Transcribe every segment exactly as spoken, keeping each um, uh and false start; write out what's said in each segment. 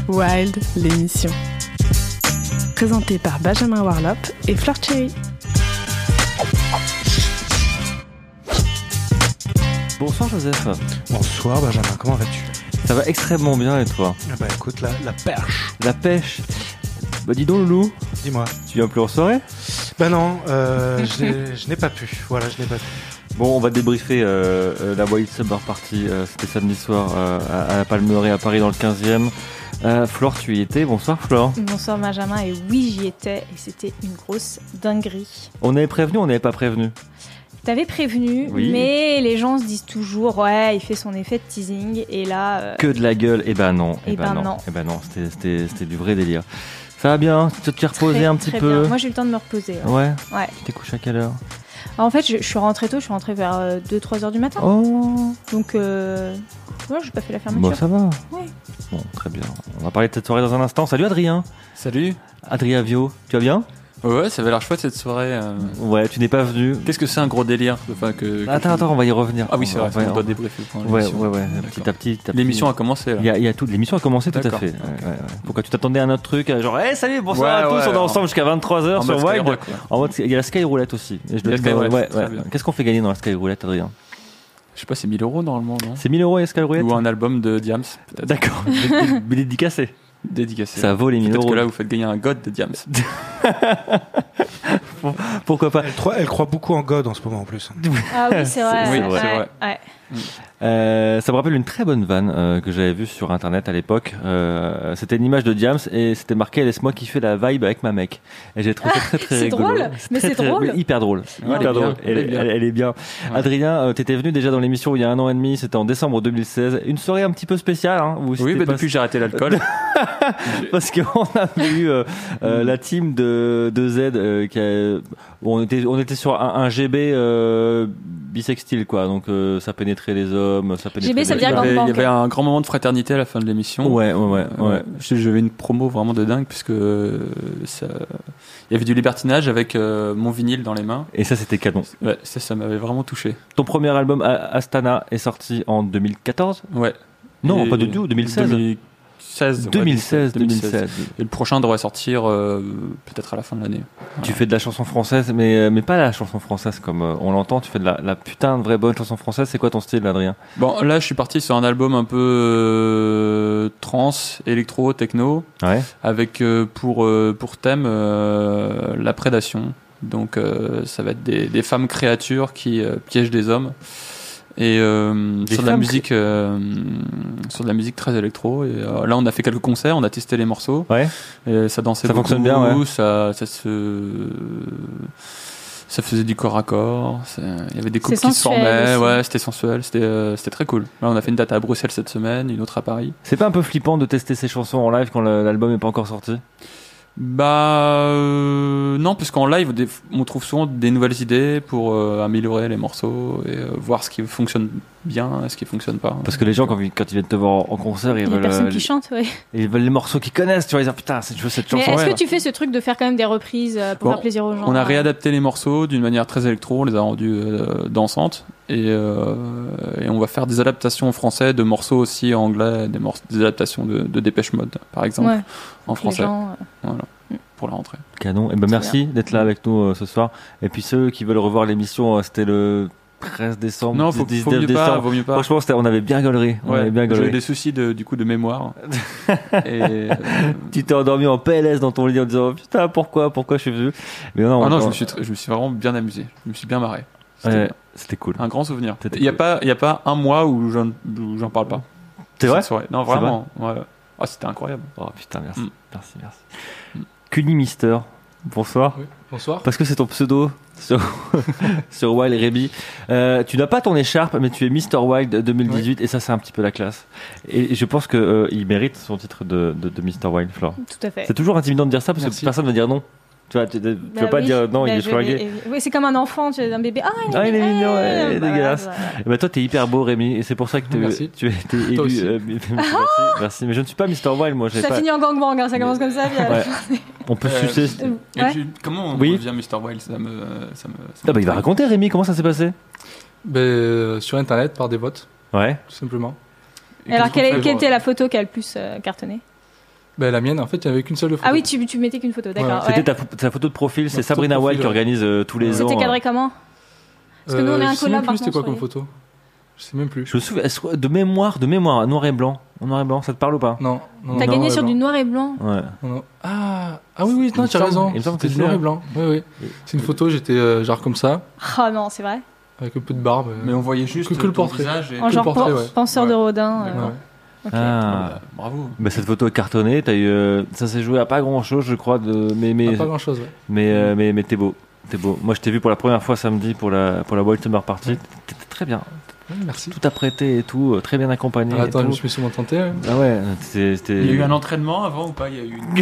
Wild, l'émission. Présentée par Benjamin Warlop et Fleur Cherry. Bonsoir Joseph. Bonsoir Benjamin, comment vas-tu? Ça va extrêmement bien et toi? Ah bah écoute, la, la perche. La pêche. Bah dis donc Loulou. Dis-moi. Tu viens plus en soirée? Bah non, euh, je n'ai pas pu. Voilà, je n'ai pas pu. Bon, on va débriefer euh, euh, la Wild Summer Party. Euh, c'était samedi soir euh, à, à la Palmeraie à Paris dans le quinzième. Euh, Flore, tu y étais. Bonsoir Flore. Bonsoir Benjamin, et oui j'y étais et c'était une grosse dinguerie. On avait prévenu, on n'avait pas prévenu. T'avais prévenu, oui. Mais les gens se disent toujours ouais, il fait son effet de teasing et là. Euh... Que de la gueule. Et eh ben non. Et eh ben, ben non. non. Et eh ben non. C'était, c'était, c'était du vrai délire. Ça va bien? Tu t'es reposé très, un petit très peu? Bien. Moi j'ai eu le temps de me reposer. Ouais. Ouais. ouais. Tu t'es couché à quelle heure? En fait, je, je suis rentrée tôt. Je suis rentrée vers euh, deux trois heures du matin. Oh. Donc. Euh... Ouais, j'ai pas fait la fermeture. Bon, ça va. Oui. Bon, très bien. On va parler de cette soirée dans un instant. Salut Adrien. Salut. Adrien Vio, tu vas bien? Ouais, ça avait l'air chouette cette soirée. Euh... Ouais, tu n'es pas venu. Qu'est-ce que c'est un gros délire enfin, que, que Attends, tu... attends, on va y revenir. Ah oui, c'est vrai, ouais, on on... doit débriefer pour ouais, l'émission. ouais, ouais, ouais. Petit à petit, petit à petit. L'émission a commencé là. Il y a, il y a tout. L'émission a commencé tout D'accord. à fait. Okay. Ouais, ouais, ouais. Pourquoi tu t'attendais à un autre truc, genre, hey, salut, bonsoir ouais, à tous, ouais, on est en... ensemble jusqu'à vingt-trois heures sur Wild. Rock, en mode, il y a la Sky Roulette aussi. Et je dois Sky ouais, ouais, ouais. Bien. Qu'est-ce qu'on fait gagner dans la Sky Roulette, Adrien? Je sais pas, c'est mille euros normalement, non? C'est mille euros la Sky Roulette? Ou un album de Diams, peut-être. D'accord. Mais dédicacé. Dédicacé. Ça vaut les mille euros. Peut-être que là, vous faites gagner un God de Diams. Pourquoi pas? Elle croit, elle croit beaucoup en God en ce moment en plus. Ah oui, c'est vrai. C'est, oui, ouais, c'est vrai. Ouais. Euh, ça me rappelle une très bonne vanne euh, que j'avais vue sur internet à l'époque. Euh, c'était une image de Diams et c'était marqué laisse-moi kiffer la vibe avec ma mec. Et j'ai trouvé ça très très c'est rigolo. Drôle, c'est mais très, c'est très, drôle. Mais hyper drôle. Ouais, hyper drôle. Elle, elle, elle, elle, elle est bien. Ouais. Adrien, euh, t'étais venu déjà dans l'émission il y a un an et demi. C'était en décembre deux mille seize. Une soirée un petit peu spéciale. Hein, où oui, bah pas... depuis que j'ai arrêté l'alcool. Parce qu'on avait eu euh, euh, la team de, de Z euh, qui a, on était on était sur un, un G B euh, bisextile quoi. Donc euh, ça pénétrait les hommes, ça pénétrait G B, ça veut dire il y, avait, il y avait un grand moment de fraternité à la fin de l'émission. Ouais, ouais, ouais. ouais. Euh, j'avais une promo vraiment de dingue puisque ça, il y avait du libertinage avec euh, mon vinyle dans les mains. Et ça, c'était canon. Ouais, ça, ça m'avait vraiment touché. Ton premier album Astana est sorti en deux mille quatorze? Ouais. Non, et pas du tout, deux mille seize. deux mille seize. deux mille seize, deux mille seize. Et le prochain devrait sortir euh, peut-être à la fin de l'année. Voilà. Tu fais de la chanson française, mais, mais pas la chanson française comme euh, on l'entend. Tu fais de la, la putain de vraie bonne chanson française. C'est quoi ton style, Adrien? Bon, là, je suis parti sur un album un peu euh, trans, électro, techno, ouais. avec euh, pour, euh, pour thème euh, la prédation. Donc, euh, ça va être des, des femmes créatures qui euh, piègent des hommes. Et euh, sur de la musique, euh, sur de la musique très électro. Et euh, là, on a fait quelques concerts, on a testé les morceaux. Ouais. Et ça dansait ça beaucoup. Fonctionne bien, ouais. Ça, ça se, ça faisait du corps à corps. C'est, il y avait des couples qui se formaient. Aussi. Ouais, c'était sensuel. C'était, euh, c'était très cool. Là, on a fait une date à Bruxelles cette semaine, une autre à Paris. C'est pas un peu flippant de tester ces chansons en live quand l'album est pas encore sorti? Bah euh, non, parce qu'en live on trouve souvent des nouvelles idées pour euh, améliorer les morceaux et euh, voir ce qui fonctionne bien et ce qui fonctionne pas. Parce que les gens quand, quand ils viennent te voir en concert, ils il y veulent a personne euh, qui les, chante, ouais. Ils veulent les morceaux qu'ils connaissent, tu vois, ils disent putain, je veux cette chanson. Mais est-ce ouais, que tu fais ce truc de faire quand même des reprises pour bon, faire plaisir aux gens? On a réadapté les morceaux d'une manière très électro, on les a rendus euh, dansantes et, euh, et on va faire des adaptations en français de morceaux aussi en anglais, des, morceaux, des adaptations de, de Dépêche Mode par exemple, ouais. en français. Gens, euh... Voilà. Pour la rentrée. Canon. Et ben merci bien. d'être là avec nous euh, ce soir. Et puis ceux qui veulent revoir l'émission, euh, c'était le treize décembre. Non, faut, dix-neuf faut mieux décembre. pas, vaut mieux pas. Franchement, on avait bien gaulerie. On ouais, avait bien gaulerie. J'ai eu des soucis de, du coup de mémoire. et, euh... Tu t'es endormi en P L S dans ton lit en disant putain pourquoi pourquoi je suis venu. Mais non, ah on, non, on... je me suis je me suis vraiment bien amusé. Je me suis bien marré. C'était, ouais, c'était cool. Un grand souvenir. C'était il y a cool. pas il y a pas un mois où j'en où j'en parle pas. C'est vrai? Non, vraiment. Ouais. Ah, c'était incroyable. Oh putain, merci. Mm. Merci, merci. Mm. Cuni Mister. Bonsoir. Oui, bonsoir. Parce que c'est ton pseudo sur, sur Wild Rémi. Euh, tu n'as pas ton écharpe, mais tu es Mister Wild deux mille dix-huit, oui. Et ça, c'est un petit peu la classe. Et je pense qu'il euh, mérite son titre de, de, de Mister Wild, Flore. Tout à fait. C'est toujours intimidant de dire ça parce Merci. que personne ne va dire non. Tu vas, tu, tu bah vas pas oui. dire non, bah il est flingué. Vais... Oui, c'est comme un enfant, tu es un bébé. Ah, il est, ah, il est mignon, ouais, il est bah, dégueulasse. Bah, et bah, toi, t'es hyper beau, Rémi, et c'est pour ça que tu as été élu. Euh, merci, merci, mais je ne suis pas Mister Wild, moi. Ça pas... finit en gangbang, hein, ça commence comme ça. Ouais. On peut euh, sucer. Euh, ouais. tu, comment on oui. devient Mister Wild? Ça me, ça me, ça ah bah, il va raconter, Rémi, comment ça s'est passé? Ben, euh, sur Internet, par des votes. Ouais. Tout simplement. Et alors, quelle, quelle était la photo qui a le plus euh, cartonné? Ben, la mienne, en fait, il n'y avait qu'une seule photo. Ah oui, tu, tu mettais qu'une photo, d'accord. Ouais. Ouais. C'était ta, ta photo de profil, c'est Ma Sabrina photo de Wild profil, qui organise euh, tous les C'était ans. cadré euh, comment? Parce que nous, on est un je sais même collab plus maintenant. c'était quoi sur comme les- photo. Je sais même plus. Je me souviens, est-ce que- de mémoire, de mémoire, noir et blanc. Noir et blanc, ça te parle ou pas? Non. non T'as non, gagné ouais, sur blanc. du noir et blanc. Ouais. Non, non. Ah, ah oui, oui, Il non, me tu as semble- raison. il me semble que C'était c'est du noir ça. et blanc. Oui, oui. C'est une photo, j'étais euh, genre comme ça, Ah non, c'est vrai. avec un peu de barbe. euh. Mais on voyait juste Que- que le ton portrait. visage et- En le genre portrait, pen- ouais. penseur Ouais. de Rodin. euh, Ouais, ouais. ok. Ah. Bah, bravo. Bah, cette photo est cartonnée, t'as eu, euh, ça s'est joué à pas grand chose, je crois, de, mais, mais, Ah, pas grand chose, ouais. mais, euh, mais, mais t'es beau. T'es beau. Moi, je t'ai vu pour la première fois samedi pour la, pour la Wild Summer Party. Ouais. T'étais très bien. Ouais, merci. Tout apprêté et tout, euh, très bien accompagné. Ah, et attends, je tout. me suis mis sur mon tenté. Ouais. Ah ouais, c'était. c'était- Il y a eu un entraînement avant ou pas? Il y a eu une.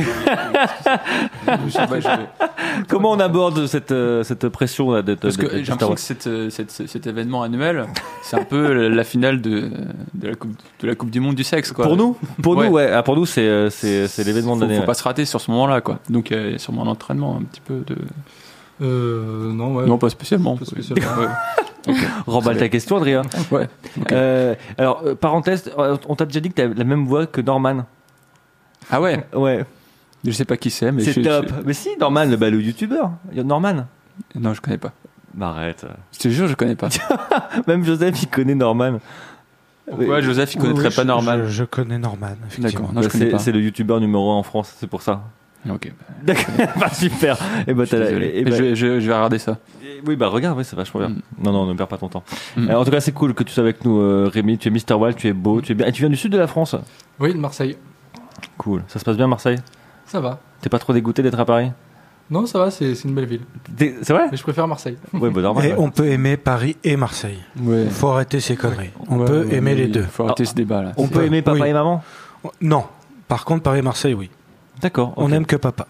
Je sais pas, je vais- Comment on aborde cette, euh, cette pression là, d'être. Parce que d'être- j'ai d'être l'impression Star que cette, euh, cette- cet événement annuel, c'est un peu la finale de, de, la coupe, de la Coupe du Monde du sexe. Quoi. Pour nous, pour Ouais. nous, ouais. Ah, pour nous, c'est, euh, c'est, c'est l'événement de faut, l'année. faut ouais. pas se rater sur ce moment-là. Quoi. Donc il y a sûrement un entraînement un petit peu de. Euh, non, ouais. Non, pas spécialement. Pas spécialement. Ouais. Remballe ta question, Adrien. Ouais. Ok. Euh, alors, euh, parenthèse, euh, on t'a déjà dit que t'as la même voix que Norman. Ah ouais. Ouais. Je sais pas qui c'est, mais C'est je- top. je- Mais si, Norman, le, bah, le youtubeur. Norman. Non, je connais pas. Bah arrête. Je te jure, je connais pas. Même Joseph, il connaît Norman. Pourquoi Joseph, il connaîtrait Oui, pas je- Norman? Je, je connais Norman, effectivement. D'accord. Non, je Bah, connais c'est, pas. c'est le youtubeur numéro un en France, c'est pour ça. Ok. D'accord. Bah, super. Et bah, Je suis t'as la- désolé. et Mais bah- je, je- je vais regarder ça. et- oui, bah regarde, ouais, c'est vachement bien. Mm. Non, non, ne perds pas ton temps. Mm. Euh, en tout cas, c'est cool que tu sois avec nous, euh, Rémi. Tu es mister Wild, tu es beau, tu es bien. Et tu viens du sud de la France. Oui, de Marseille. Cool. Ça se passe bien, Marseille? Ça va. T'es pas trop dégoûté d'être à Paris? Non, ça va, c'est c'est une belle ville. T'es- C'est vrai? Mais je préfère Marseille. Ouais, bah normal. Et ouais. on peut aimer Paris et Marseille. Ouais. Faut arrêter ces conneries. On Ouais, peut ouais, aimer mais les deux. Faut arrêter ce débat là. On C'est- peut aimer papa Oui. et maman? Non. Par contre, Paris et Marseille, oui. D'accord. On ok. aime que papa.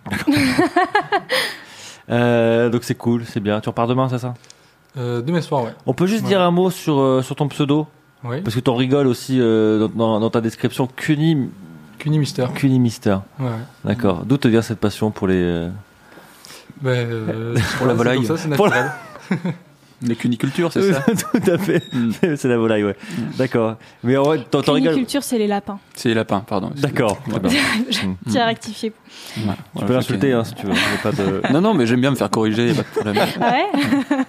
Euh, donc c'est cool, c'est bien. Tu repars demain, c'est ça? Euh, demain soir, ouais. On peut juste Ouais. dire un mot sur, euh, sur ton pseudo? Oui. Parce que t'en rigoles aussi euh, dans, dans- dans ta description. Cuni, Cuny Mister. Cuni Mister. Ouais. D'accord. D'où te vient cette passion pour les. euh, Ben, euh, Pour la c'est volaille. comme ça, c'est Pour naturel. Les cunicultures, c'est ça? Tout à fait. Mm. C'est- C'est la volaille, ouais. D'accord. Mais en vrai, t'en t'en rigoles. Cuniculture, c'est les lapins. C'est les lapins, pardon. D'accord. Ouais. Très bien. Je Mm. tiens à rectifier. Ouais. Tu Voilà, peux ok. l'insulter hein, si tu veux. Il y a pas de... Non, non, mais j'aime bien me faire corriger, y a pas de problème. Ah ouais?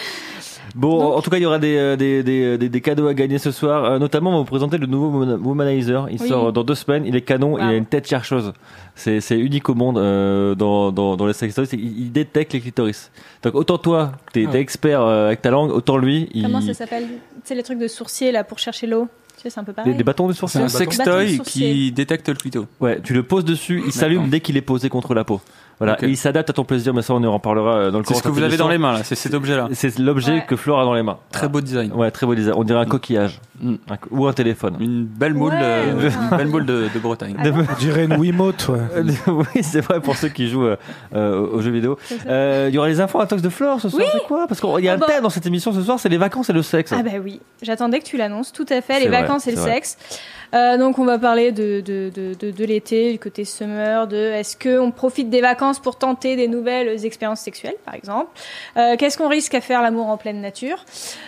Bon, Donc- en tout cas, il y aura des, euh, des, des, des, des cadeaux à gagner ce soir. Euh, notamment, on va vous présenter le nouveau Woman- Womanizer. Il Oui. sort dans deux semaines. Il est canon. Il Wow. a une tête chercheuse. C'est, c'est unique au monde euh, dans, dans, dans les sex toys. Il, il détecte les clitoris. Donc, autant toi, t'es, Ah. t'es expert euh, avec ta langue, autant lui, il... Comment ça s'appelle? Tu sais, les trucs de sourcier là pour chercher l'eau. Tu sais, c'est un peu pareil. des, des bâtons de C'est sourcil. un bâton. Bâton sextoy sourcier. qui détecte le clito. Ouais, tu le poses dessus, il s'allume D'accord. dès qu'il est posé contre la peau. Voilà, Ok. et il s'adapte à ton plaisir, mais ça on en reparlera euh, dans le C'est ce courant que vous de avez cette dans les émission. mains là, c'est cet objet-là. C'est l'objet Ouais. que Flore a dans les mains. Très beau design. Ouais, très beau design. On dirait un coquillage. Mm. Un co- ou un téléphone. Une belle moule, Ouais. euh, une belle moule de, de Bretagne. Ah bon On dirait une Wiimote, ouais. Euh, oui, c'est vrai pour ceux qui jouent euh, euh, aux jeux vidéo. C'est ça. Euh, Il y aura les infos à Tox de Flore ce soir, Oui. c'est quoi? Parce qu'il y a Ah un bah. thème dans cette émission ce soir, c'est les vacances et le sexe. Ah bah oui, j'attendais que tu l'annonces, tout à fait, C'est les vrai, vacances et le c'est vrai. sexe. Euh, donc on va parler de, de, de, de, de l'été, du côté summer, de est-ce qu'on profite des vacances pour tenter des nouvelles expériences sexuelles, par exemple. Euh, qu'est-ce qu'on risque à faire l'amour en pleine nature.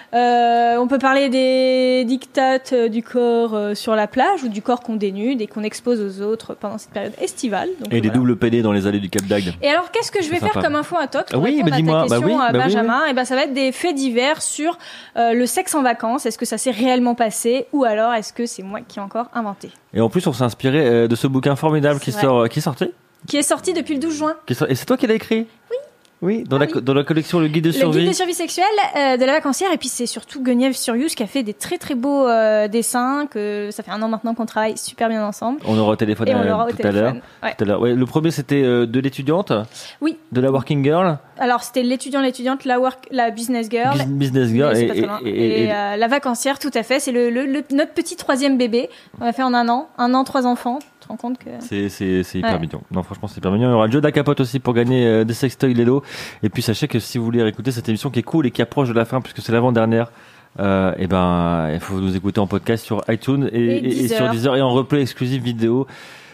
Euh, on peut parler des dictates euh, du corps euh, sur la plage ou du corps qu'on dénude et qu'on expose aux autres pendant cette période estivale. Donc, Et des voilà. doubles P D dans les allées du Cap d'Agde. Et alors, qu'est-ce que je vais C'est faire sympa. comme info à Toc Ah pour oui, répondre bah à ta dis-moi. question, Bah oui, à bah oui, Benjamin Et ben, ça va être des faits divers sur euh, le sexe en vacances. Est-ce que ça s'est réellement passé ou alors est-ce que c'est moi qui ai encore inventé? Et en plus, on s'est inspiré euh, de ce bouquin formidable C'est qui vrai. sort, euh, qui est sorti. Qui est sorti depuis le douze juin. Qui est sorti- Et c'est toi qui l'as écrit? Oui. Oui, dans, Ah la, oui. co- dans la collection Le Guide de Le survie. guide de survie sexuelle euh, de la vacancière. Et puis c'est surtout Guenièvre Surius qui a fait des très très beaux euh, dessins. Que ça fait un an maintenant qu'on travaille super bien ensemble. On aura au téléphone Et on euh, l'aura au tout à l'heure. téléphone. Ouais. Tout à l'heure. Ouais, le premier, c'était euh, de l'étudiante. Oui. De la working girl. Alors c'était l'étudiant, l'étudiante, la work, la business girl. Bus- Business girl. Mais c'est Et, pas très loin. et- et- Et, et- euh, la vacancière, tout à fait. C'est le, le, le- notre petit troisième bébé. On a fait en un an. Un an, trois enfants. Tu te rends compte que... C'est, c'est, c'est hyper Ouais. mignon. Non, franchement, c'est hyper mignon. Il y aura le jeu de la capote aussi pour gagner euh, des sextoys Lelo. Et puis, sachez que si vous voulez réécouter cette émission qui est cool et qui approche de la fin, puisque c'est l'avant-dernière, euh, et ben, il faut nous écouter en podcast sur iTunes et, Et et- et Deezer. sur Deezer et en replay exclusif vidéo.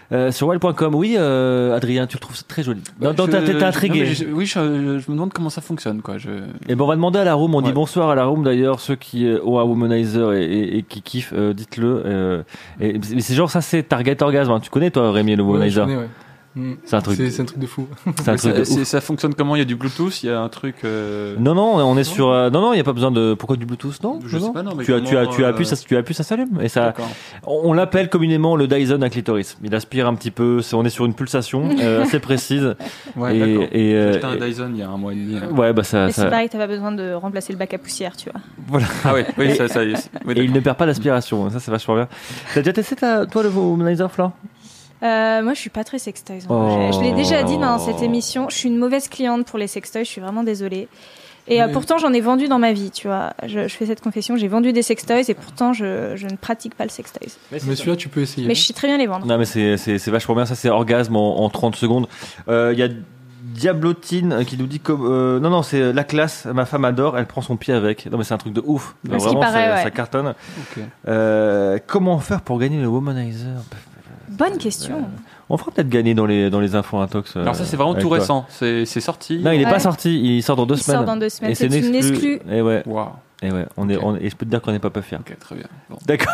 Euh, sur wild point com, oui, euh, Adrien, tu le trouves très joli. Bah, Dans, dans ta je- tête intrigué. non, mais je- oui, je, je- je me demande comment ça fonctionne, quoi. Je... Et ben on va demander à la room, on dit Ouais. bonsoir à la room d'ailleurs, ceux qui euh, ont un womanizer et, et, et qui kiffent, euh, dites-le. Euh, et, mais c'est genre ça, c'est Target Orgasm, hein. Tu connais toi Rémi le Ouais, je womanizer? connais, ouais. Mm. C'est un truc. C'est c'est un truc de fou. C'est un Mais truc ça, de c'est- ouf. ça fonctionne comment? Il y a du Bluetooth, il y a un truc. euh, Non non, on est sur euh, non non, il y a pas besoin de pourquoi du Bluetooth non. Je non, sais non. pas, non, mais tu as tu as comment, tu euh, appuies ça tu appuies ça s'allume et ça D'accord. on, on l'appelle communément le Dyson à clitoris. Il aspire un petit peu, c'est, on est sur une pulsation euh, assez précise Ouais, et, d'accord. et, J'ai euh, acheté un Dyson il y a un mois et demi. là. et- ouais bah ça, Mais ça c'est pareil, t'as pas besoin de remplacer le bac à poussière, tu vois. voilà. Ah oui, oui, ça, ça y est. Oui, Et il d'accord. ne perd pas d'aspiration, ça c'est vachement bien. T'as déjà testé ta, toi le womanizer Flore? Euh, moi, je suis pas très sextoys. hein. Oh. Je, je l'ai déjà dit dans cette émission. Je suis une mauvaise cliente pour les sextoys. Je suis vraiment désolée. Et euh, Mais- pourtant, j'en ai vendu dans ma vie, tu vois. Je, je fais cette confession. J'ai vendu des sextoys et pourtant, je, je ne pratique pas le sextoys. Mais celui-là, tu peux essayer. Mais je sais très bien les vendre. Non mais c'est, c'est, c'est vachement bien, ça c'est orgasme en, en trente secondes. Il euh, y a Diablotine qui nous dit comme euh, non non c'est la classe, ma femme adore, elle prend son pied avec. Non mais c'est un truc de ouf. À ce qui Vraiment paraît, ça, ouais. ça cartonne. Ok. Euh, comment faire pour gagner le womanizer? Bonne question. On fera peut-être gagner dans les dans les infos intox. euh, Alors ça, c'est vraiment avec tout toi. récent. C'est c'est sorti. Non il est Ouais. pas sorti, il sort dans deux Il semaines. sort dans deux semaines. Et C'est une exclue. Et ouais, Waouh. et ouais, on est, Ok. on est- et je peux te dire qu'on n'est pas peu fiers. Ok, très bien. Bon. D'accord.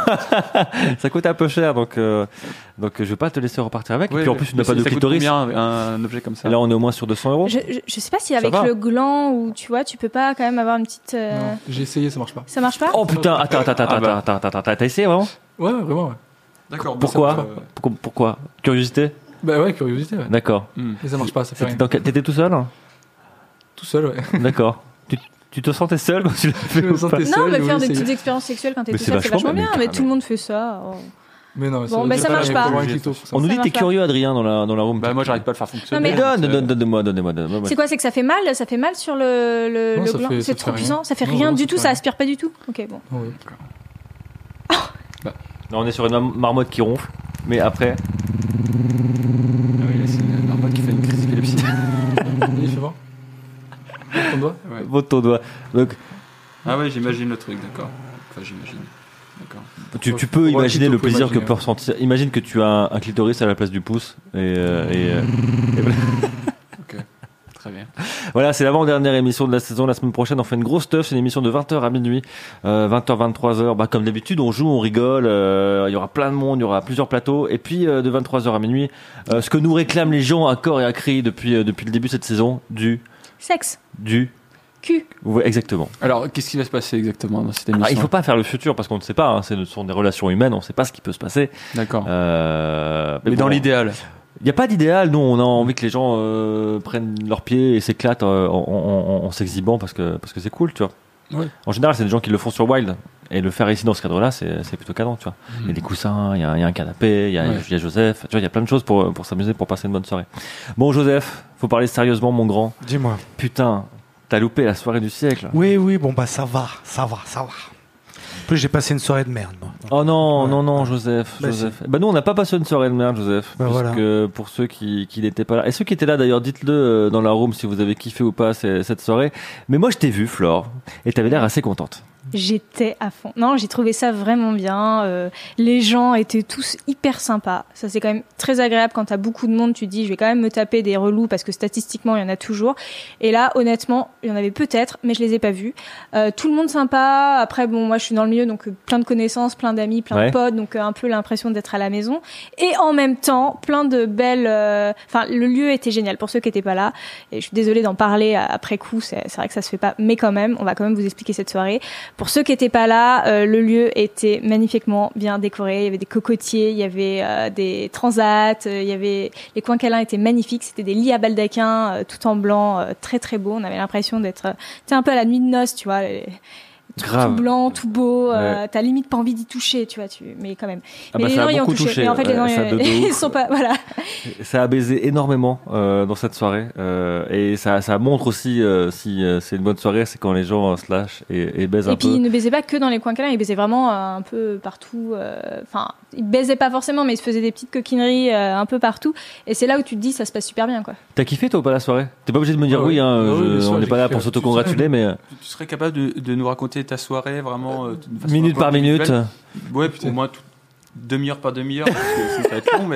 Ça coûte un peu cher, donc euh, donc je vais pas te laisser repartir avec. et puis en plus, tu n'as mais pas c'est- de ça coûte clitoris. combien un, un objet comme ça? Et là, on est au moins sur deux cents euros. Je, je, je sais pas si Ça avec va. le gland ou tu vois, tu peux pas quand même avoir une petite. euh, Non, j'ai essayé, ça marche pas. Ça marche pas? Oh putain, attends, attends, attends, Ah bah. attends, attends, attends, attends, t'as essayé vraiment? Ouais, ouais, vraiment, ouais. D'accord. Pourquoi? bah, ça, euh, Pourquoi, pourquoi Curiosité? Bah ouais, curiosité, ouais. D'accord. hmm. Mais ça marche pas, ça fait C'était rien. dans quel- T'étais tout seul? Tout seul, ouais. D'accord. Tu, tu te sentais seul quand tu l'as fait Je me ou pas sentais Non, seul, mais j'ai faire voulu des essayer. petites expériences sexuelles quand t'es Mais tout c'est seul, c'est vachement vachement bien, bien. Mais mais tout le monde fait ça. oh. Mais non, Bon, bah, ça marche pas. Pour un clito, pour ça. On nous Ça dit marche t'es pas. curieux, Adrien, dans la, dans la room. Bah moi, j'arrive pas à le faire fonctionner. Non, mais- Donne, donc, euh, donne, donne-moi, donne-moi, donne-moi. C'est quoi? C'est que ça fait mal? Ça fait mal sur le, le, Non, le ça gland? fait- C'est ça trop fait puissant? rien. Ça fait Non, rien non, du ça tout? fait Ça rien. aspire pas du tout? Ok, bon. Oui. Là, on est sur une mar- marmotte qui ronfle, mais après. Ah oui, là, c'est une marmotte qui fait une crise d'épilepsie. Vas-y, fais voir. Ton doigt. Ouais. Votre ton doigt. Donc, Ah ouais, j'imagine le truc, d'accord. Enfin, j'imagine. D'accord. tu, tu Pour peux un imaginer clito, le faut plaisir que imaginer, peut ouais. ressentir. Imagine que tu as un, un clitoris à la place du pouce. Et, euh, et, euh, Très bien. voilà, c'est l'avant-dernière émission de la saison. La semaine prochaine, on fait une grosse stuff. C'est une émission de vingt heures à minuit. Euh, vingt heures, vingt-trois heures. Bah, comme d'habitude, on joue, on rigole. euh, Il y aura plein de monde, il y aura plusieurs plateaux. Et puis, euh, de vingt-trois heures à minuit, euh, ce que nous réclament les gens à corps et à cri depuis, euh, depuis le début de cette saison, du. Sexe. Du. Cul. Ouais, exactement. Alors, qu'est-ce qui va se passer exactement dans cette émission? Ah, il faut pas faire le futur parce qu'on ne sait pas. Hein, ce sont des relations humaines, on ne sait pas ce qui peut se passer. D'accord. Euh, Mais dans bon, l'idéal. il n'y a pas d'idéal. Nous, on a envie que les gens euh, prennent leurs pieds et s'éclatent euh, en, en- en- en s'exhibant parce que parce que c'est cool, tu vois. Ouais. En général, c'est des gens qui le font sur Wild et le faire ici dans ce cadre-là, c'est c'est plutôt canon, tu vois. Il y a des coussins, il y a, il y a un canapé, il y a, Ouais. il y a Joseph, tu vois, il y a plein de choses pour pour s'amuser, pour passer une bonne soirée. Bon, Joseph, faut parler sérieusement, mon grand. Dis-moi. Putain, t'as loupé la soirée du siècle. Oui, oui, bon, bah ça va, ça va, ça va. En plus, j'ai passé une soirée de merde, moi. Oh non, Ouais. non, non, Joseph. Bah, Joseph. Bah nous, on n'a pas passé une soirée de merde, Joseph. Bah, puisque voilà. pour ceux qui, qui n'étaient pas là, et ceux qui étaient là d'ailleurs, dites-le euh, dans la room si vous avez kiffé ou pas c'est- cette soirée. Mais moi, je t'ai vu, Flore, et t'avais l'air assez contente. J'étais à fond. Non, j'ai trouvé ça vraiment bien. Euh, les gens étaient tous hyper sympas. Ça, c'est quand même très agréable quand t'as beaucoup de monde. Tu te dis, je vais quand même me taper des relous parce que statistiquement, il y en a toujours. Et là, honnêtement, il y en avait peut-être, mais je les ai pas vus. Euh, tout le monde sympa. Après, bon, moi, je suis dans le milieu, donc euh, plein de connaissances, plein d'amis, plein Ouais. de potes, donc euh, un peu l'impression d'être à la maison. Et en même temps, plein de belles. euh, Enfin, le lieu était génial pour ceux qui étaient pas là. Et je suis désolée d'en parler euh, après coup. C'est c'est vrai que ça se fait pas, mais quand même, on va quand même vous expliquer cette soirée. Pour ceux qui étaient pas là, euh, le lieu était magnifiquement bien décoré. Il y avait des cocotiers, il y avait euh, des transats, euh, il y avait les coins câlins étaient magnifiques. C'était des lits à baldaquin euh, tout en blanc, euh, très très beau. On avait l'impression d'être, euh, tu sais, un peu à la nuit de noces, tu vois. les- Tout, Grave. tout blanc, tout beau. euh, Ouais. T'as limite pas envie d'y toucher, tu vois. Tu, mais quand même. Ah mais bah, les ça gens a y ont beaucoup touché. touché. Mais en fait, les gens ouais, ça a de- de ils ouf. sont pas. Voilà. Ça a baisé énormément euh, dans cette soirée. euh, et ça, ça montre aussi euh, si euh, c'est une bonne soirée, c'est quand les gens euh, se lâchent et, et baisent un Et puis peu. ils ne baisaient pas que dans les coins câlins, ils baisaient vraiment euh, un peu partout. euh, Enfin, ils baisaient pas forcément, mais ils se faisaient des petites coquineries euh, un peu partout. Et c'est là où tu te dis, ça se passe super bien, quoi. T'as kiffé toi ou pas la soirée? T'es pas obligé de me dire Ah oui, oui. hein, Ah oui, je- bien sûr, on n'est j'ai pas là kiffé. pour s'autocongratuler, mais euh, Tu serais capable de, de nous raconter ta soirée vraiment euh, d'une façon minute un peu par minute. individuelle? Ouais, au moins tout- demi-heure par demi-heure, parce que ça va être long, mais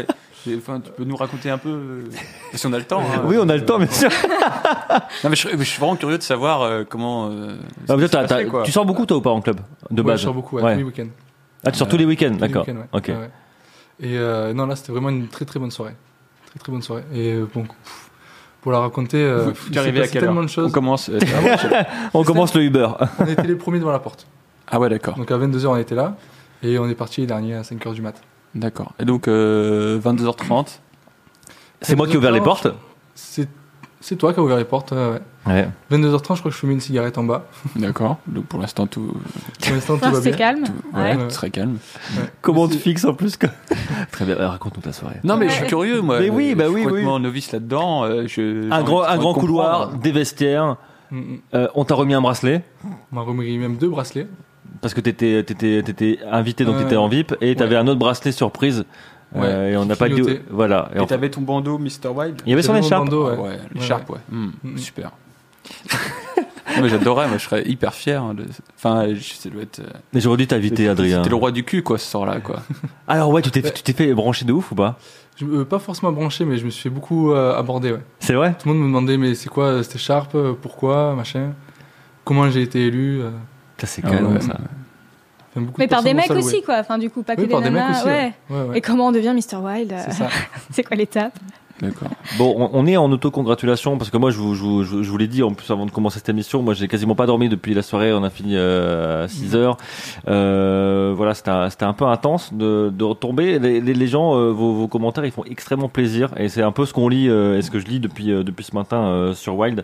Enfin, tu peux nous raconter un peu euh, si on a le temps. Hein, oui, on a le temps, bien sûr. Non, mais je, je suis vraiment curieux de savoir euh, comment. Euh, Ah, mais toi, t'as- passé, t'as- quoi. tu sors beaucoup toi ou pas en club de Ouais, base? je sors beaucoup, ouais, Ouais. tous les week-ends. Ah, tu sors Euh, tous les week-ends, Tous les d'accord. week-ends, ouais. Ok. Ouais, ouais. Et euh, non, là, c'était vraiment une très très bonne soirée. Très très bonne soirée. Et euh, bon, pff, pour la raconter, euh, Vous- pff, tu il es s'est arrivé à passé quelle heure tellement de choses. On commence. euh, Ah, ouais, je- On commence le Uber. on était les premiers devant la porte. Ah ouais, d'accord. Donc à vingt-deux heures, on était là. Et on est parti les derniers à cinq heures du mat. D'accord. Et donc euh, vingt-deux heures trente. C'est moi qui ai ouvert les portes. C'est c'est toi qui as ouvert les portes, ouais, ouais. Ouais. vingt-deux heures trente, je crois que je fumais une cigarette en bas. D'accord. Donc pour l'instant tout, Pour l'instant, tout Enfin, va c'est bien. calme. tout ouais, Ouais. Ouais. très calme. Ouais. Comment on te C'est- fixe en plus que... Très bien, euh, raconte-nous ta soirée. Non mais Ouais. je suis curieux moi. Mais oui, Euh, bah je suis oui, oui. complètement novice là-dedans. euh, je, Un j'ai grand, envie- un j'ai grand envie de couloir, comprendre. des vestiaires. Mm, mm. Euh, on t'a remis un bracelet On m'a remis même deux bracelets. parce que t'étais, t'étais, t'étais invité, donc Euh, t'étais en V I P et t'avais ouais. un autre bracelet surprise. Ouais, Euh, et on n'a qui pas dit. clignotait. Voilà. Et Et en- t'avais ton bandeau mister Wild. Il y avait son J'avais mon écharpe. bandeau, Ah ouais. ouais, l'écharpe, ouais. Hmm, Mm. Super. Non, mais j'adorais, moi je serais hyper fier. hein, de- Enfin, je- ça doit être. euh, Mais j'aurais dû t'inviter, Adrien. C'était le roi du cul, quoi, ce soir-là, quoi. Alors ouais, tu t'es, Ouais. tu t'es fait brancher de ouf ou pas? Je, euh, pas forcément branché, mais je me suis fait beaucoup euh, aborder. Ouais. C'est vrai? Tout le monde me demandait, mais c'est quoi euh, cette écharpe euh, Pourquoi Machin. Comment j'ai été élu euh, Ça c'est Ah canon ouais. ça. enfin, beaucoup Mais de par des personnes mecs m'ont salué. aussi, quoi. Enfin, du coup, pas que Oui, des par des mecs nanas. aussi. ouais. Ouais. Ouais, ouais. Et comment on devient mister Wild euh, C'est ça. C'est quoi l'étape? D'accord. Bon, on, on est en autocongratulation parce que moi, je vous, je, vous, je vous- je vous l'ai dit en plus avant de commencer cette émission, moi j'ai quasiment pas dormi depuis la soirée. On a fini euh, à six heures. Euh, voilà, c'était un, c'était un peu intense de, de retomber. Les, les, les gens, euh, vos, vos commentaires, ils font extrêmement plaisir et c'est un peu ce qu'on lit euh, et ce que je lis depuis euh, depuis ce matin euh, sur Wild.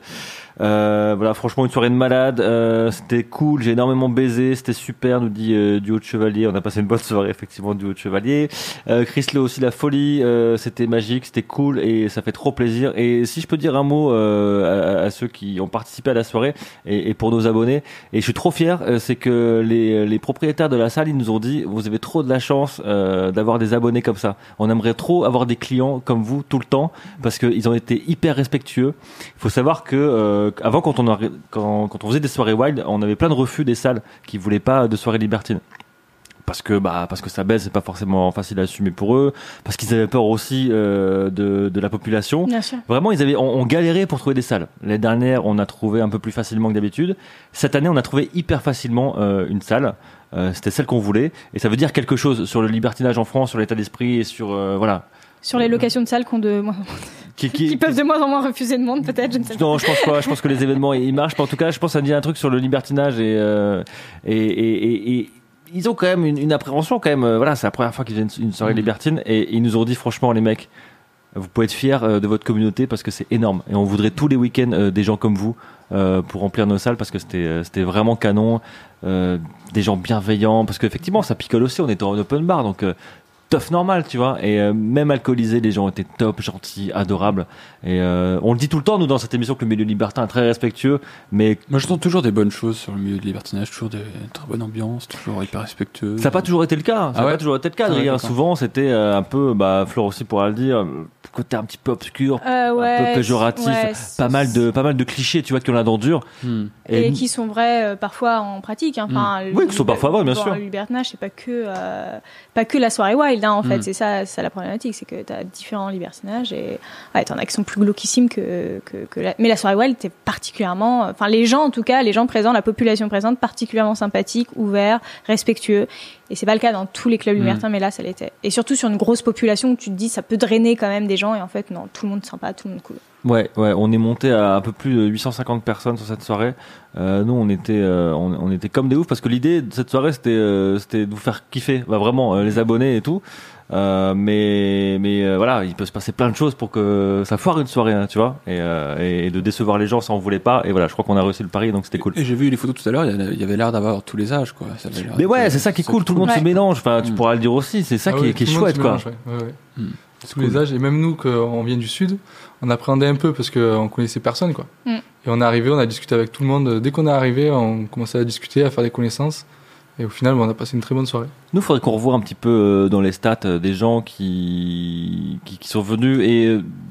Euh, voilà, franchement une soirée de malade. Euh, c'était cool. J'ai énormément baisé. C'était super, nous dit euh, du Haut de Chevalier. On a passé une bonne soirée effectivement du Haut de Chevalier. Euh, Chris Lowe aussi la folie. Euh, c'était magique, c'était cool et ça fait trop plaisir. Et si je peux dire un mot euh, à, à ceux qui ont participé à la soirée et, et pour nos abonnés, et je suis trop fier, euh, c'est que les, les propriétaires de la salle ils nous ont dit vous avez trop de la chance euh, d'avoir des abonnés comme ça. On aimerait trop avoir des clients comme vous tout le temps parce qu'ils ont été hyper respectueux. Il faut savoir que euh, avant quand on, a, quand, quand on faisait des soirées wild, on avait plein de refus des salles qui voulaient pas de soirées libertines. Parce que bah parce que ça baisse, c'est pas forcément facile à assumer pour eux, parce qu'ils avaient peur aussi euh, de de la population. Bien sûr. Vraiment, ils avaient on, on galérait pour trouver des salles. L'année dernière, on a trouvé un peu plus facilement que d'habitude. Cette année, on a trouvé hyper facilement euh, une salle. Euh, c'était celle qu'on voulait, et ça veut dire quelque chose sur le libertinage en France, sur l'état d'esprit et sur euh, voilà. Sur les locations de salles qu'on de moins... Qui, qui peuvent de moins en moins refuser de monde, peut-être, je ne sais pas. Non, je pense pas. Je pense que les événements ils marchent. Mais en tout cas, je pense que ça dit un truc sur le libertinage et euh, et, et, et, et ils ont quand même une, une appréhension quand même. Euh, voilà, c'est la première fois qu'ils viennent une soirée Mmh. libertine et, et ils nous ont dit franchement les mecs, vous pouvez être fiers euh, de votre communauté parce que c'est énorme et on voudrait tous les week-ends euh, des gens comme vous euh, pour remplir nos salles parce que c'était euh, c'était vraiment canon. Euh, des gens bienveillants parce qu'effectivement ça picole aussi. On était en open bar donc. Euh, Tough normal, tu vois, et euh, même alcoolisés, les gens étaient top, gentils, adorables. Et euh, on le dit tout le temps, nous, dans cette émission, que le milieu libertin est très respectueux, mais Moi, j'entends toujours des bonnes choses sur le milieu de libertinage, toujours des très bonne ambiance, toujours hyper respectueux. ça n'a pas toujours été le cas. Ça n'a Ah ouais pas toujours été le cas, Ah ouais, Adrien. d'accord. Souvent, c'était euh, un peu, bah, Flore aussi pourra le dire, euh, côté un petit peu obscur, Euh, ouais, un peu péjoratif, ouais, pas mal de, pas mal de clichés, tu vois, qui ont la dent dure. Hmm. Et, qui sont vrais euh, parfois en pratique. Hein. Enfin, le- Oui, qui sont parfois vrais, bien bon, sûr. Le libertinage, c'est pas que euh, pas que la soirée wild, hein, en fait. Mm. C'est ça, c'est ça la problématique, c'est que t'as différents libertinages et ouais, t'en as qui sont plus glauquissimes que que, que la... mais la soirée wild, t'es particulièrement, enfin les gens en tout cas, les gens présents, la population présente, particulièrement sympathique, ouvert, respectueux. Et c'est pas le cas dans tous les clubs Mm. libertins, mais là, ça l'était. Et surtout sur une grosse population où tu te dis ça peut drainer quand même des gens et en fait non, tout le monde sympa, tout le monde cool. Ouais, ouais, on est monté à un peu plus de huit cent cinquante personnes sur cette soirée. Euh, nous, on était, euh, on, on était comme des oufs parce que l'idée de cette soirée, c'était, euh, c'était de vous faire kiffer, bah, vraiment, euh, les abonnés et tout. Euh, mais, mais euh, voilà, il peut se passer plein de choses pour que ça foire une soirée, hein, tu vois, et, euh, et de décevoir les gens, ça on voulait pas. Et voilà, je crois qu'on a réussi le pari, donc c'était cool. Et j'ai vu les photos tout à l'heure, il y a- il y avait l'air d'avoir tous les âges, quoi. Ça avait l'air Mais ouais, d'être- c'est ça qui est cool, tout le monde Ouais. se mélange. Enfin, tu Mm. pourras le dire aussi, c'est ça Ah qui, ouais, est, qui est tout le monde chouette, se quoi. mélange, ouais, ouais, ouais. Hmm. Tous les âges, et même nous, qu'on vient du Sud, on appréhendait un peu parce qu'on connaissait personne, quoi. Mm. Et on est arrivé, on a discuté avec tout le monde. Dès qu'on est arrivé, on commençait à discuter, à faire des connaissances. Et au final, bon, on a passé une très bonne soirée. Nous, il faudrait qu'on revoie un petit peu euh, dans les stats euh, des gens qui, qui, qui sont venus et euh,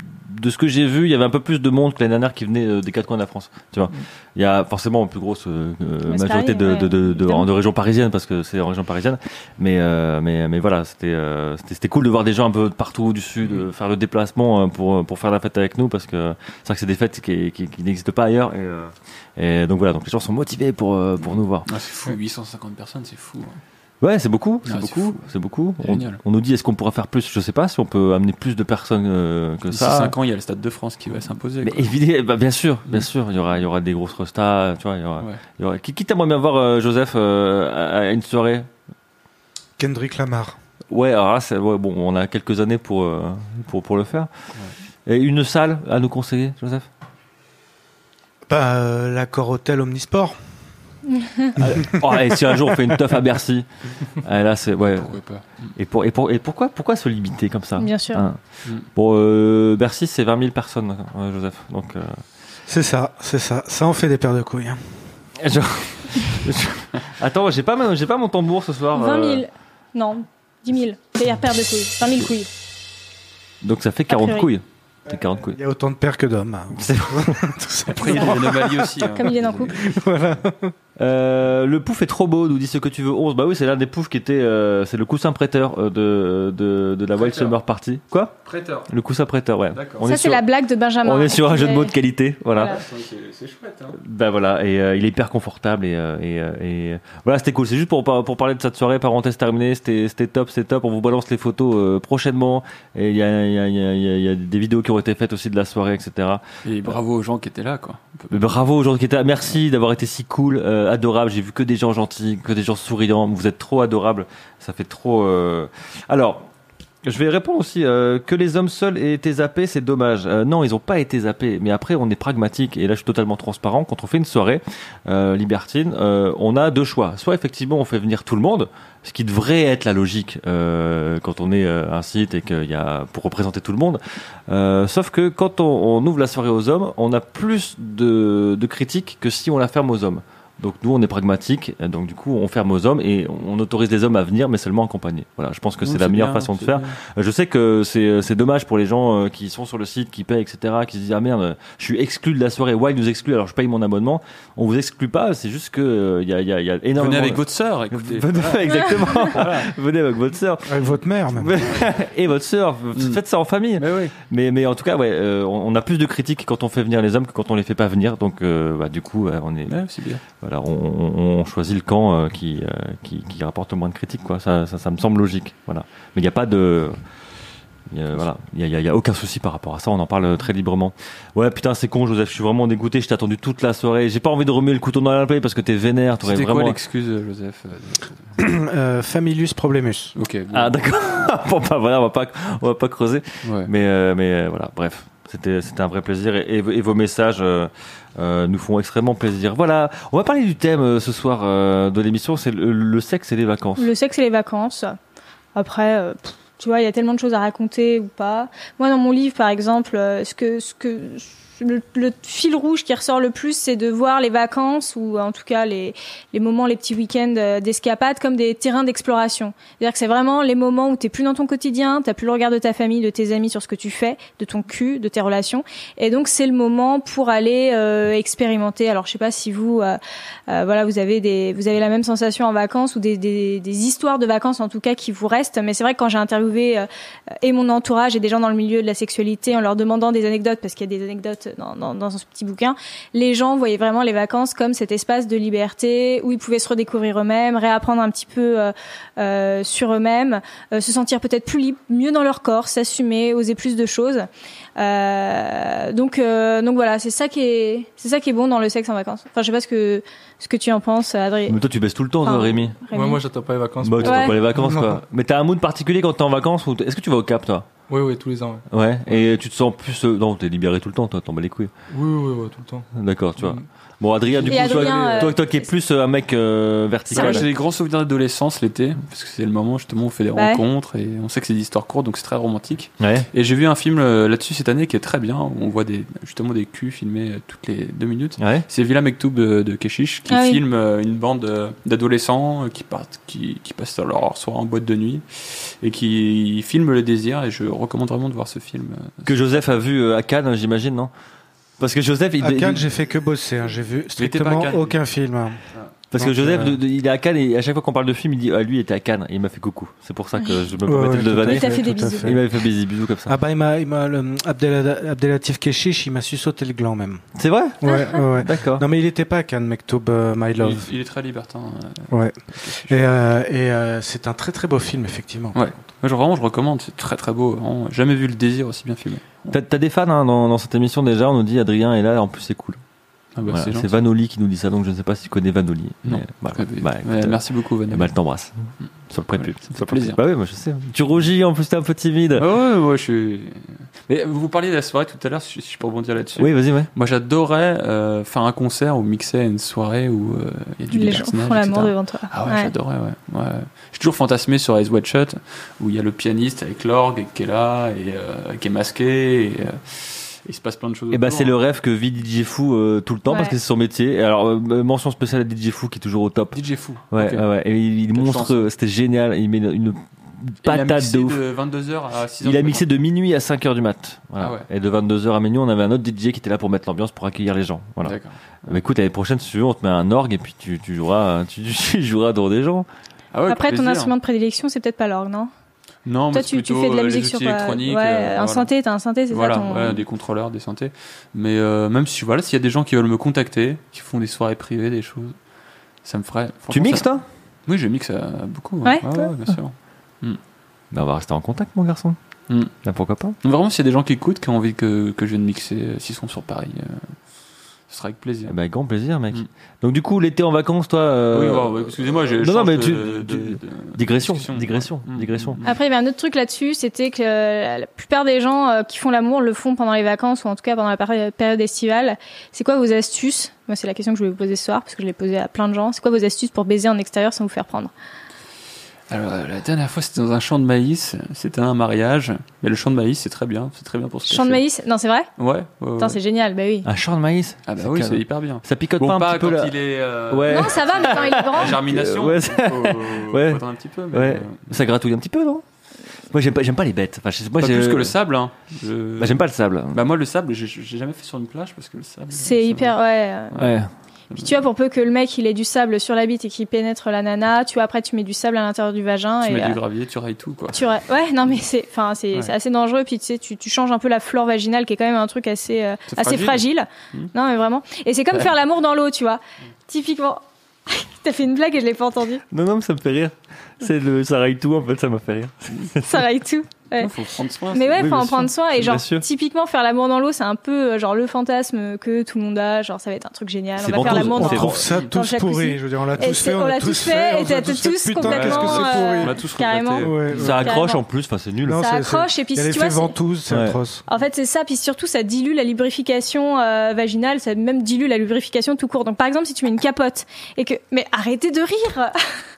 de ce que j'ai vu, il y avait un peu plus de monde que l'année dernière qui venait euh, des quatre coins de la France. Tu vois, il y a forcément une plus grosse euh, majorité de, ouais, de, de, de, de, de régions parisiennes parce que c'est en région parisienne. Mais, euh, mais, mais voilà, c'était, euh, c'était, c'était cool de voir des gens un peu partout du sud euh, faire le déplacement pour, pour faire la fête avec nous parce que c'est vrai que c'est des fêtes qui, qui, qui n'existent pas ailleurs. Et, euh, et donc voilà, donc les gens sont motivés pour, euh, pour nous voir. Ah, c'est fou, huit cent cinquante personnes, c'est fou. Hein. Ouais, c'est beaucoup, c'est Ah, beaucoup, c'est, c'est beaucoup. On, Génial. on nous dit est-ce qu'on pourra faire plus? Je sais pas si on peut amener plus de personnes euh, que D'ici ça. cinq ans, il y a le Stade de France qui va s'imposer. Mais quoi. évidemment, bah, bien sûr, bien sûr, il y aura, il y aura des grosses restas, tu vois, il y aura, Ouais. il y aura... Qui, qui t'aimerait bien voir euh, Joseph euh, à, à une soirée? Kendrick Lamar. Ouais, alors là, c'est, ouais, bon, on a quelques années pour euh, pour pour le faire. Ouais. Et une salle à nous conseiller, Joseph? Bah, euh, l'accord hôtel Omnisport. Oh, et si un jour on fait une teuf à Bercy, ah, là c'est ouais. Pourquoi pas. Et pour et pour et pourquoi pourquoi se limiter comme ça? Bien sûr. Hein. Mm. Pour euh, Bercy, c'est vingt mille personnes, euh, Joseph. Donc. Euh... C'est ça, c'est ça. Ça en fait des paires de couilles. Hein. Je... je... Attends, j'ai pas ma... j'ai pas mon tambour ce soir. vingt euh... mille. Non, dix mille. C'est-à-dire paire de couilles. vingt mille couilles. Donc ça fait quarante couilles. C'est quarante couilles. Il y a autant de paires que d'hommes. Hein. C'est... Après, il y a des anomalies aussi. Hein. Comme il est en couple. Voilà. Euh, le pouf est trop beau, nous dit ce que tu veux onze. Bah oui, c'est l'un des poufs qui était, euh, c'est le coussin prêteur euh, de, de, de la Wild Summer Party. Quoi? Prêteur. Le coussin prêteur, ouais. D'accord. On Ça, est c'est sur, la blague de Benjamin. on est sur un jeu de Mais- mots de qualité, voilà. Voilà. C'est, c'est chouette. Hein. Bah voilà, et euh, il est hyper confortable et, euh, et, euh, et euh, voilà, c'était cool. C'est juste pour, pour parler de cette soirée, parenthèse terminée, c'était, c'était top, c'était top. On vous balance les photos euh, prochainement. Et il y a, il y, a, il y, a, il y a des vidéos qui ont été faites aussi de la soirée, et cetera. Et bravo aux gens qui étaient là, quoi. On peut- Bravo aux gens qui étaient là. Merci d'avoir été si cool, euh, adorable. J'ai vu que des gens gentils, que des gens souriants. Vous êtes trop adorables. Ça fait trop. Euh... Alors, je vais répondre aussi euh, que les hommes seuls aient été zappés, c'est dommage. Euh, non, ils n'ont pas été zappés. Mais après, on est pragmatique. Et là, je suis totalement transparent. Quand on fait une soirée euh, libertine, euh, on a deux choix. Soit effectivement, on fait venir tout le monde, ce qui devrait être la logique euh, quand on est euh, un site et qu'il y a pour représenter tout le monde. Euh, sauf que quand on, on ouvre la soirée aux hommes, on a plus de, de critiques que si on la ferme aux hommes. Donc nous, on est pragmatique, donc du coup, on ferme aux hommes et on autorise les hommes à venir, mais seulement accompagnés. Voilà, je pense que c'est Non, la meilleure bien, façon de c'est faire. bien. Je sais que c'est c'est dommage pour les gens euh, qui sont sur le site, qui payent, et cetera, qui se disent ah merde, je suis exclu de la soirée. Wild nous exclut, alors je paye mon abonnement. On vous exclut pas, c'est juste que il y a il y a, y a énormément. Venez avec de- votre sœur, écoutez. Venez, exactement. Venez avec votre sœur Avec votre mère, même. et votre sœur. Faites ça en famille. Mais oui. Mais, mais en tout cas, ouais, euh, on on a plus de critiques quand on fait venir les hommes que quand on les fait pas venir. Donc, euh, bah, du coup, euh, on est, Ouais, c'est bien. voilà, on, on, on choisit le camp euh, qui, euh, qui, qui rapporte le moins de critiques, quoi. Ça, ça, ça me semble logique. Voilà. Mais il n'y a pas de, il y a, voilà, il y a, il y a aucun souci par rapport à ça. On en parle très librement. Ouais, putain, c'est con, Joseph. Je suis vraiment dégoûté. Je t'ai attendu toute la soirée. J'ai pas envie de remuer le couteau dans la plaie parce que t'es vénère. T'aurais C'était vraiment. quoi l'excuse, Joseph? euh, Familus Problemus. Ok. Bon. Ah, d'accord. Bon, bah voilà, on va pas, on va pas creuser. Ouais. Mais, euh, mais euh, voilà, bref, c'était, c'était un vrai plaisir et, et, et vos messages euh, euh, nous font extrêmement plaisir. Voilà, on va parler du thème euh, ce soir euh, de l'émission, c'est le, le sexe et les vacances. Le sexe et les vacances. Après, euh, pff, tu vois, il y a tellement de choses à raconter ou pas. Moi, dans mon livre, par exemple, euh, ce que, ce que le, le fil rouge qui ressort le plus, c'est de voir les vacances ou en tout cas les, les moments, les petits week-ends euh, d'escapade comme des terrains d'exploration. C'est-à-dire que c'est vraiment les moments où t'es plus dans ton quotidien, t'as plus le regard de ta famille, de tes amis sur ce que tu fais, de ton cul, de tes relations. Et donc c'est le moment pour aller euh, expérimenter. Alors je sais pas si vous, euh, euh, voilà, vous avez des, vous avez la même sensation en vacances ou des, des, des histoires de vacances en tout cas qui vous restent. Mais c'est vrai que quand j'ai interviewé euh, et mon entourage et des gens dans le milieu de la sexualité en leur demandant des anecdotes, parce qu'il y a des anecdotes dans, dans, dans ce petit bouquin, les gens voyaient vraiment les vacances comme cet espace de liberté où ils pouvaient se redécouvrir eux-mêmes, réapprendre un petit peu euh, euh, sur eux-mêmes, euh, se sentir peut-être plus libres, mieux dans leur corps, s'assumer, oser plus de choses. Euh, donc, euh, donc voilà, c'est ça qui est, c'est ça qui est bon dans le sexe en vacances. Enfin, je sais pas ce que ce que tu en penses, Adrien. Mais toi, tu baisses tout le temps, toi, Enfin, Rémi. Rémi. Ouais, moi, j'attends pas les vacances. Bah, tu Ouais. prends pas les vacances, Non. quoi. Mais t'as un mood particulier quand t'es en vacances ou t'- est-ce que tu vas au Cap, toi? Oui, oui, tous les ans. Ouais. Ouais. Et tu te sens plus, euh, non, t'es libéré tout le temps, toi, t'en bats les couilles. Oui, oui, oui, tout le temps. D'accord, tu vois. Mm. Bon, Adrien, du Et coup, Adrien, toi, euh, toi, toi qui es plus euh, un mec euh, vertical. Ouais, j'ai des grands souvenirs d'adolescence l'été, parce que c'est le moment justement où on fait des Ouais. rencontres et on sait que c'est des histoires courtes, donc c'est très romantique. Ouais. Et j'ai vu un film euh, là-dessus cette année qui est très bien, où on voit des, justement des culs filmés euh, toutes les deux minutes. Ouais. C'est Villa Mektoub de, de Keshish qui Ah oui. filme euh, une bande euh, d'adolescents euh, qui partent, qui, qui passent leur soirée en boîte de nuit et qui filment le désir. Et je recommande vraiment de voir ce film. euh, Que Joseph a vu euh, à Cannes, j'imagine, non? Parce que Joseph, il, À Cannes, il- j'ai fait que bosser. hein. J'ai vu Mais t'es pas à strictement Cannes. aucun film. hein. parce que Donc, Joseph, euh, de- de- il est à Cannes et à chaque fois qu'on parle de film, il dit ah, lui il était à Cannes et il m'a fait coucou. C'est pour ça que je me Ouais, permettais ouais, de le tout à vanner. Il t'a fait des tout à bisous. fait. Il m'avait fait bisous, bisous comme ça. Ah bah il m'a, il m'a le, Abdel- Abdelatif Keshish, il m'a su sauter le gland même. C'est vrai? Ouais, ouais, ouais. D'accord. Non mais il était pas à Cannes, Mektoub, euh, My il, Love. il est très libertin. euh, Ouais. Et, euh, et euh, c'est un très très beau film effectivement. Ouais. Moi, genre, vraiment, je recommande. C'est très très beau. Vraiment, jamais vu le désir aussi bien filmé. T'as, t'as des fans hein, dans, dans cette émission déjà, on nous dit Adrien est là, en plus c'est cool. Ah bah, Voilà, c'est c'est gentil. Vanoli qui nous dit ça, donc je ne sais pas si tu connais Vanoli. Non. Mais, voilà. Très bien. Bah, Ouais, écoute, merci beaucoup, euh, Vanessa. bah, elle t'embrasse. Sur le pré-pub. Ouais, ça me fait Sur le plaisir. Bah oui, moi je sais. Tu rougis en plus, t'es un peu timide. Ah ouais, ouais, je suis. Mais vous parliez de la soirée tout à l'heure, si si je peux rebondir là-dessus. Oui, vas-y, ouais. Moi, j'adorais euh, faire un concert ou mixer une soirée où euh, il y a du Les gens libertinage, font l'amour et cetera. devant toi. Ah ouais, Ouais. j'adorais, ouais. ouais. J'ai toujours fantasmé sur Eyes Wide Shut, où il y a le pianiste avec l'orgue qui est là, et euh, qui est masqué, et euh, il se passe plein de choses. Et bah autour. c'est le rêve que vit D J Fou euh, tout le temps Ouais. parce que c'est son métier. Et alors euh, mention spéciale à D J Fou qui est toujours au top. D J Fou. Ouais, Ok. ouais, ouais. Et il, il Quelle montre, c'était génial. Il met une, une Il a patate mixé de ouf. de vingt-deux heures à six heures. Il a du mixé matin. de minuit à cinq heures du mat. Voilà. Ah ouais. Et de vingt-deux heures à minuit, on avait un autre D J qui était là pour mettre l'ambiance, pour accueillir les gens. Voilà. D'accord. Bah, écoute, l'année prochaine, si tu veux, on te met un orgue et puis tu, tu joueras, tu, tu joueras dans des gens. Ah ouais, Après, avec ton plaisir. instrument de prédilection, c'est peut-être pas l'orgue, non? Non, Toi, mais c'est tu, tu plutôt, fais de la euh, musique les sur outils quoi? électroniques. Ouais, euh, un voilà. synthé, t'as un synthé, c'est Voilà, ça ton. ouais, des contrôleurs, des synthés. Mais euh, même si voilà, s'il y a des gens qui veulent me contacter, qui font des soirées privées, des choses, ça me ferait. Tu franchement, mixes, ça- toi? Oui, je mixe euh, beaucoup. Ouais, ouais, toi ouais, bien sûr. Bah, on va rester en contact, mon garçon. Mm. Bah, pourquoi pas? Donc, vraiment, s'il y a des gens qui écoutent, qui ont envie que, que je vienne mixer, euh, s'ils sont sur Paris, euh, ce sera avec plaisir. Eh bah, grand plaisir, mec. Mm. Donc, du coup, l'été en vacances, toi. euh, Oui, ouais, ouais, excusez-moi, j'ai. Non, non, mais tu- de, tu- de- de- digression, discussion. digression, Mm. digression. Après, il y avait un autre truc là-dessus, c'était que euh, la plupart des gens euh, qui font l'amour le font pendant les vacances ou en tout cas pendant la péri- période estivale. C'est quoi vos astuces? Moi, c'est la question que je voulais vous poser ce soir parce que je l'ai posée à plein de gens. C'est quoi vos astuces pour baiser en extérieur sans vous faire prendre? Alors, euh, la dernière fois, c'était dans un champ de maïs, c'était un mariage. Mais le champ de maïs, c'est très bien, c'est très bien pour se Champ de cacher. maïs? Non, c'est vrai? Ouais, ouais, ouais. Attends, c'est génial, bah oui. Un champ de maïs? Ah bah C'est oui, calme. c'est hyper bien. Ça picote Bon, pas un pas petit peu quand là? il est. euh, Ouais. Non, ça va, mais quand il est grand. La germination. Ouais, faut, ça- faut Ouais. attendre un petit peu. Mais Ouais. euh, Ça gratouille un petit peu, non? Moi, j'aime pas, j'aime pas les bêtes. Enfin, je sais- moi, pas j'ai- plus que le sable. Hein. Je- Bah, j'aime pas le sable. Bah moi, le sable, j'ai- j'ai jamais fait sur une plage parce que le sable. C'est ça- hyper, ouais. Ouais. Puis tu vois, pour peu que le mec il ait du sable sur la bite et qu'il pénètre la nana, tu vois, après tu mets du sable à l'intérieur du vagin Tu et mets euh, du gravier, tu railles tout quoi. tu ra- ouais, non mais c'est, enfin c'est, Ouais. c'est assez dangereux. Puis tu sais, tu, tu changes un peu la flore vaginale qui est quand même un truc assez, euh, C'est assez fragile. fragile. Mmh. Non mais vraiment. Et c'est comme Ouais. faire l'amour dans l'eau, tu vois. Typiquement. T'as fait une blague et je l'ai pas entendue. Non, non, mais ça me fait rire. C'est le, ça raille tout, en fait, ça m'a fait rire. Ça raille tout. Ouais. Il faut prendre soin. Mais c'est- ouais, Oui, faut bien en sûr. prendre soin. Et Bien genre, sûr. typiquement, faire l'amour dans l'eau, c'est un peu euh, genre le fantasme que tout le monde a. Genre, ça va être un truc génial. C'est On va bon faire tous- l'amour On dans c'est trouve bon. ça dans tous le jacuzzi. pourris. Je veux dire, on l'a Et tous c'est- fait, on l'a tous fait, et on t'as a tous fait, tous putain, complètement, qu'est-ce que c'est euh, pourri. On a tous Carrément. regretté. Ouais, ouais. Ça accroche Carrément. en plus, enfin, c'est nul. Non, Ça c'est- accroche, c'est- et puis il y a si tu vois, l'effet c'est- ventouse, c'est Ouais. atroce. En fait, c'est ça. Puis surtout, ça dilue la lubrification euh, vaginale. Ça même dilue la lubrification tout court. Donc, par exemple, si tu mets une capote et que, mais arrêtez de rire.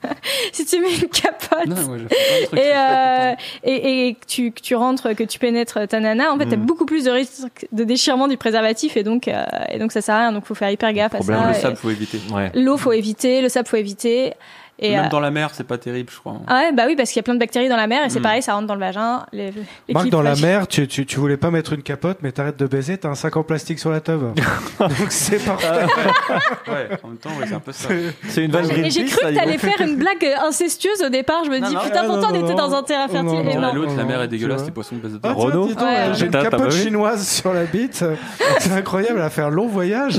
Si tu mets une capote Non, moi, j'ai fait plein de trucs. et, euh, et, et que tu, que tu rentres, que tu pénètres ta nana, en fait, t'as Mm. beaucoup plus de risque de déchirement du préservatif et donc, euh, et donc ça sert à rien. Donc, faut faire hyper gaffe à Problème, ça. Le Et sable, faut éviter. Ouais. L'eau, faut éviter. Le sable, faut éviter. Et Même euh, dans la mer, c'est pas terrible, je crois. ah ouais, bah oui, parce qu'il y a plein de bactéries dans la mer et c'est Mm. pareil, ça rentre dans le vagin. Les, Marc, l'équilibre dans la vagin- mer, tu, tu, tu voulais pas mettre une capote, mais t'arrêtes de baiser, t'as un sac en plastique sur la tub. Donc c'est parfait. Ouais, en même temps, ouais, c'est un peu ça. C'est une vanne Et j'ai Greenpeace, cru ça, que dis t'allais donc. faire une blague incestueuse au départ. Je me Non, dis, non. putain, Ah, pourtant, non, on était non, dans un terrain non, fertile. non, Et non, non. L'autre, la non, mer est tu dégueulasse, vois. les poissons baissent Ah, dedans. tiens, Renaud dis donc, Ouais, euh, ouais. j'ai une T'as- t'as pas capote vu chinoise sur la bite. C'est incroyable, elle a fait un long voyage.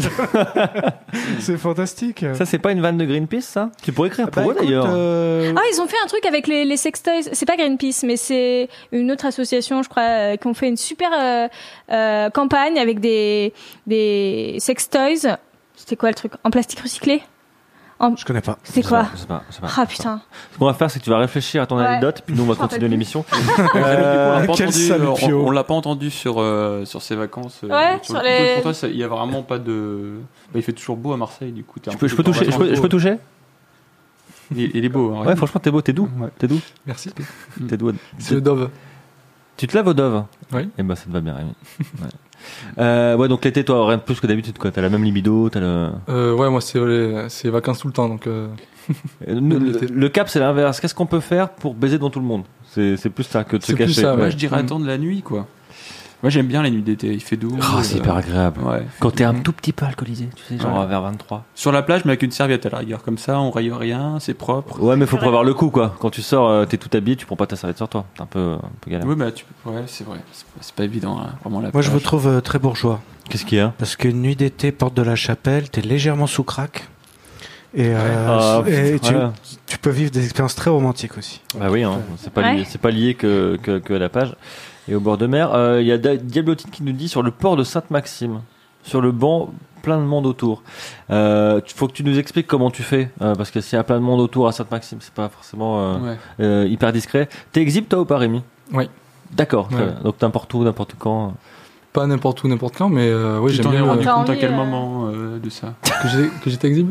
C'est fantastique. Ça, c'est pas une vanne de Greenpeace, ça? Tu pourrais écrire pour Bah, eux, écoute, d'ailleurs. euh, Ah, ils ont fait un truc avec les, les sextoys. C'est pas Greenpeace, mais c'est une autre association, je crois, euh, qui ont fait une super euh, euh, campagne avec des, des sextoys. C'était quoi le truc? En plastique recyclé? En- Je connais pas. C'est Je quoi sais pas, je sais pas, je sais pas. Ah putain. Ce qu'on va faire, c'est que tu vas réfléchir à ton Ouais. anecdote, puis nous on va Je m'en continuer rappelle l'émission. On l'a Euh, pas quel entendu, salopio. on, on l'a pas entendu sur euh, sur ses vacances. euh, Ouais, sur sur le- les- Pour toi, ça- il y a vraiment pas de. Bah, il fait toujours beau à Marseille, du coup. t'es un je peux, peu je peux dans toucher, je vacances peux, je beau. peux toucher Il, il est beau. Hein, Ouais, franchement, t'es beau, t'es doux. Ouais. T'es doux. Merci. T'es doux. C'est le Dove. Tu te laves au Dove? Oui. Eh ben, ça te va bien, Rémi. Ouais. Euh, ouais, donc l'été, toi, rien de plus que d'habitude, quoi. T'as la même libido, t'as le. Euh, ouais, moi, c'est les, c'est vacances tout le temps. Donc, euh, Le, le- le cap, c'est l'inverse. Qu'est-ce qu'on peut faire pour baiser devant tout le monde? C'est c'est plus ça que de se C'est plus cacher. ça, Ouais. Moi, je dirais Mm. attendre la nuit, quoi. Moi, j'aime bien les nuits d'été. Il fait doux. Oh, c'est euh, hyper agréable. Ouais. Quand t'es un Mm. tout petit peu alcoolisé, tu sais, genre Ouais. vers vingt-trois. Sur la plage, mais avec une serviette à la rigueur, comme ça, on raye rien, c'est propre. Ouais, mais faut prévoir le coup, quoi. Quand tu sors, euh, t'es tout habillé, tu prends pas ta serviette sur toi. T'es un peu, un peu galère. Oui, bah tu peux. Ouais, c'est vrai. C'est pas, c'est pas évident, hein, vraiment la Moi, je plage. vous trouve euh, très bourgeois. Qu'est-ce qu'il y a? Parce qu'une nuit d'été, porte de la Chapelle, t'es légèrement sous crack. Et, euh, Ah, et tu, voilà. tu peux vivre des expériences très romantiques aussi. Bah oui, hein. c'est pas lié, Ouais. c'est pas lié que, que, que à la plage et au bord de mer. Euh, Il y a Da- Diablotine qui nous dit sur le port de Sainte-Maxime, sur le banc, plein de monde autour. Euh, il faut que tu nous expliques comment tu fais, euh, parce que s'il y a plein de monde autour à Sainte-Maxime, c'est pas forcément euh, Ouais. euh, hyper discret. T'es exhibe toi ou pas, Rémi? Oui. D'accord. très Ouais. bien. Donc n'importe où, n'importe quand. pas n'importe où, n'importe quand, mais euh, oui, Tu j'aime t'en es bien rendu le- T'as compte à envie, quel euh, moment euh, de ça? que j'ai- que j'étais exhibe.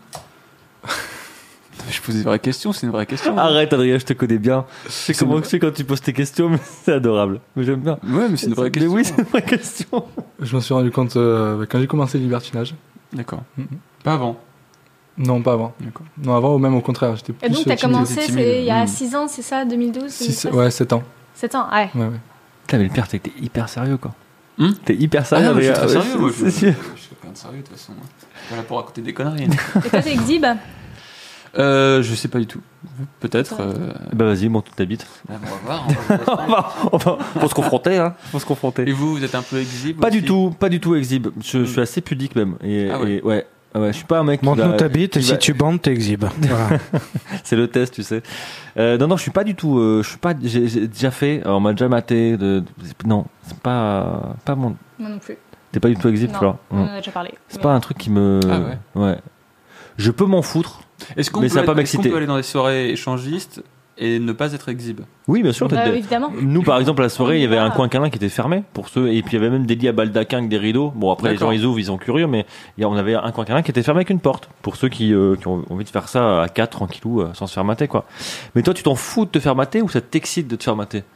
Je pose des vraies questions, c'est une vraie question. Arrête, Adrien, je te connais bien. Je sais comment c'est quand tu poses tes questions, mais c'est adorable. Mais j'aime bien. Ouais, mais c'est une vraie Mais question. oui, c'est une vraie question. Je m'en suis rendu compte euh, quand j'ai commencé le libertinage. D'accord. Mhm. Pas avant. Non, pas avant. D'accord. Non, avant, ou même au contraire, j'étais plus Et donc, t'as euh, timide. commencé timide. c'est il y a Mm. six ans, c'est ça, deux mille douze Six- deux mille treize ouais, sept ans. sept ans, ouais. Ouais, ouais. Putain, mais le pire, c'est que t'es hyper sérieux, quoi. Hmm T'es hyper Ah sérieux, non, mais je suis Adrien. très Ouais, sérieux, moi. c'est- Je c'est sûr. je suis pas de sérieux, de toute façon. Je suis pas là pour raconter des conneries. Et toi, t'es exhibe euh, je sais pas du tout. Peut-être. Euh... Bah vas-y, monte toute ta bite. bah, on va voir. on va On va, on va- faut se confronter, hein. Faut se confronter. Et vous, vous êtes un peu exhibe Pas aussi du tout, pas du tout exhibe. Je, je suis assez pudique même. Et, Ah ouais. et ouais. Ah ouais, je suis pas un mec qui Montre-nous va- ta bite et qui si va- tu bandes, t'es exhibe. Voilà. C'est le test, tu sais. Euh, non, non, je suis pas du tout. euh, je suis pas. J'ai j'ai déjà fait. On m'a déjà maté. De, de- non, c'est pas pas mon. Moi non plus. T'es pas du tout exhibe, Non, Flore. on Non. en a déjà parlé. C'est Mais- pas un truc qui me. Ah ouais. Je peux m'en foutre. Est-ce qu'on Mais peut, ça va pas être- est-ce qu'on m'exciter. peut aller dans des soirées échangistes et ne pas être exhibe? Oui, bien sûr. Bah, t'as- évidemment. Nous, par exemple, à la soirée, il y avait un Ah. coin câlin qui était fermé pour ceux, et puis il y avait même des lits à baldaquin avec des rideaux. Bon, après, les gens, D'accord. ils ouvrent, ils sont curieux, mais il y a- on avait un coin câlin qui était fermé avec une porte pour ceux qui, euh, qui ont envie de faire ça à quatre, tranquillou, euh, sans se faire mater, quoi. Mais toi, tu t'en fous de te faire mater ou ça t'excite de te faire mater?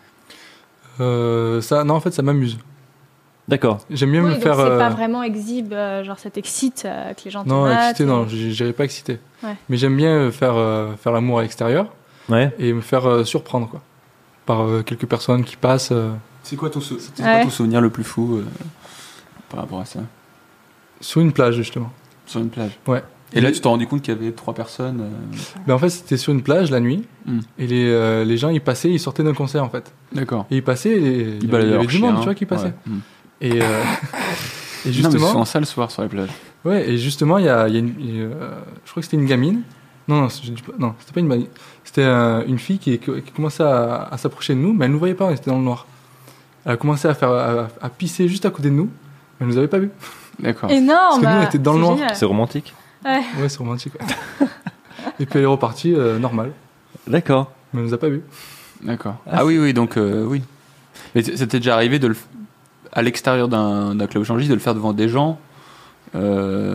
Euh, ça, non, en fait, ça m'amuse. D'accord. J'aime bien Oui, me donc faire. c'est euh, pas vraiment exhibe, euh, genre ça t'excite euh, que les gens te Non, matent, excité, et- non, j- j'irai pas excité. Ouais. Mais j'aime bien euh, faire, euh, faire l'amour à l'extérieur Ouais. et me faire euh, surprendre, quoi. Par euh, quelques personnes qui passent. euh, C'est quoi ton, sou- c'est Ouais. quoi ton souvenir le plus fou euh, par rapport à ça? sur une plage, justement. Sur une plage? Ouais. Et là, tu t'es rendu compte qu'il y avait trois personnes euh, Mais en fait, c'était sur une plage la nuit. Mm. Et les, euh, les gens, ils passaient, ils sortaient d'un concert, en fait. D'accord. Et ils passaient, et il y avait, il y baladaient avait leur du monde, chien. tu vois, qui passait. Ouais. Mm. Et, euh, et Non, mais justement. c'est en ça le soir sur la plage. Ouais, et justement, il y a, il y a une, il y a, euh, je crois que c'était une gamine. Non, non, je dis pas- non, c'était pas une gamine. C'était euh, une fille qui, qui commençait à, à s'approcher de nous, mais elle nous voyait pas, on était dans le noir. Elle a commencé à faire, à, à pisser juste à côté de nous, mais elle nous avait pas vus. D'accord. Énorme. Parce que nous, on était dans le c'est noir. génial. C'est romantique. Ouais. Ouais, c'est romantique. Ouais. Et puis elle est repartie, euh, normal, D'accord. mais elle nous a pas vus. D'accord. Ah, oui, oui, donc euh, oui. Mais c- c'était déjà arrivé de le, f- à l'extérieur d'un, d'un club échangiste de le faire devant des gens euh,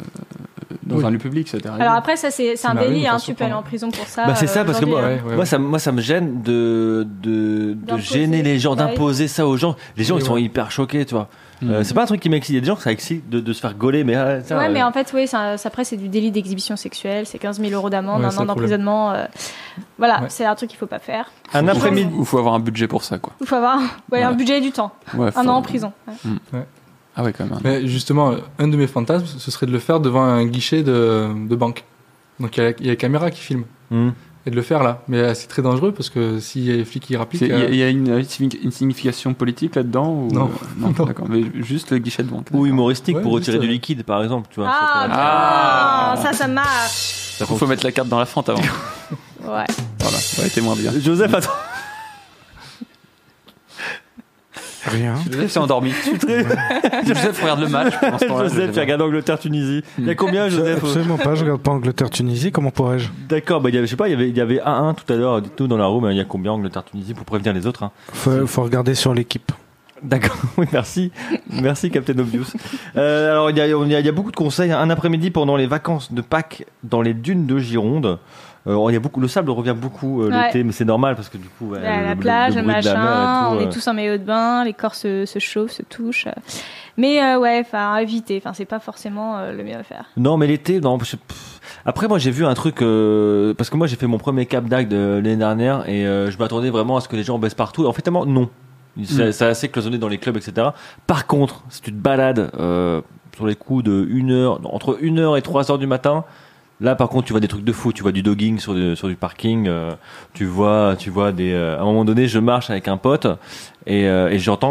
dans Oui. un lieu public, ça t'est arrivé? Alors après, ça c'est c'est Ça un m'arrive de délit, me hein, faire tu peux aller en surprendre. prison pour ça. Bah, c'est ça, euh, parce que moi, aujourd'hui, Ouais, ouais, moi, ouais. ça, moi, ça me gêne de, de, de D'imposer. gêner les gens, Bah oui. d'imposer ça aux gens. Les gens, Oui, ils sont ouais. hyper choqués, tu vois. Mm. Euh, c'est pas un truc qui m'excite. Il y a des gens que ça excite de, de se faire gauler, mais ah, tiens, Ouais, euh, mais en fait, oui, ça, ça, après, c'est du délit d'exhibition sexuelle, c'est quinze mille euros d'amende, Ouais, un c'est an le problème. d'emprisonnement. euh, voilà, Ouais. c'est un truc qu'il faut pas faire. un Faut- après-midi. Il faut avoir un budget pour ça, quoi. Il faut avoir ouais, un Ouais. budget et du temps. Ouais, Un faut- an en prison. Ouais. Ah ouais, quand même. Mais justement, un de mes fantasmes, ce serait de le faire devant un guichet de, de banque. Donc il y, a, il y a la caméra qui filme. Hmm. Et de le faire là. Mais euh, c'est très dangereux parce que s'il y a les flics qui rappliquent. C'est- Il y, a- euh, il y a une, une signification politique là-dedans ou... Non. non, Non. d'accord. Mais juste le guichet de banque. Ou humoristique Ouais, pour juste, retirer du euh, liquide, par exemple, tu vois. Ah, ça pourrait- bien. Ah. ça, ça marche. ça Il faut mettre la carte dans la fente avant. Ouais. Voilà, ça aurait été moins bien. Joseph, attends. Rien. Joseph s'est endormi. Joseph regarde le match. Pendant ce temps-là, Joseph, tu regardes Angleterre-Tunisie. Il y a combien, Joseph? Absolument pas, je regarde pas Angleterre-Tunisie, comment pourrais-je? D'accord, bah, il y avait, je sais pas, il y avait, il y avait un un tout à l'heure, dites-nous dans la room, il y a combien Angleterre-Tunisie pour prévenir les autres, hein. Faut, faut regarder sur l'équipe. D'accord, oui, merci. Merci, Captain Obvious. Euh, alors, il y a, il y a, il y a beaucoup de conseils. Un après-midi pendant les vacances de Pâques dans les dunes de Gironde. Euh, il y a beaucoup, le sable revient beaucoup euh, Ouais. l'été, mais c'est normal parce que du coup, ouais, la, le, la le- plage, le le, bruit de la mer machin, et tout, on euh. est tous en maillot de bain, les corps se, se chauffent, se touchent. Mais euh, ouais, enfin, à éviter. Enfin, c'est pas forcément euh, le mieux à faire. Non, mais l'été, non. je- pff. Après, moi, j'ai vu un truc euh, parce que moi, j'ai fait mon premier Cap d'Agde de l'année dernière et euh, je m'attendais vraiment à ce que les gens baissent partout. Et en fait, tellement non. C'est, Mm. c'est assez cloisonné dans les clubs, et cetera. Par contre, si tu te balades euh, sur les coups de une heure, entre une heure et trois heures du matin. Là, par contre, tu vois des trucs de fou. Tu vois du dogging sur, du- sur du parking. euh, tu vois, tu vois des. euh, à un moment donné, je marche avec un pote et, euh, et j'entends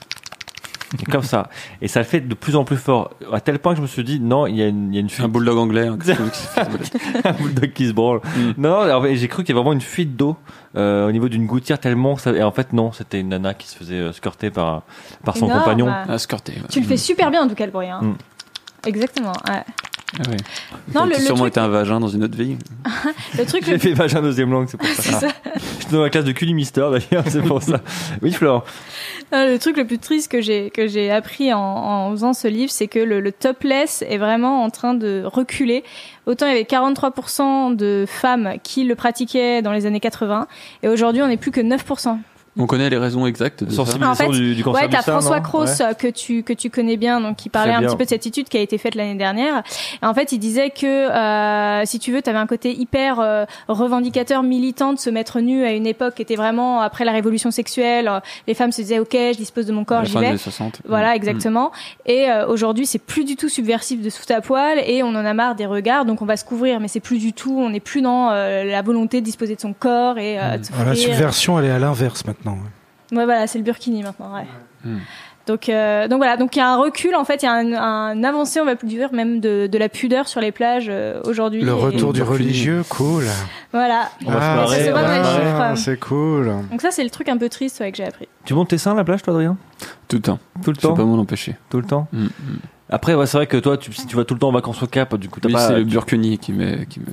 comme ça. Et ça le fait de plus en plus fort. À tel point que je me suis dit, non, il y a une, il y a une Un fuite. bulldog anglais. hein, un bulldog qui se branle. Mm. Non, non, alors, j'ai cru qu'il y avait vraiment une fuite d'eau euh, au niveau d'une gouttière tellement. Ça, et en fait, non, c'était une nana qui se faisait euh, squirter par par son Énorme. compagnon. Ah, squirté. Ouais. Tu le fais super bien en tout cas, le bruit. Hein. Mm. Exactement. Ouais. Ah ouais. Non, Il le, a le sûrement truc, été un vagin dans une autre vie. le truc J'ai le fait vagin deuxième langue, c'est pour ça. c'est ça. J'étais dans la classe de Culimister d'ailleurs, c'est pour ça. Oui, Flore. Non, le truc le plus triste que j'ai que j'ai appris en, en faisant ce livre, c'est que le, le topless est vraiment en train de reculer. Autant il y avait quarante-trois pour cent de femmes qui le pratiquaient dans les années quatre-vingts, et aujourd'hui on n'est plus que neuf pour cent. On connaît les raisons exactes de ça. Sensibilisation En fait, du, du cancer Ouais, du t'as sein, François non Cros Ouais. que tu que tu connais bien, donc qui parlait Très un bien. petit peu de cette étude qui a été faite l'année dernière. Et en fait, il disait que euh, si tu veux, t'avais un côté hyper euh, revendicateur, militant de se mettre nu à une époque qui était vraiment après la révolution sexuelle. Euh, Les femmes se disaient ok, je dispose de mon À corps, la j'y fin des vais. années soixante. Voilà, Mm. exactement. Et euh, aujourd'hui, c'est plus du tout subversif de se foutre à poil et on en a marre des regards, donc on va se couvrir. Mais c'est plus du tout, on n'est plus dans euh, la volonté de disposer de son corps et euh, de Ah, la s'offrir. subversion, elle est à l'inverse maintenant. ouais. Ouais, voilà, c'est le burkini maintenant, ouais. Mm. Donc, euh, donc voilà, donc il y a un recul, en fait, il y a un, un avancé, on va plus dire, même de, de la pudeur sur les plages euh, aujourd'hui. Le Et- retour du Burkini. religieux, cool. Voilà. On va se Ah, marrer, c'est on va se vrai, marrer. c'est cool. Donc ça, c'est le truc un peu triste ouais, que j'ai appris. Tu montes tes seins à la plage, toi, Adrien? Tout le temps. Tout le Je peux temps. pas m'en empêcher. Tout le temps. Mm, mm. Après, ouais, c'est vrai que toi, tu, si tu vas tout le temps en vacances au Cap, du coup, t'as Oui, pas. c'est le burkini qui me. Qui me...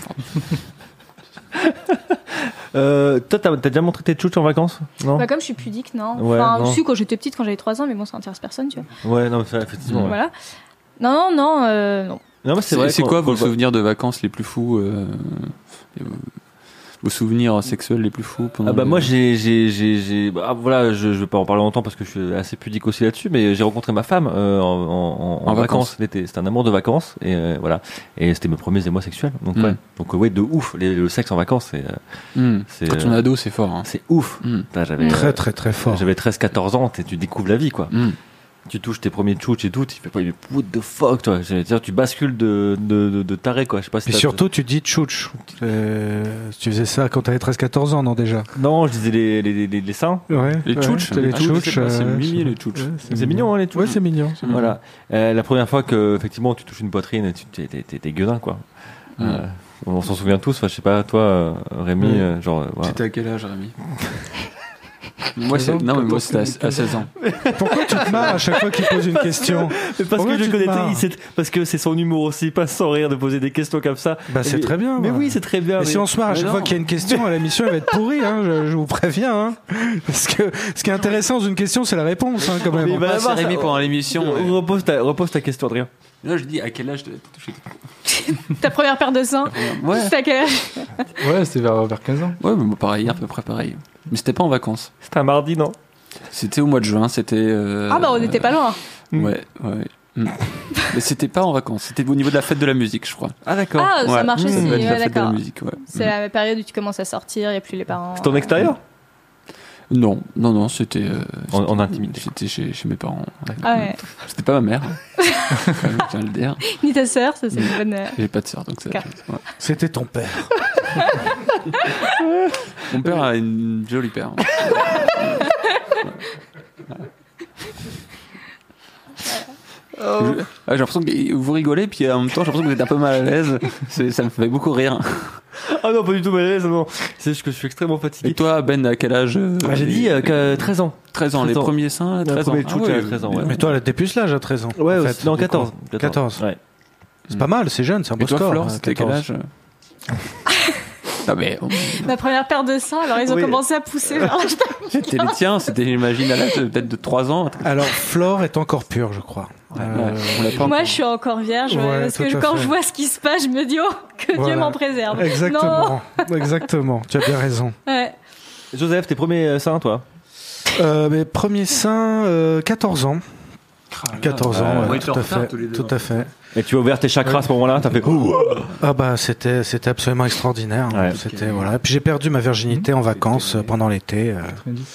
Euh, toi, t'as, t'as déjà montré tes tchouches en vacances? Non? Bah, comme je suis pudique, non. Ouais, enfin, non. si, quand j'étais petite, quand j'avais trois ans, mais bon, ça intéresse personne, tu vois. Ouais, non, mais ça, effectivement. Ouais. Voilà. Non, non, non, euh, non. Non, mais c'est C'est vrai. c'est qu'on- quoi qu'on vos le voit. souvenirs de vacances les plus fous euh, et vos, vos souvenirs sexuels les plus fous pendant Ah bah le- moi j'ai j'ai j'ai j'ai bah, ah, voilà je je vais pas en parler longtemps parce que je suis assez pudique aussi là-dessus, mais j'ai rencontré ma femme euh, en, en, en, En vacances vacances. l'été. C'était un amour de vacances et euh, voilà, et c'était mes premiers émois sexuels, donc Mm. ouais, donc euh, ouais, de ouf. Les- le sexe en vacances c'est euh, Mm. c'est Quand on euh, est ado, c'est fort. Hein. c'est ouf. Mm. Putain, j'avais Très, euh, très, très fort. j'avais treize quatorze ans, t'es- tu découvres la vie quoi. Mm. Tu touches tes premiers tchouches et tout, tu fais pas mais what the fuck toi. Je veux dire, tu bascules de de de, de taré quoi. Je sais pas si Et t'as- surtout, tu dis tchouch. Euh, tu faisais ça quand t'avais treize quatorze ans, non, déjà? Non, je disais les les les, les seins. Ouais. Les ouais, tchouches, t'as les ah, je sais tchouches. pas, c'est euh, mimi, c'est- les tchouches. ouais, C'est mignon hein les tchouches. Ouais, c'est mignon. c'est mignon. Voilà. Euh, la première fois que effectivement tu touches une poitrine, et tu t'es t'es- t'es- t'es gueudin quoi. Mm. Euh, on s'en souvient tous. Enfin, je sais pas toi, euh, Rémi, Mm. euh, genre. euh, voilà. C'était à quel âge, Rémi Moi, c'est... Non, mais moi, c'était à, à seize ans. Pourquoi tu te marres à chaque fois qu'il pose une question? Mais parce Pourquoi que je tu te connais, marres il sait- parce que c'est son humour aussi, pas sans rire de poser des questions comme ça. Bah, c'est Mais- très bien. Mais ouais. oui, c'est très bien. Et mais- si on se marre à Mais chaque non. fois qu'il y a une question, la mission elle va être pourrie, hein, je, je vous préviens. Hein. Parce que ce qui est intéressant dans une question, c'est la réponse, hein, quand même. Mais il va Bah, l'avoir, c'est Rémi ça. pendant l'émission. ouais. Repose ta, repose ta question, Adrien. Là, je dis à quel âge tu as touché Ta première paire de seins, Ouais, c'est à quel âge? Ouais, c'était vers, vers quinze ans. ouais, mais pareil, à peu près pareil. Mais c'était pas en vacances. C'était un mardi, non? C'était au mois de juin, c'était. euh, Ah bah, on n'était pas loin. Ouais, ouais. Mm. Mais c'était pas en vacances, c'était au niveau de la fête de la musique, je crois. Ah d'accord. Ah, ça Ouais. marche aussi, Mmh, ouais, la fête de la d'accord. musique, ouais. C'est la période où tu commences à sortir, il n'y a plus les parents. C'est en extérieur? Non, non, non, c'était. euh, En- c'était- en intimité. C'était chez, chez mes parents. Ah ouais. C'était pas ma mère. Quand même, je tiens à le dire. Ni ta sœur, ça c'est une bonne. euh, J'ai pas de sœur, donc ça. Car- ouais. C'était ton père. Mon père a une jolie paire. Je- ah, j'ai l'impression que vous rigolez, puis en même temps, j'ai l'impression que vous êtes un peu mal à l'aise. C'est- Ça me fait beaucoup rire. Ah non, pas du tout mal à l'aise, non. C'est juste que je suis extrêmement fatigué. Et toi, Ben, à quel âge euh, Ah, j'ai dit euh, que treize ans. treize ans, les premiers seins à treize ans. Le premier shoot Ah ouais, à treize ans, ouais. Mais toi, t'es plus l'âge à treize ans. Ouais, en ouais, fait, non, du quatorze. coup. quatorze. Ouais. C'est pas mal, c'est jeune, c'est un beau Et toi, score. Flore, hein, c'était quel quatorze. âge Ah mais on- Ma première paire de seins, alors ils ont Oui. commencé à pousser vers l'âge de- c'était les tiens, c'était j'imagine à l'âge de- peut-être de trois ans. Alors, Flore est encore pure, je crois. Euh, Ouais, on l'a pas Moi, encore. je suis encore vierge, ouais, Ouais, parce tout que à quand fait. je vois ce qui se passe, je me dis, oh, que Voilà. Dieu m'en préserve. Non. Exactement, exactement. Tu as bien raison. Ouais. Joseph, tes premiers euh, seins, toi? Euh, mes premiers seins, euh, quatorze ans. quatorze ans, Ouais, ouais, on était tout en à retard fait. tous les deux, Tout hein. à fait. Et tu as ouvert tes chakras à ce moment-là, t'as fait ouh. Ah bah c'était c'était absolument extraordinaire. hein. Ouais. C'était voilà. Et puis j'ai perdu ma virginité en vacances euh, pendant l'été. euh,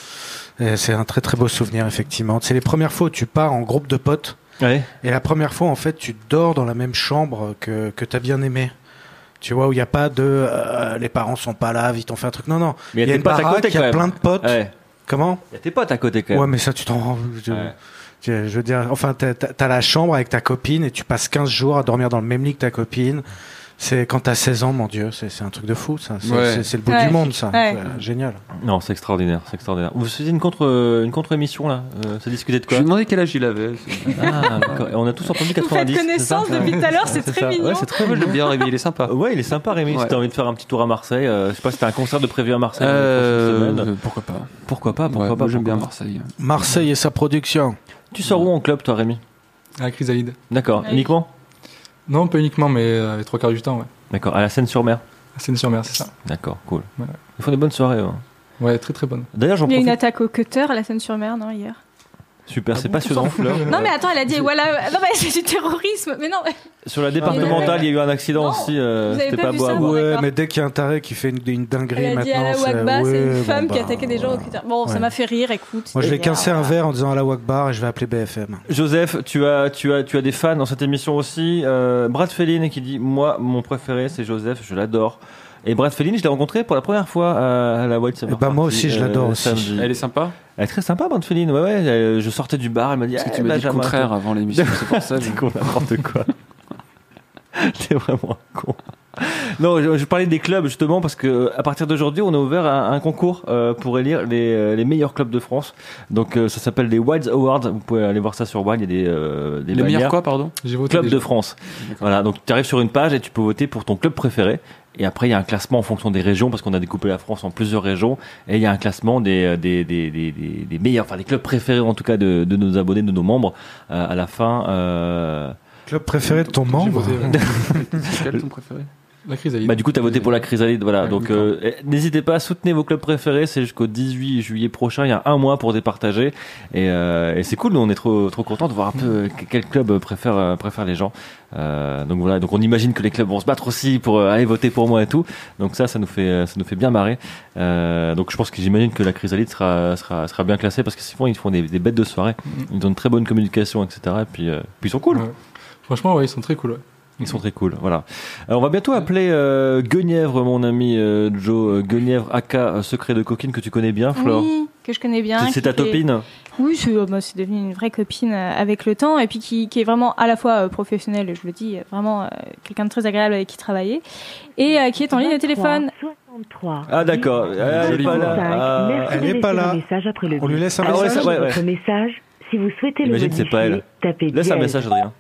et c'est un très très beau souvenir effectivement. C'est les premières fois où tu pars en groupe de potes Ouais. et la première fois en fait tu dors dans la même chambre que que t'as bien aimé. Tu vois où il y a pas de euh, les parents sont pas là, vite on fait un truc. Non non. Mais Il y a tes une potes à baraque, côté il y quand a même. plein de potes. Ouais. Comment? Il y a tes potes à côté quand même. Ouais mais ça tu t'en rends. je- Ouais. Je je veux dire, enfin, t'as, t'as- t'as la chambre avec ta copine et tu passes quinze jours à dormir dans le même lit que ta copine. C'est quand t'as seize ans, mon Dieu, c'est, c'est un truc de fou, ça. C'est, Ouais. c'est, c'est le bout Ouais. du monde, ça. Ouais. C'est génial. Non, c'est extraordinaire, c'est extraordinaire. Vous faisiez une contre, euh, une contre-émission là. Euh, ça discutait de Je quoi? lui ai demandé quel âge il avait. Ah, d'accord. Et on a tous entendu Vous quatre-vingt-dix. faites connaissance c'est ça depuis tout à l'heure, c'est C'est très ça. mignon. Ouais, c'est très Moi, je mignon. l'aime bien, Rémi, il est sympa. Ouais, il est sympa, Rémi. Ouais. Si t'as envie de faire un petit tour à Marseille, euh, je sais pas si t'as un concert de prévu à Marseille. la prochaine semaine. Euh, pourquoi pas Pourquoi pas, pourquoi Ouais, pas. moi, j'aime pourquoi bien pas. Marseille. Marseille et sa production. Tu sors où en club, toi, Rémi? À la chrysalide. D'accord. Ouais. Uniquement? Non, pas uniquement, mais euh, les trois quarts du temps, ouais. D'accord. À la Seine-sur-Mer. À Seine-sur-Mer, c'est ça. D'accord, cool. Ouais. Ils font des bonnes soirées. Ouais. Ouais, très très bonne. D'ailleurs, j'en Il y a une profite. attaque au cutter à la Seine-sur-Mer, non, hier. Super, c'est passionnant, Fleur. Non, mais attends, elle a dit, voilà, non, mais c'est du terrorisme. Mais non, Sur la départementale, il y a eu un accident Non, aussi. euh, vous avez C'était pas pas vu beau à ça, voir. bon, Ouais, d'accord. mais dès qu'il y a un taré qui fait une, une dinguerie elle a dit à la maintenant, c'est, Wagba, c'est ouais, une bon, femme qui bah, attaquait des gens au cutter. Bon, ça ouais. m'a fait rire, écoute. Moi, je vais Et, casser euh, un verre en disant à la Wagbar et je vais appeler B F M. Joseph, tu as, tu as, tu as des fans dans cette émission aussi. Euh, Brad Felline qui dit, moi, mon préféré, c'est Joseph, je l'adore. Et Brad Felline, je l'ai rencontré pour la première fois à, à la White Summer Eh ben, moi Party, aussi, je l'adore aussi. samedi. Elle est sympa. Elle est très sympa, Brad Felline. Ouais, ouais. euh, Je sortais du bar, elle m'a dit, Parce que eh, tu m'as dit le Benjamin, contraire avant l'émission, c'est pour ça. T'es con, n'importe quoi. T'es vraiment un con. Non, je, je parlais des clubs justement parce que à partir d'aujourd'hui, on a ouvert un, un concours euh, pour élire les, euh, les meilleurs clubs de France. Donc euh, ça s'appelle les Wilds Awards. Vous pouvez aller voir ça sur Wild. Il y a des, euh, des Les meilleurs bannières. quoi, pardon J'ai voté Club déjà. de France. Voilà, donc tu arrives sur une page et tu peux voter pour ton club préféré. Et après, il y a un classement en fonction des régions, parce qu'on a découpé la France en plusieurs régions. Et il y a un classement des, des, des, des, des, des meilleurs, enfin des clubs préférés en tout cas de, de nos abonnés, de nos membres. Euh, à la fin, euh... Club préféré de ton J'ai membre? voté, ouais. C'est quel ton préféré La chrysalide. bah, du coup, tu as voté pour la chrysalide. Voilà. Ouais, donc, d'accord. euh, eh, n'hésitez pas à soutenir vos clubs préférés. C'est jusqu'au dix-huit juillet prochain. Il y a un mois pour départager. Et, euh, et c'est cool. Nous, on est trop, trop contents de voir un peu euh, quel club préfère, euh, préfère les gens. Euh, donc voilà. Donc, on imagine que les clubs vont se battre aussi pour euh, aller voter pour moi et tout. Donc ça, ça nous fait, euh, ça nous fait bien marrer. Euh, donc, je pense que j'imagine que la chrysalide sera, sera, sera bien classée parce que souvent, ils font des, des bêtes de soirée. Ils ont une très bonne communication, et cetera. Et puis, euh, puis ils sont cool. Ouais. Franchement, ouais, ils sont très cool. Ouais. Ils sont très cool, voilà. Alors on va bientôt appeler euh, Guenièvre, mon ami euh, Joe, euh, Guenièvre aka euh, Secret de Coquine que tu connais bien, Flore. Oui, que je connais bien. C'est- c'est qui ta fait- topine. Oui, c'est, euh, bah, c'est devenu une vraie copine euh, avec le temps et puis qui, qui est vraiment à la fois euh, professionnelle, je le dis, euh, vraiment euh, quelqu'un de très agréable avec qui travailler et euh, qui est en ligne de téléphone. soixante-trois. Ah d'accord, elle est pas là. Ah. Merci Elle de est laisser pas là. un message après le On lui bip. laisse un Ah ouais, message? ça- ouais, ouais. Votre message, si vous souhaitez le Imagine, c'est modifier, pas elle. tapez Laisse un dièse. message, Adrien.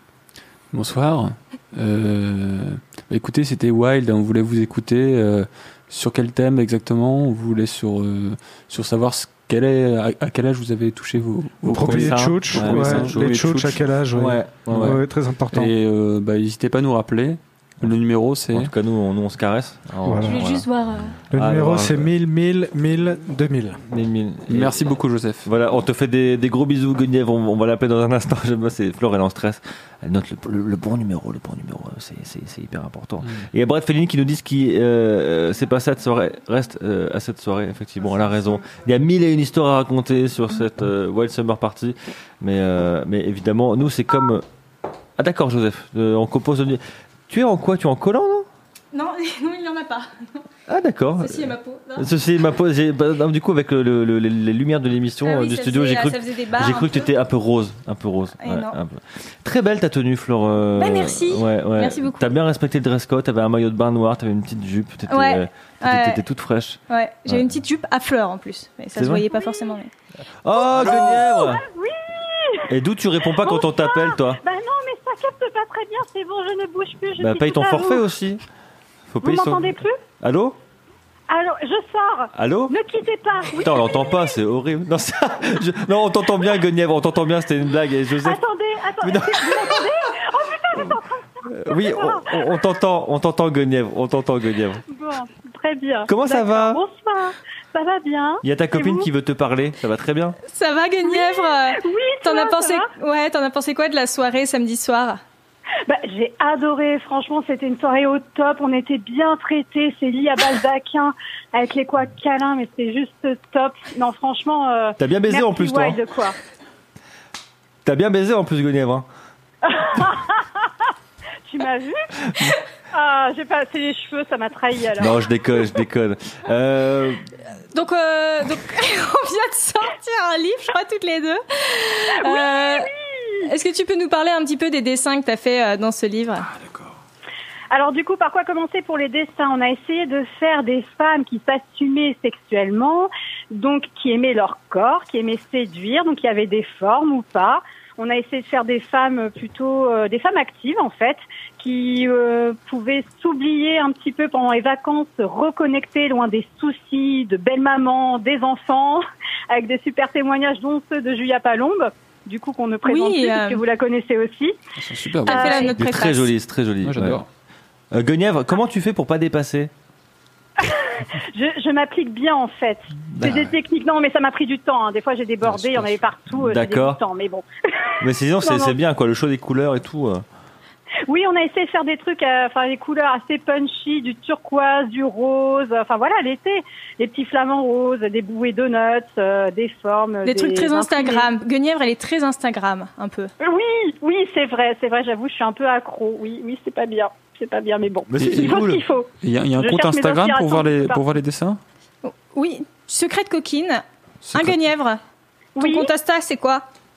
Bonsoir. Euh, bah, écoutez, c'était Wild. On voulait vous écouter. Euh, sur quel thème exactement? On voulait sur, euh, sur savoir ce, quel est, à, à quel âge vous avez touché vos, Vos premiers premiers seins. tchouch, Ouais, ouais, les seins. les Premiers tchouch, à tchouch. quel âge? Ouais, Ouais, ouais, ouais. Ouais, très important. Et euh, bah, n'hésitez pas à nous rappeler. Le numéro, c'est. En tout cas, nous, on, nous, on se caresse. Alors, Voilà. Je voulais voilà. juste voir. euh, Le Ah, numéro, voilà. c'est mille, mille, mille, deux mille. Mille, mille. Et- Merci beaucoup, Joseph. Voilà, on te fait des, des gros bisous, Guenièvre. On, on va l'appeler dans un instant. Je vois, c'est Flore, elle est en stress. Elle note le, le- le bon numéro, le bon numéro. C'est, c'est, c'est hyper important. Mm. Et il y a Brad Fellini qui nous dit ce qui euh, s'est passé à cette soirée reste euh, à cette soirée. Effectivement, elle a raison. Il y a mille et une histoires à raconter sur cette euh, Wild Summer Party. Mais, euh, mais évidemment, nous, c'est comme. Ah, d'accord, Joseph. Euh, on compose. Tu es en quoi? Tu es en collant, non? Non, non, il n'y en a pas. Ah d'accord. Ceci est ma peau. Non Ceci est ma peau. J'ai, bah, non, du coup, avec le, le, le, les, les lumières de l'émission Ah oui, euh, du ça studio, faisait- j'ai cru, ça que- faisait des barres j'ai un cru que peu. tu étais un peu rose, un peu rose. Et non. un peu. Très belle ta tenue, Flore. euh, Bah, merci. Ouais, ouais. Merci beaucoup. T'as bien respecté le dress code. T'avais un maillot de bain noir, t'avais une petite jupe. T'étais, Ouais. euh, t'étais, Ouais. t'étais toute fraîche. Ouais, j'avais Ouais. une petite jupe à fleurs en plus. Mais ça C'est se vrai voyait pas forcément. Mais... Oh, Guenièvre. Oui. Et d'où tu réponds pas quand on t'appelle, toi? Bah non, mais ça capte pas très bien. C'est bon, je ne bouge plus. Je Bah suis paye tout ton à forfait vous. aussi. Faut Vous payer son- m'entendez plus? Allô? Alors, je sors. Allô? Ne quittez pas. Oui. Putain, on l'entend pas, c'est horrible. Non, ça, je- non, on t'entend bien, Guenièvre, on t'entend bien, c'était une blague. Et Joseph, Attendez, attendez. Mais non. Vous m'entendez? Oh putain, j'étais en train de euh, oui, on, on- on t'entend, on t'entend, Guenièvre, on t'entend, Guenièvre. Bon, très bien. Comment ça D'accord. va? Bonsoir. Ça va bien. Il y a ta Et copine vous qui veut te parler, ça va très bien. Ça va, Guenièvre? Oui, T'en toi, as pensé ça Ouais, t'en as pensé quoi de la soirée samedi soir? Bah, j'ai adoré, franchement, c'était une soirée au top, on était bien traités, c'est lit à baldaquin, avec les couacs câlins, mais c'était juste top. Non, franchement... Euh, T'as bien baisé merci en plus, toi. Wild, de quoi. T'as bien baisé en plus, Guenièvre. hein. Tu m'as vu? Ah, j'ai pas assez les cheveux, ça m'a trahi alors. Non, je déconne, je déconne. Euh, Donc, euh, donc on vient de sortir un livre, je crois, toutes les deux. Oui, Euh, oui. Est-ce que tu peux nous parler un petit peu des dessins que t'as fait euh, dans ce livre? Alors du coup, par quoi commencer pour les dessins? On a essayé de faire des femmes qui s'assumaient sexuellement, donc qui aimaient leur corps, qui aimaient séduire, donc il y avait des formes ou pas. On a essayé de faire des femmes plutôt, euh, des femmes actives en fait, qui euh, pouvaient s'oublier un petit peu pendant les vacances, se reconnecter loin des soucis, de belles mamans, des enfants, avec des super témoignages dont ceux de Julia Palombe, du coup qu'on ne présente Oui, plus euh, puisque vous la connaissez aussi. C'est super. T'as beau. fait la Euh, note c'est préface. très joli, c'est très joli. Moi, j'adore. ouais. Euh, Guenièvre, comment tu fais pour pas dépasser? Je, je m'applique bien en fait. C'est Bah. des techniques. Non, mais ça m'a pris du temps. hein. Des fois, j'ai débordé, il y en avait partout. euh, J'ai D'accord. du temps, mais bon. Mais sinon, c'est, Non, non. c'est bien, quoi, le choix des couleurs et tout. euh. Oui, on a essayé de faire des trucs, euh, enfin des couleurs assez punchy, du turquoise, du rose. Enfin voilà, l'été, les petits flamants roses, des bouées donuts, euh, des formes, Des trucs très imprimés. Instagram. Guenièvre, elle est très Instagram, un peu. Oui, oui, c'est vrai, c'est vrai. J'avoue, je suis un peu accro. Oui, oui, c'est pas bien, c'est pas bien, mais bon. Mais c'est, Et- c'est Il faut cool. ce qu'il faut. Il y a, il y a un Je compte cherche mes Instagram pour voir les inspirations. pour voir les dessins. Oui, secret de coquine. C'est Un quoi Guenièvre. Ton Oui. compte Insta, c'est quoi?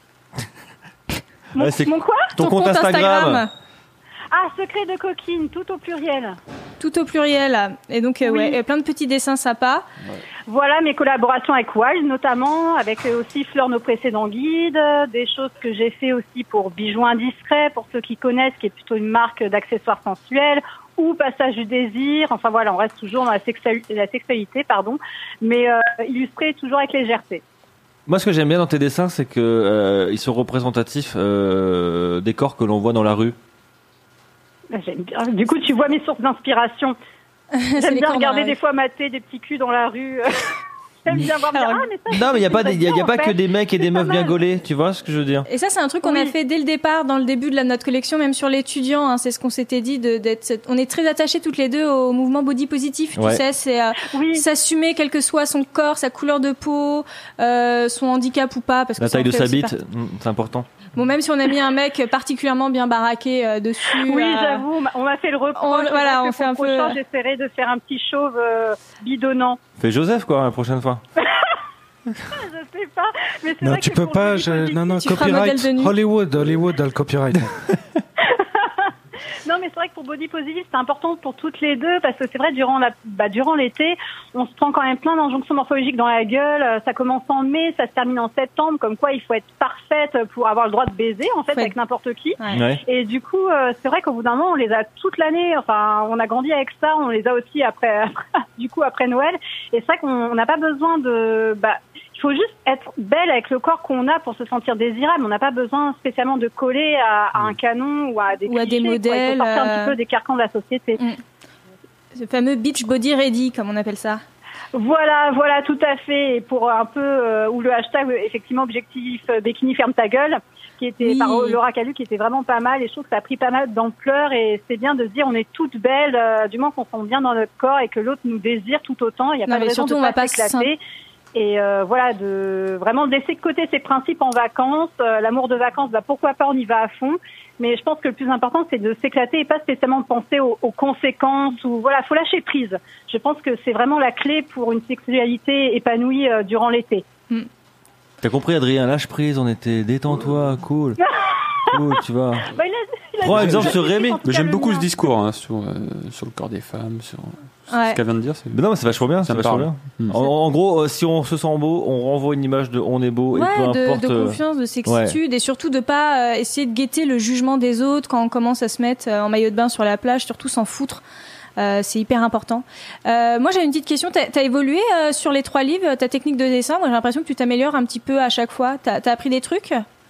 Mon, Ouais, c'est- mon quoi? Ton compte Instagram. Ah, secret de coquine, tout au pluriel. Tout au pluriel. Et donc, euh, Oui. ouais, plein de petits dessins sympas. Voilà mes collaborations avec Wild notamment, avec euh, aussi Fleur nos précédents guides, euh, des choses que j'ai fait aussi pour Bijoux Indiscrets, pour ceux qui connaissent, qui est plutôt une marque d'accessoires sensuels, ou Passage du désir. Enfin voilà, on reste toujours dans la, sexuali- la sexualité, pardon, mais euh, illustré toujours avec légèreté. Moi, ce que j'aime bien dans tes dessins, c'est que euh, ils sont représentatifs euh, des corps que l'on voit dans la rue. J'aime bien. Du coup, tu vois mes sources d'inspiration. C'est J'aime les bien corps regarder dans la des rue. fois mater des petits culs dans la rue. J'aime bien voir me dire, Alors, ah mais ça. Non, mais il y a pas, c'est des- il y a, il y a bien, pas en que fait. des mecs et des C'est pas meufs bien mal. gaulés. Tu vois ce que je veux dire? Et ça, c'est un truc qu'on a Oui. fait dès le départ, dans le début de la, notre collection, même sur l'étudiant. Hein, c'est ce qu'on s'était dit. De, d'être, on est très attachés toutes les deux au mouvement body positif. Ouais. Tu sais, c'est euh, Oui. s'assumer quel que soit son corps, sa couleur de peau, euh, son handicap ou pas. Parce que La ça taille en de fait sa aussi bite, partie. mm, c'est important. Bon, même si on a mis un mec particulièrement bien baraqué euh, dessus. Oui, euh, j'avoue, on m'a- on m'a fait le reproche. on- C'est voilà, vrai on que fait pour un le peu- prochain, j'essaierai de faire un petit chauve euh, bidonnant. Fais Joseph, quoi, la prochaine fois. Je sais pas, mais c'est Non, vrai tu que peux pour pas. le je- body Non, non, Tu feras modèle copyright. de nu. Hollywood, Hollywood a le copyright. Non, mais c'est vrai que pour Body Positive, c'est important pour toutes les deux parce que c'est vrai, durant la, bah, durant l'été, on se prend quand même plein d'injonctions morphologiques dans la gueule. Euh, Ça commence en mai, ça se termine en septembre, comme quoi il faut être parfaite pour avoir le droit de baiser, en fait, Faut avec être- n'importe qui. ouais. Ouais. Et du coup, euh, c'est vrai qu'au bout d'un moment, on les a toute l'année. Enfin, on a grandi avec ça, on les a aussi après, après du coup, après Noël. Et c'est vrai qu'on on n'a pas besoin de, bah, il faut juste être belle avec le corps qu'on a pour se sentir désirable. On n'a pas besoin spécialement de coller à, à un canon ou à des Ou à des clichés, quoi. modèles, Il faut sortir un euh, petit peu des carcans de la société. Ce fameux beach body ready, comme on appelle ça. Voilà, voilà, tout à fait. Et pour un peu, euh, ou le hashtag, euh, effectivement, objectif euh, bikini ferme ta gueule, qui était Oui. par Laura Calu, qui était vraiment pas mal. Et je trouve que ça a pris pas mal d'ampleur. Et c'est bien de se dire, on est toutes belles, euh, du moins qu'on sent bien dans notre corps et que l'autre nous désire tout autant. Il n'y a Non, pas de mais raison surtout, de on va pas pas s'éclater. Et euh, voilà, de vraiment laisser de côté ses principes en vacances. Euh, L'amour de vacances, bah, pourquoi pas, on y va à fond. Mais je pense que le plus important, c'est de s'éclater et pas spécialement de penser aux, aux conséquences ou voilà, faut lâcher prise. Je pense que c'est vraiment la clé pour une sexualité épanouie euh, durant l'été. Mm. T'as compris, Adrien, lâche prise, on était détends-toi, cool. Cool, tu vois. Bah, il a, il a Prends exemple sur Rémi. Mais j'aime beaucoup ce discours hein, sur, euh, sur le corps des femmes, sur, sur Ouais. ce qu'elle vient de dire. C'est... Mais non, mais c'est vachement bien, Ça c'est me vachement parle. bien. Mm. En, en gros, euh, si on se sent beau, on renvoie une image de on est beau et peu Ouais, de, importe. de euh, confiance, de sexitude et surtout de pas euh, essayer de guetter le jugement des autres quand on commence à se mettre euh, en maillot de bain sur la plage, surtout s'en foutre. Euh, c'est hyper important. Euh, moi, j'ai une petite question. T'as, t'as évolué euh, sur les trois livres, ta technique de dessin. Moi, j'ai l'impression que tu t'améliores un petit peu à chaque fois. T'as, t'as appris des trucs ?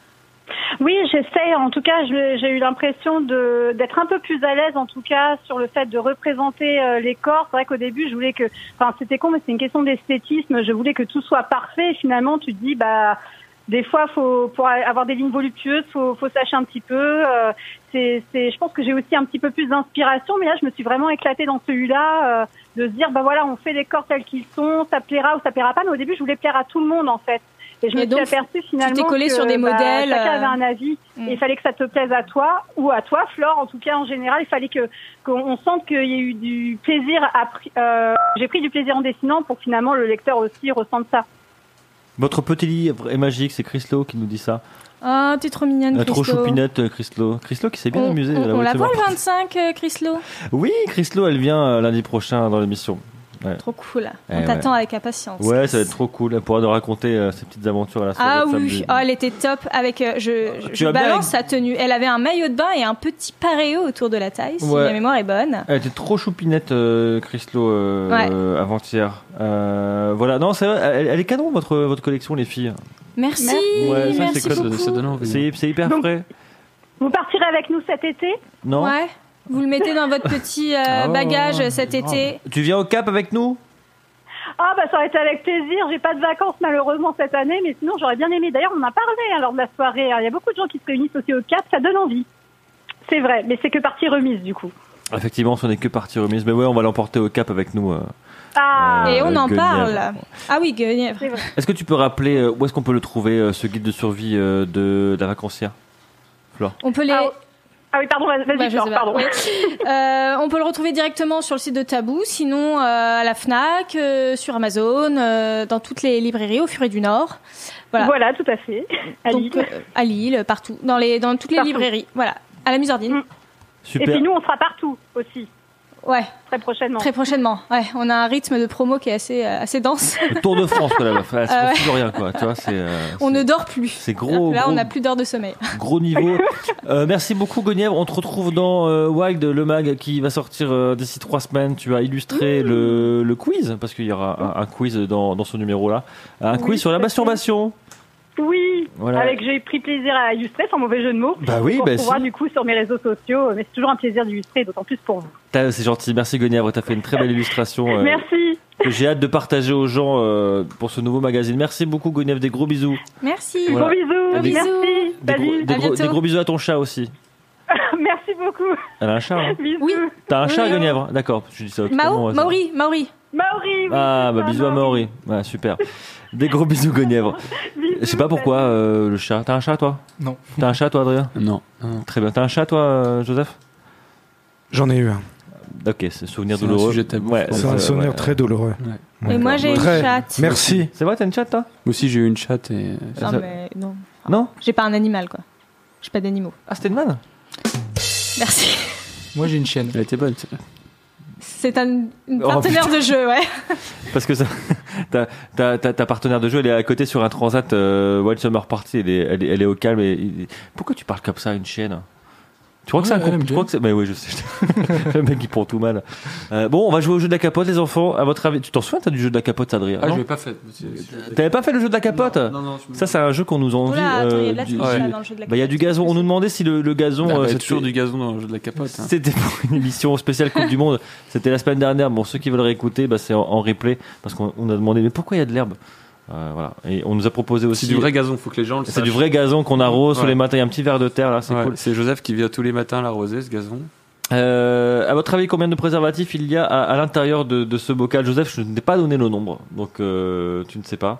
Oui, j'essaie. En tout cas, je- j'ai eu l'impression de d'être un peu plus à l'aise, en tout cas, sur le fait de représenter euh, les corps. C'est vrai qu'au début, je voulais que, enfin, c'était con, mais c'est une question d'esthétisme. Je voulais que tout soit parfait. Et finalement, tu te dis, bah, des fois, faut pour avoir des lignes voluptueuses, faut faut sâcher un petit peu. Euh, c'est c'est. Je pense que j'ai aussi un petit peu plus d'inspiration, mais là, je me suis vraiment éclatée dans celui-là, euh, de se dire, bah voilà, on fait les corps tels qu'ils sont, ça plaira ou ça plaira pas. Mais au début, je voulais plaire à tout le monde, en fait. Et je Et me donc, suis aperçue finalement tu t'es collé que, sur des bah, modèles, chacun euh, avait un avis. mm. Et il fallait que ça te plaise à toi ou à toi, Flore. En tout cas, en général, il fallait que qu'on sente qu'il y ait eu du plaisir. À, euh, j'ai pris du plaisir en dessinant pour que finalement le lecteur aussi ressente ça. Votre petit livre est magique, c'est Chrislo qui nous dit ça. Ah, t'es trop mignonne, Euh, trop Chrislo. choupinette, euh, Chrislo. Chrislo qui s'est bien On, amusé. on- à la on la moitié voit mort. le vingt-cinq, euh, Chrislo. Oui, Chrislo, elle vient euh, lundi prochain dans l'émission. Ouais. Trop cool. On Eh t'attend ouais. avec impatience. Ouais, ça va être trop cool. Elle pourra nous raconter euh, ses petites aventures à la soirée. Ah de oui, samedi. oh, elle était top avec. euh, je je, Tu je as bien balance sa tenue. Elle avait un maillot de bain et un petit paréo autour de la taille, si Ouais. la mémoire est bonne. Elle était trop choupinette, euh, Chrislo, euh, Ouais. euh, avant-hier. Euh, voilà, non, c'est vrai, elle, elle est canon votre votre collection, les filles. Merci, Ouais, ça, merci c'est cool. beaucoup. Ça donne envie. C'est c'est hyper Donc- frais, Vous partirez avec nous cet été? non Ouais. Vous le mettez dans votre petit euh, Oh, bagage cet grave. été. Tu viens au Cap avec nous? Ah bah ça aurait été avec plaisir. J'ai pas de vacances malheureusement cette année, mais sinon j'aurais bien aimé. D'ailleurs, on en a parlé hein, lors de la soirée. Il y a beaucoup de gens qui se réunissent aussi au Cap. Ça donne envie. C'est vrai, mais c'est que partie remise du coup. Effectivement, ce n'est que partie remise. Mais ouais, on va l'emporter au Cap avec nous. euh. Ah. Et on en Guenièvre. parle. Ah oui, Guenièvre. C'est vrai. Est-ce que tu peux rappeler euh, où est-ce qu'on peut le trouver, euh, ce guide de survie euh, de, de la vacancière, Flore? On peut les. Ah, Ah oui, pardon, vas-y, Bah, je Flore, sais pas. pardon. Ouais. Euh, on peut le retrouver directement sur le site de Tabou, sinon euh, à la Fnac, euh, sur Amazon, euh, dans toutes les librairies au Furet du Nord. Voilà. Voilà, tout à fait. À Donc, Lille. euh, à Lille, partout, dans les dans toutes les Partout. librairies. Voilà. À la Musardine. Mm. Super. Et puis nous, on sera partout aussi, Ouais. très prochainement. Très prochainement. Ouais. On a un rythme de promo qui est assez euh, assez dense. Le Tour de France, quoi, la meuf. Elle se Ah ouais. refuse de rien, quoi. Tu vois, c'est. euh, On c'est- ne dort plus. C'est gros. Là, gros, on n'a plus d'heures de sommeil. Gros niveau. Euh, merci beaucoup, Guenièvre. On te retrouve dans euh, Wild, le mag qui va sortir euh, d'ici trois semaines. Tu vas illustrer le, le quiz, parce qu'il y aura un, un quiz dans, dans ce numéro-là. Un Oui, quiz sur la tout à fait. masturbation. Oui, Voilà. avec j'ai pris plaisir à illustrer, sans mauvais jeu de mots. Bah oui, on bah retrouvera si. du coup sur mes réseaux sociaux, mais c'est toujours un plaisir d'illustrer, d'autant plus pour vous. T'as- C'est gentil. Merci, Guenièvre. T'as fait une très belle illustration. euh, Merci. que j'ai hâte de partager aux gens euh, pour ce nouveau magazine. Merci beaucoup, Guenièvre. Des gros bisous. Merci. Voilà. Gros bisous. Des- Merci. Des gros, Salut. des, À gros, bientôt. des gros bisous à ton chat aussi. Merci beaucoup. Elle a un chat, hein. Bisous. Oui. T'as un chat, Oui. Guenièvre? D'accord. Je dis ça totalement au Mao, hasard. Maori, Maori. Maori. Oui, Ah, c'est bah ça, bisous à Maori. Ouais, super. Des gros bisous, Guenièvre. Bisous, Je sais pas pourquoi euh, le chat. T'as un chat, toi? Non. T'as un chat, toi, Adrien? Non. non. Très bien. T'as un chat, toi, euh, Joseph? J'en ai eu un. Ok, c'est souvenir C'est un douloureux. sujet tabou, Ouais, je pense. C'est un ouais, souvenir ouais. très douloureux. Et moi, j'ai une Très. chatte. Merci. C'est vrai, t'as une chatte, toi? Moi aussi, j'ai eu une chatte et. Non, Ça- mais non. Non? J'ai pas un animal, quoi. J'ai pas d'animaux. Ah, c'était une manne? Merci. Moi, j'ai une chienne. Elle était bonne. c'est- C'est un une Oh, partenaire de jeu, ouais. Parce que ça, ta, ta, ta, ta partenaire de jeu, elle est à côté sur un transat euh, Wild Summer Party. Elle est, elle est, elle est au calme. Et, et- pourquoi tu parles comme ça à une chienne? Tu crois que c'est Ouais, un elle comp- aime tu crois bien. que c'est... Mais oui, je sais. Le mec, il prend tout mal. Euh, bon, on va jouer au jeu de la capote, les enfants. À votre avis, tu t'en souviens, t'as du jeu de la capote, Adrien? Ah, non je l'ai pas fait. T'avais pas fait le jeu de la capote? Non, non, je me- Ça, c'est un jeu qu'on nous envie. Oula, attends, il y a euh, de la du- triche, ouais. là, dans le jeu de la Bah, il y a du capote. gazon. On nous demandait si le, le gazon. Bah, euh, il y a c'était- toujours du gazon dans le jeu de la capote. hein. C'était pour une émission spéciale Coupe du Monde. C'était la semaine dernière. Bon, ceux qui veulent réécouter, bah, c'est en, en replay parce qu'on on a demandé mais pourquoi il y a de l'herbe. Euh, voilà. Et on nous a proposé aussi. C'est du vrai gazon, faut que les gens le C'est sachent. du vrai gazon qu'on arrose tous Ouais. les matins. Il y a un petit verre de terre là, c'est Ouais, cool. C'est Joseph qui vient tous les matins l'arroser, ce gazon. Euh, à votre avis, combien de préservatifs il y a à, à l'intérieur de, de ce bocal? Joseph, je ne t'ai pas donné le nombre, donc euh, tu ne sais pas.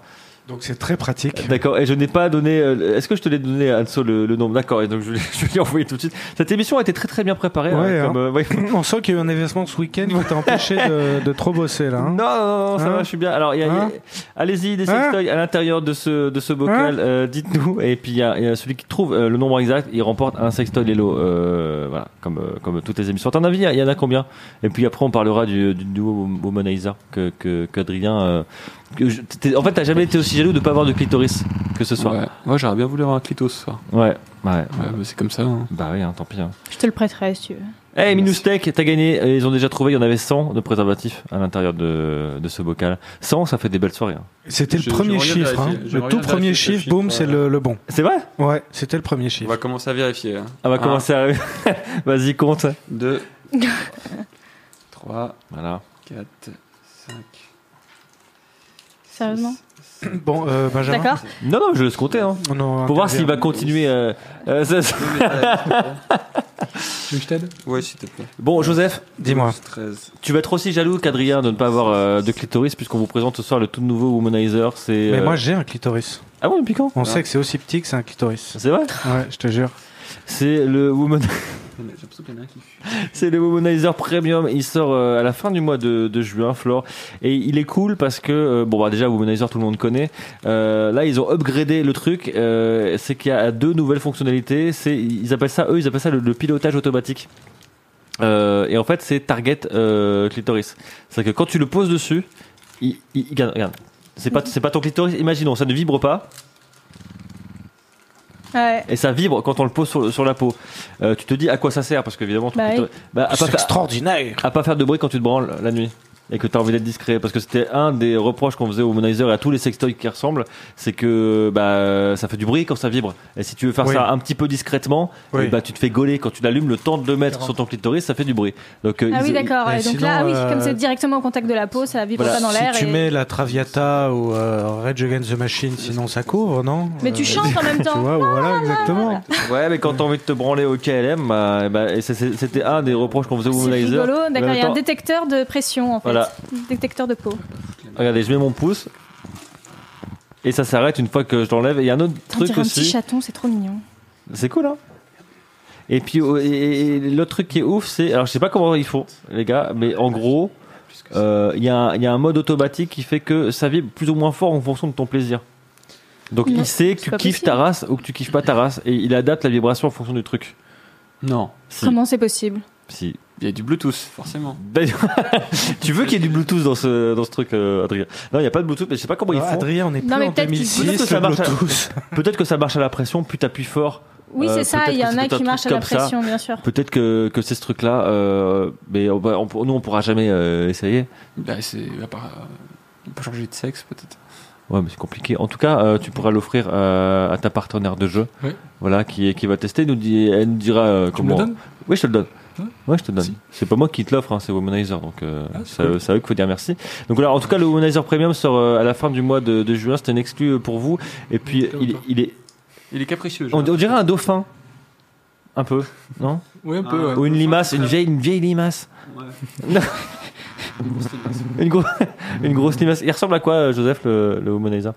Donc c'est très pratique. D'accord, et je n'ai pas donné. euh, Est-ce que je te l'ai donné, Anso, le, le nombre? D'accord, et donc je, je lui ai envoyé tout de suite. Cette émission a été très très bien préparée. Ouais, hein, comme, hein. euh, ouais. On sent qu'il y a eu un événement ce week-end qui t'a empêché de, de trop bosser là. Hein. Non, non, non, ça Hein va, je suis bien. Alors, il y a, Hein il y a- allez-y, des Hein sextoys à l'intérieur de ce, de ce bocal. Hein euh, dites-nous. Et puis, il y, a, il y a celui qui trouve euh, le nombre exact, il remporte un sextoy Lelo. Euh, voilà, comme, euh, comme toutes les émissions. À ton avis, il y en a combien? Et puis après, on parlera du, du duo Womanizer que, que, qu'Adrien. Euh, que je- t'es- en fait, t'as jamais été aussi jaloux de pas avoir de clitoris que ce soir. Ouais, ouais j'aurais bien voulu avoir un clito ce soir. Ouais, ouais. Ouais, bah, c'est comme ça. Hein. Bah oui, hein, tant pis. Hein. Je te le prêterai si tu veux. Hey, Minustech, t'as gagné. Euh, Ils ont déjà trouvé, il y en avait cent de préservatifs à l'intérieur de, de ce bocal. cent, ça fait des belles soirées. Hein. C'était le Je- premier je regarde chiffre. Hein. vérifier. Je Le tout regarde premier vérifier ce chiffre, boum, chiffre, c'est ouais. le, le bon. C'est vrai? Ouais, c'était le premier On chiffre. va commencer à vérifier. Hein. On va Un, commencer à... Vas-y, compte. deux, trois, Voilà. quatre, cinq. Sérieusement? Bon, euh, Benjamin. D'accord. Non, non, je laisse compter. Hein. Non, Pour voir s'il va continuer. Euh, euh, ça- Tu veux que je t'aide? Ouais, s'il te plaît. Bon, Joseph, Dis-moi. douze, treize. tu vas être aussi jaloux qu'Adrien de ne pas avoir euh, de clitoris puisqu'on vous présente ce soir le tout nouveau Womanizer. C'est. Mais euh, moi j'ai un clitoris. Ah bon, depuis quand? On Ah. sait que c'est aussi petit que c'est un clitoris. C'est vrai? Ouais, je te jure. C'est le Woman. J'ai l'impression qu'il y en a un qui fuit. C'est le Womanizer Premium. Il sort euh, à la fin du mois de, de juin, Flore. Et il est cool parce que, euh, bon, bah, déjà, Womanizer, tout le monde connaît. Euh, là, ils ont upgradé le truc. Euh, c'est qu'il y a deux nouvelles fonctionnalités. C'est, ils appellent ça, eux, ils appellent ça le, le pilotage automatique. Euh, et en fait, c'est target euh, clitoris. C'est-à-dire que quand tu le poses dessus, il, il, il- regarde, regarde. C'est pas, c'est pas ton clitoris. Imaginons, ça ne vibre pas. Ouais. Et ça vibre quand on le pose sur, sur la peau. Euh, tu te dis à quoi ça sert? Parce qu'évidemment, ton Bah clitoris- bah, à pas C'est faire- extraordinaire. à pas faire de bruit quand tu te branles la nuit et que tu as envie d'être discret, parce que c'était un des reproches qu'on faisait au Womanizer et à tous les sextoys qui ressemblent, c'est que bah ça fait du bruit quand ça vibre, et si tu veux faire Oui. ça un petit peu discrètement, Oui. et bah tu te fais gauler quand tu l'allumes, le temps de le mettre sur ton clitoris, ça fait du bruit. Donc euh, Ah ils- oui, d'accord. et Et donc sinon, là, ah oui, euh, comme c'est directement au contact de la peau, ça vibre Voilà. pas dans Si l'air. tu et... mets la Traviata ou euh, Rage Against the Machine, sinon ça couvre, non? Mais tu Euh, chantes en même Tu temps. vois, voilà, exactement. Ouais, mais quand t'as envie de te branler au K L M, bah, bah, et c'est- c'est- c'était un des reproches qu'on faisait au C'est Womanizer. rigolo. Mais en D'accord, même il y a un temps, détecteur de pression en fait. Voilà. Détecteur de peau. Regardez, je mets mon pouce et ça s'arrête une fois que je l'enlève. Et il y a un autre On truc dirait un petit aussi. chaton, c'est trop mignon. C'est cool, hein. Et puis oh, et, et l'autre truc qui est ouf, c'est, alors je sais pas comment ils font, les gars, mais en gros, euh, il y, a un- il y a un mode automatique qui fait que ça vibre plus ou moins fort en fonction de ton plaisir. Donc Non, il sait que c'est tu pas kiffes possible. ta race ou que tu kiffes pas ta race, et il adapte la vibration en fonction du truc. Non. Si, Comment c'est possible? si. Il y a du Bluetooth, forcément. Ben, tu veux qu'il y ait du Bluetooth dans ce dans ce truc, euh, Adrien? Non, il y a pas de Bluetooth, mais je sais pas comment ils Alors, font. Adrien, on est plus Non, mais en peut-être qu'il- deux mille six, Peut-être que ça le marche à- Bluetooth. Peut-être que ça marche à la pression, plus t'appuies fort. Oui, Euh, c'est ça. peut-être Il y que en c'est a un qui truc marchent à la comme ça. pression, bien sûr. Peut-être que, que c'est ce truc-là, euh, mais on, va- on- nous on pourra jamais euh, essayer. Bah, c'est. Il va pas. On peut changer de sexe, peut-être. Ouais, mais c'est compliqué. En tout cas, euh, tu pourras l'offrir euh, à ta partenaire de jeu, Oui. voilà, qui, qui va tester. Nous dit, elle nous dira euh, Tu me comment. le donnes? Oui, je te le donne. Ouais. Ouais, je te le donne. Si. C'est pas moi qui te l'offre, hein, c'est Womanizer, donc euh, Ah, c'est c'est cool. à- c'est à eux qu'il faut dire merci. Donc voilà, en tout cas, le Womanizer Premium sort euh, à la fin du mois de, de juin. C'était un exclu euh, pour vous. Et puis, Nickel, il, toi. il est, Il est capricieux. on, on dirait un dauphin, un peu, non? Oui, un peu. Ah. ouais. Ou une limace, une vieille, une vieille limace. Ouais. Une, gros- une grosse limace. Il ressemble à quoi, euh, Joseph, le, le Womanizer?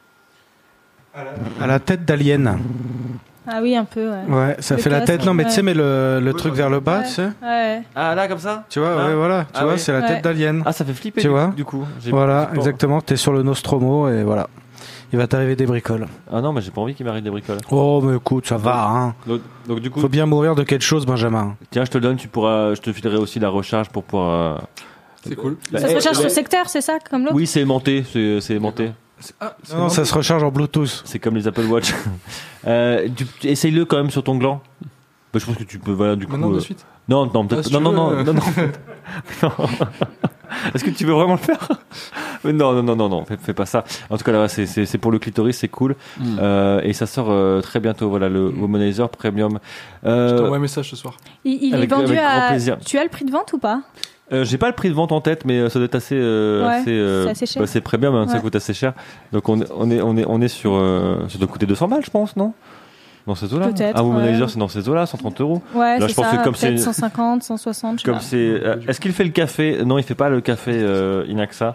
À la tête d'alien. Ah oui, un peu. Ouais. Ouais, ça Le fait la casque, tête. Non, mais tu sais, ouais. mais le, le truc vers le bas, Ouais. tu sais. Ouais. Ah, là, comme ça? Tu vois, Ah. ouais, voilà. Tu Ah vois, oui. c'est la Ouais. tête d'alien. Ah, ça fait flipper Tu du, vois du coup. J'ai- Voilà, j'ai pas- exactement. T'es sur le Nostromo et voilà. Il va t'arriver des bricoles. Ah non, mais j'ai pas envie qu'il m'arrive des bricoles. Oh, mais écoute, ça va, hein. Donc, donc, du coup, Faut bien mourir de quelque chose, Benjamin. tiens, je te le donne, tu pourras, je te filerai aussi la recharge pour pouvoir. euh, C'est cool. bah, Ça se eh, recharge eh, sur secteur, c'est ça, comme l'autre? Oui, c'est aimanté, c'est c'est aimanté. Ah, c'est Non, non, bon. ça se recharge en Bluetooth. C'est comme les Apple Watch. euh, tu- tu- essaye-le quand même sur ton gland. Bah, je pense que tu peux, voilà, du coup. Maintenant, de euh, suite. Non, non, peut-être- Ah, si non, tu non, veux, non, euh. non, non, non. Est-ce que tu veux vraiment le faire? Mais non, non, non, non, non, fais, fais pas ça. En tout cas, là, c'est, c'est, c'est pour le clitoris, c'est cool. Mm. Euh, et ça sort euh, très bientôt, voilà, le Womanizer Premium. Je Euh, t'envoie un message ce soir. Il, il est Avec- vendu avec grand à. plaisir. Tu as le prix de vente ou pas? Euh, j'ai pas le prix de vente en tête, mais euh, ça doit être assez, euh, Ouais, assez, euh, c'est assez cher. bah, c'est premium, hein, ça Ouais. coûte assez cher. Donc on, est- on est, on est, on est sur, euh, ça doit coûter deux cents balles, je pense, non? Dans ces eaux-là. Peut-être, Un Womanizer, ouais. c'est dans ces eaux-là, cent trente euros. Ouais, Là, c'est je pense ça. que comme c'est Peut-être une- cent cinquante, cent soixante, je sais Comme pas. c'est, euh, est-ce qu'il fait le café? Non, il fait pas le café euh, Inaxa.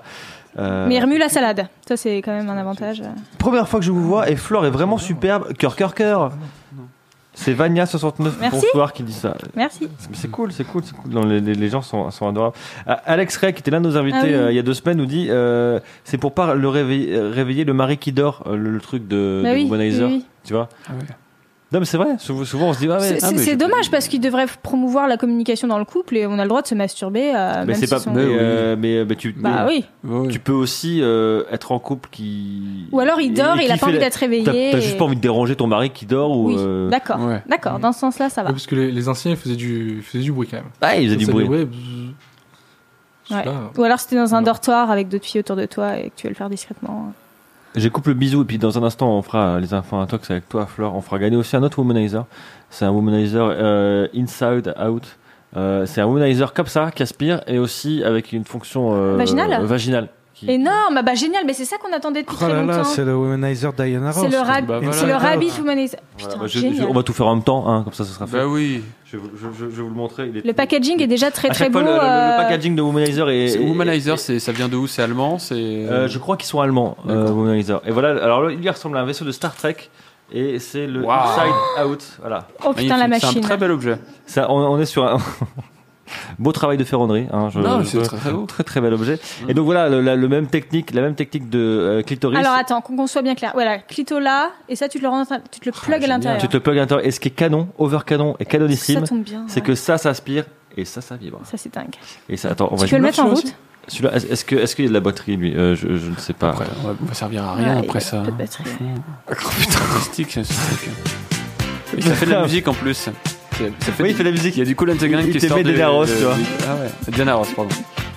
Euh, Mais il remue la salade. Ça, c'est quand même un avantage. Première fois que je vous vois, et Flore est vraiment superbe. Cœur, cœur, cœur. C'est Vania soixante-neuf Merci. Bonsoir qui dit ça. Merci. C'est, c'est cool, c'est cool, c'est cool. Non, les, les, les gens sont, sont adorables. Euh, Alex Ray, qui était l'un de nos invités Ah oui. euh, il y a deux semaines, nous dit euh, c'est pour pas le réveiller, euh, réveiller le mari qui dort, euh, le, le truc de, Bah de oui, Womanizer. oui, oui. Tu vois Ah ouais. Non, mais c'est vrai. Souvent, souvent on se dit ah ouais. C'est, ah, c'est- mais c'est je- dommage parce qu'il devrait promouvoir la communication dans le couple et on a le droit de se masturber. Euh, Mais même c'est si pas. son- Mais, Mais oui. euh, mais, mais tu. Bah oui. Ouais. Tu peux aussi euh, être en couple qui. Ou alors il dort, et il a qui pas fait envie la- d'être réveillé. T'as, t'as et- juste pas envie de déranger ton mari qui dort ou. Oui, euh, d'accord. Ouais. D'accord, dans ce sens-là, ça va. Ouais, parce que les, les anciens ils faisaient du, ils faisaient du bruit quand même. Ah, il faisait du Ça bruit. faisait bzzz. Je sais Ouais. pas. Ou alors c'était dans un Non. dortoir avec d'autres filles autour de toi et que tu veux le faire discrètement. J'ai coupé le bisou et puis dans un instant on fera les infos intox avec toi Flore. On fera gagner aussi un autre womanizer. C'est un womanizer euh, inside out. Euh, c'est un womanizer comme ça qui aspire et aussi avec une fonction euh, Vaginale euh, vaginale. Qui- Énorme, bah génial, mais c'est ça qu'on attendait depuis Oh très là longtemps. là, c'est le womanizer Diana Ross. C'est le, rab- Bah voilà. c'est le rabbit womanizer. Voilà, Putain, bah, je- génial. je- on va tout faire en même temps, hein, comme ça ça sera fait. Bah oui. Je, vais vous- je- je- je vais vous le montrer. Il est Le packaging est déjà très à très chaque beau. fois, le, le- le euh, packaging de womanizer est. C'est est- Womanizer, c'est, ça vient de où? C'est allemand? C'est. Euh, je crois qu'ils sont allemands, euh, D'accord. Womanizer. Et voilà, alors là, il ressemble à un vaisseau de Star Trek et c'est le Wow. Inside Out. Voilà. Oh putain, la Magnifique. machine. C'est un très bel objet. Ça, on, on est sur un beau travail de ferronnerie. Hein, je- Non, je- c'est très, très beau. très très bel objet. Et donc voilà, le, la, le même technique, la même technique de euh, clitoris. Alors attends, qu'on, qu'on soit bien clair. Voilà, clito là, et ça tu te le, rentres, tu te le plug à génial. l'intérieur. tu te le plugs à l'intérieur. Et ce qui est canon, over canon et canonissime, Ça tombe bien. c'est ouais. que ça s'aspire et ça, ça vibre. Ça c'est dingue. Et ça, attends, on va Tu peux le mettre en celui-là route Celui-là, est-ce est-ce que est-ce qu'il y a de la batterie lui Euh, je, je ne sais pas. Après, on va, on va servir à rien Ouais, après il y a ça. peu de batterie. Oh putain, plastique, ce truc. Et ça fait de la musique en plus. Ça ça fait Oui, du- il fait de la musique. Il y a du Cool and the Gang Il qui te sort met de Diana Ross, de- tu vois. Ah ouais, Diana Ross, pardon.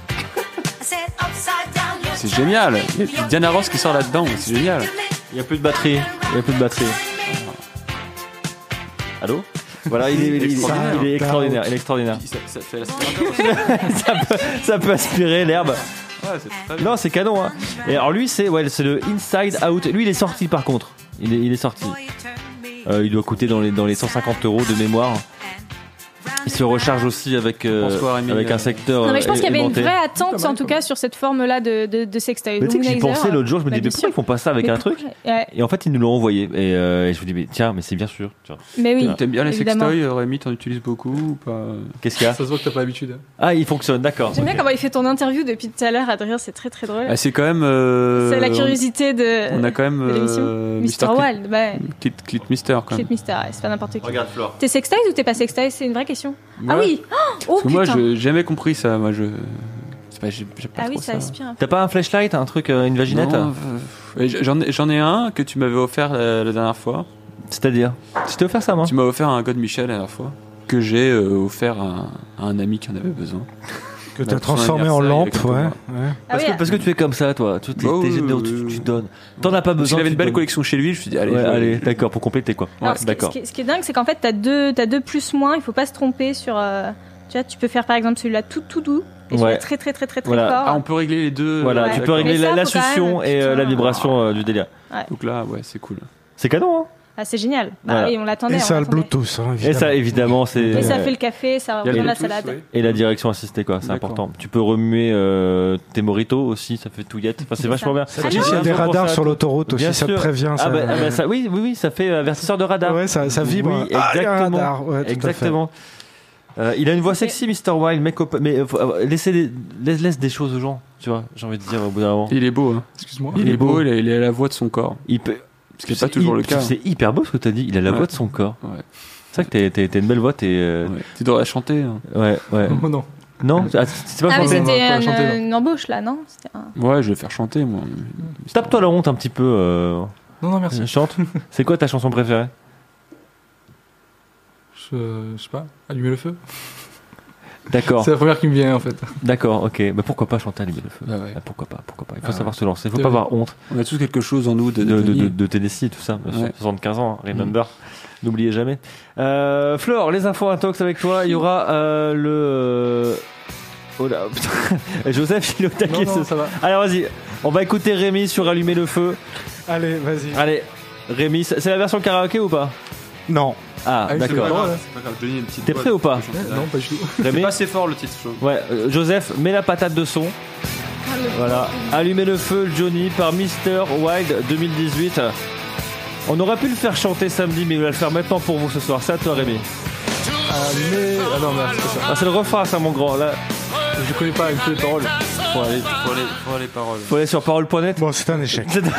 C'est génial. Il y a Diana Ross qui sort là-dedans, c'est génial. Il n'y a plus de batterie. Il n'y a plus de batterie. Allô Voilà, il est, il est- Extraordinaire. il est extraordinaire. Il est extraordinaire. Ça, ça fait l'aspirateur aussi. ça, peut, ça peut aspirer l'herbe. Ouais, c'est très bien. Non, c'est canon. Hein. Et alors lui, c'est ouais, c'est le Inside Out. Lui, il est sorti par contre. Il est, il est sorti. Euh, il doit coûter dans les dans les cent cinquante euros de mémoire. Il se recharge aussi avec euh, Pense quoi, Rémi, avec un euh, secteur. Non mais je pense euh, qu'il y avait une aimanté. vraie attente Pas mal, en tout pas cas mal. sur cette forme-là de, de, de sextoy. Mais tu sais que j'y Womanizer, pensais l'autre jour, je me bah, dis mais bien pourquoi sûr. ils font pas ça avec Mais un pourquoi- truc Ouais. Et en fait, ils nous l'ont envoyé. Et, euh, et je me dis mais tiens, mais c'est bien sûr. Tu vois. Mais oui. T'aimes bien les évidemment. sextoys, Rémi? T'en utilises beaucoup ou pas? Qu'est-ce qu'il y a Ça se voit que t'as pas l'habitude. Ah, il fonctionne, d'accord. J'aime bien Ok. comment il fait ton interview depuis tout à l'heure, Adrien, c'est très très drôle. Ah, c'est quand même. euh, c'est la curiosité de, On a quand même. de l'émission. euh, Mister Clit- Wild, bah, Clit, Clit Mister quand Clit même. Mister, ouais, c'est pas n'importe qui. Regarde Flore. T'es sextoy ou t'es pas sextoy? C'est une vraie question. Ah Ouais. oui. Oh Parce que moi, putain. je- j'ai jamais compris ça. Moi, je. C'est pas, j'ai, j'ai pas Ah oui, trop ça aspire un peu. T'as pas un flashlight, un truc, euh, une vaginette Non, euh, j'en, ai, j'en ai un que tu m'avais offert la, la dernière fois. C'est-à-dire Je t'ai offert ça, moi. Tu m'as offert un God Michel la dernière fois. Que j'ai euh, offert à, à un ami qui en avait besoin. Que Bah, t'as pour son transformé en anniversaire, il y a lampe, quelques ouais. mois. ouais. Ah Parce, oui, que, parce que tu es comme ça, toi. Tu, t'es, Bah t'es oui, généreux, oui, tu, oui. tu donnes. T'en as pas Parce besoin. qu'il avait tu une belle donnes. collection chez lui, je me suis dit, allez, Ouais, je vais- allez, d'accord, pour compléter quoi. Alors, Ouais, ce, qui, d'accord. ce qui- ce qui est dingue, c'est qu'en fait, t'as deux, t'as deux plus moins. Il faut pas se tromper sur. euh, tu vois, tu peux faire par exemple celui-là tout tout doux et celui-là Ouais. très très très très très Voilà. fort. Ah, on peut régler les deux. Voilà, euh, tu peux d'accord. régler Mais ça, la, la faut quand succion même, et euh, la putain. vibration euh, du délire. Donc là, ouais, c'est cool. C'est canon, hein Ah, c'est génial. Bah, Voilà. oui, on l'attendait. Et on ça a le l'attendait. Bluetooth, hein, Et ça, évidemment, c'est. Et ça euh, fait le café, ça Il y a le rejoint la Bluetooth, salade. oui. Et la direction assistée, quoi, c'est D'accord. important. Tu peux remuer euh, tes moritos aussi, ça fait touillette. Enfin, c'est C'est vachement bien. Il y a des radars sur l'autoroute aussi, Bien ça te sûr. prévient. Ah, ça, bah, ah bah, ça, oui, oui, oui, ça fait avertisseur de radar. Ouais, ça, ça vibre. Oui, Ah, il y a un exactement. radar, ouais, tout à fait. Exactement. Euh, il a une voix sexy, Mister Wild, mec, op- mais euh, faut- euh, laissez des, laisse, laisse des choses aux gens, tu vois. J'ai envie de dire au bout d'un moment. Il est beau, hein. Excuse-moi. Il, est beau, il a, il a la voix de son corps. Il peut. Ce qui n'est pas toujours le cas. C'est hyper beau ce que tu as dit. Il a la Ouais. voix de son corps. Ouais. C'est vrai que t'es- t'es t'es une belle voix. T'es. euh, Ouais. Tu devrais chanter. hein. Ouais, ouais. Oh non. Non, ah, c'est pas Ah, mais chanté. on va c'était pas un- chanter, là. une embauche là, non C'était un- Ouais, je vais faire chanter, moi. Tape-toi la honte un petit peu. euh, Non, non, merci. Chante. C'est quoi ta chanson préférée? Je, je sais pas. Allumer le feu. D'accord, C'est la première qui me vient en fait. d'accord, ok. Bah pourquoi pas chanter Allumer le feu? Ah ouais. Ah, pourquoi pas, pourquoi pas. Il faut Ah savoir ouais. se lancer. Il faut C'est pas vrai. avoir honte On a tous quelque chose en nous de, de, de, de, de, de Tennessee, tout ça. Bien sûr. Ouais. soixante-quinze ans, hein, remember. N'oubliez jamais. Euh, Flore, les infos intox avec toi. Il y aura euh, le. euh, Oh là, putain. Joseph, il est au taquet. Non, non, ce- ça va. Allez, vas-y. On va écouter Rémi sur Allumer le feu. Allez, vas-y. Allez, Rémi, c'est c'est la version karaoké ou pas? Non. Ah, Ah oui, c'est d'accord. pas grave. C'est pas grave, Johnny, une petite T'es voix. prêt ou pas? Eh, non, pas du tout. Rémi C'est pas assez fort le titre, je trouve. Ouais, euh, Joseph, mets la patate de son. Voilà. Allumez le feu, Johnny, par mister Wild deux mille dix-huit. On aurait pu le faire chanter samedi, mais il va le faire maintenant pour vous ce soir. C'est à toi, Rémi. Allumez. Ah non, mais c'est pas ça. Ah, c'est le refrain, ça, mon grand. Là, Je connais pas avec les paroles. faut aller, Faut aller, faut aller paroles. faut aller sur parole point net. Bon, c'est un échec. C'est-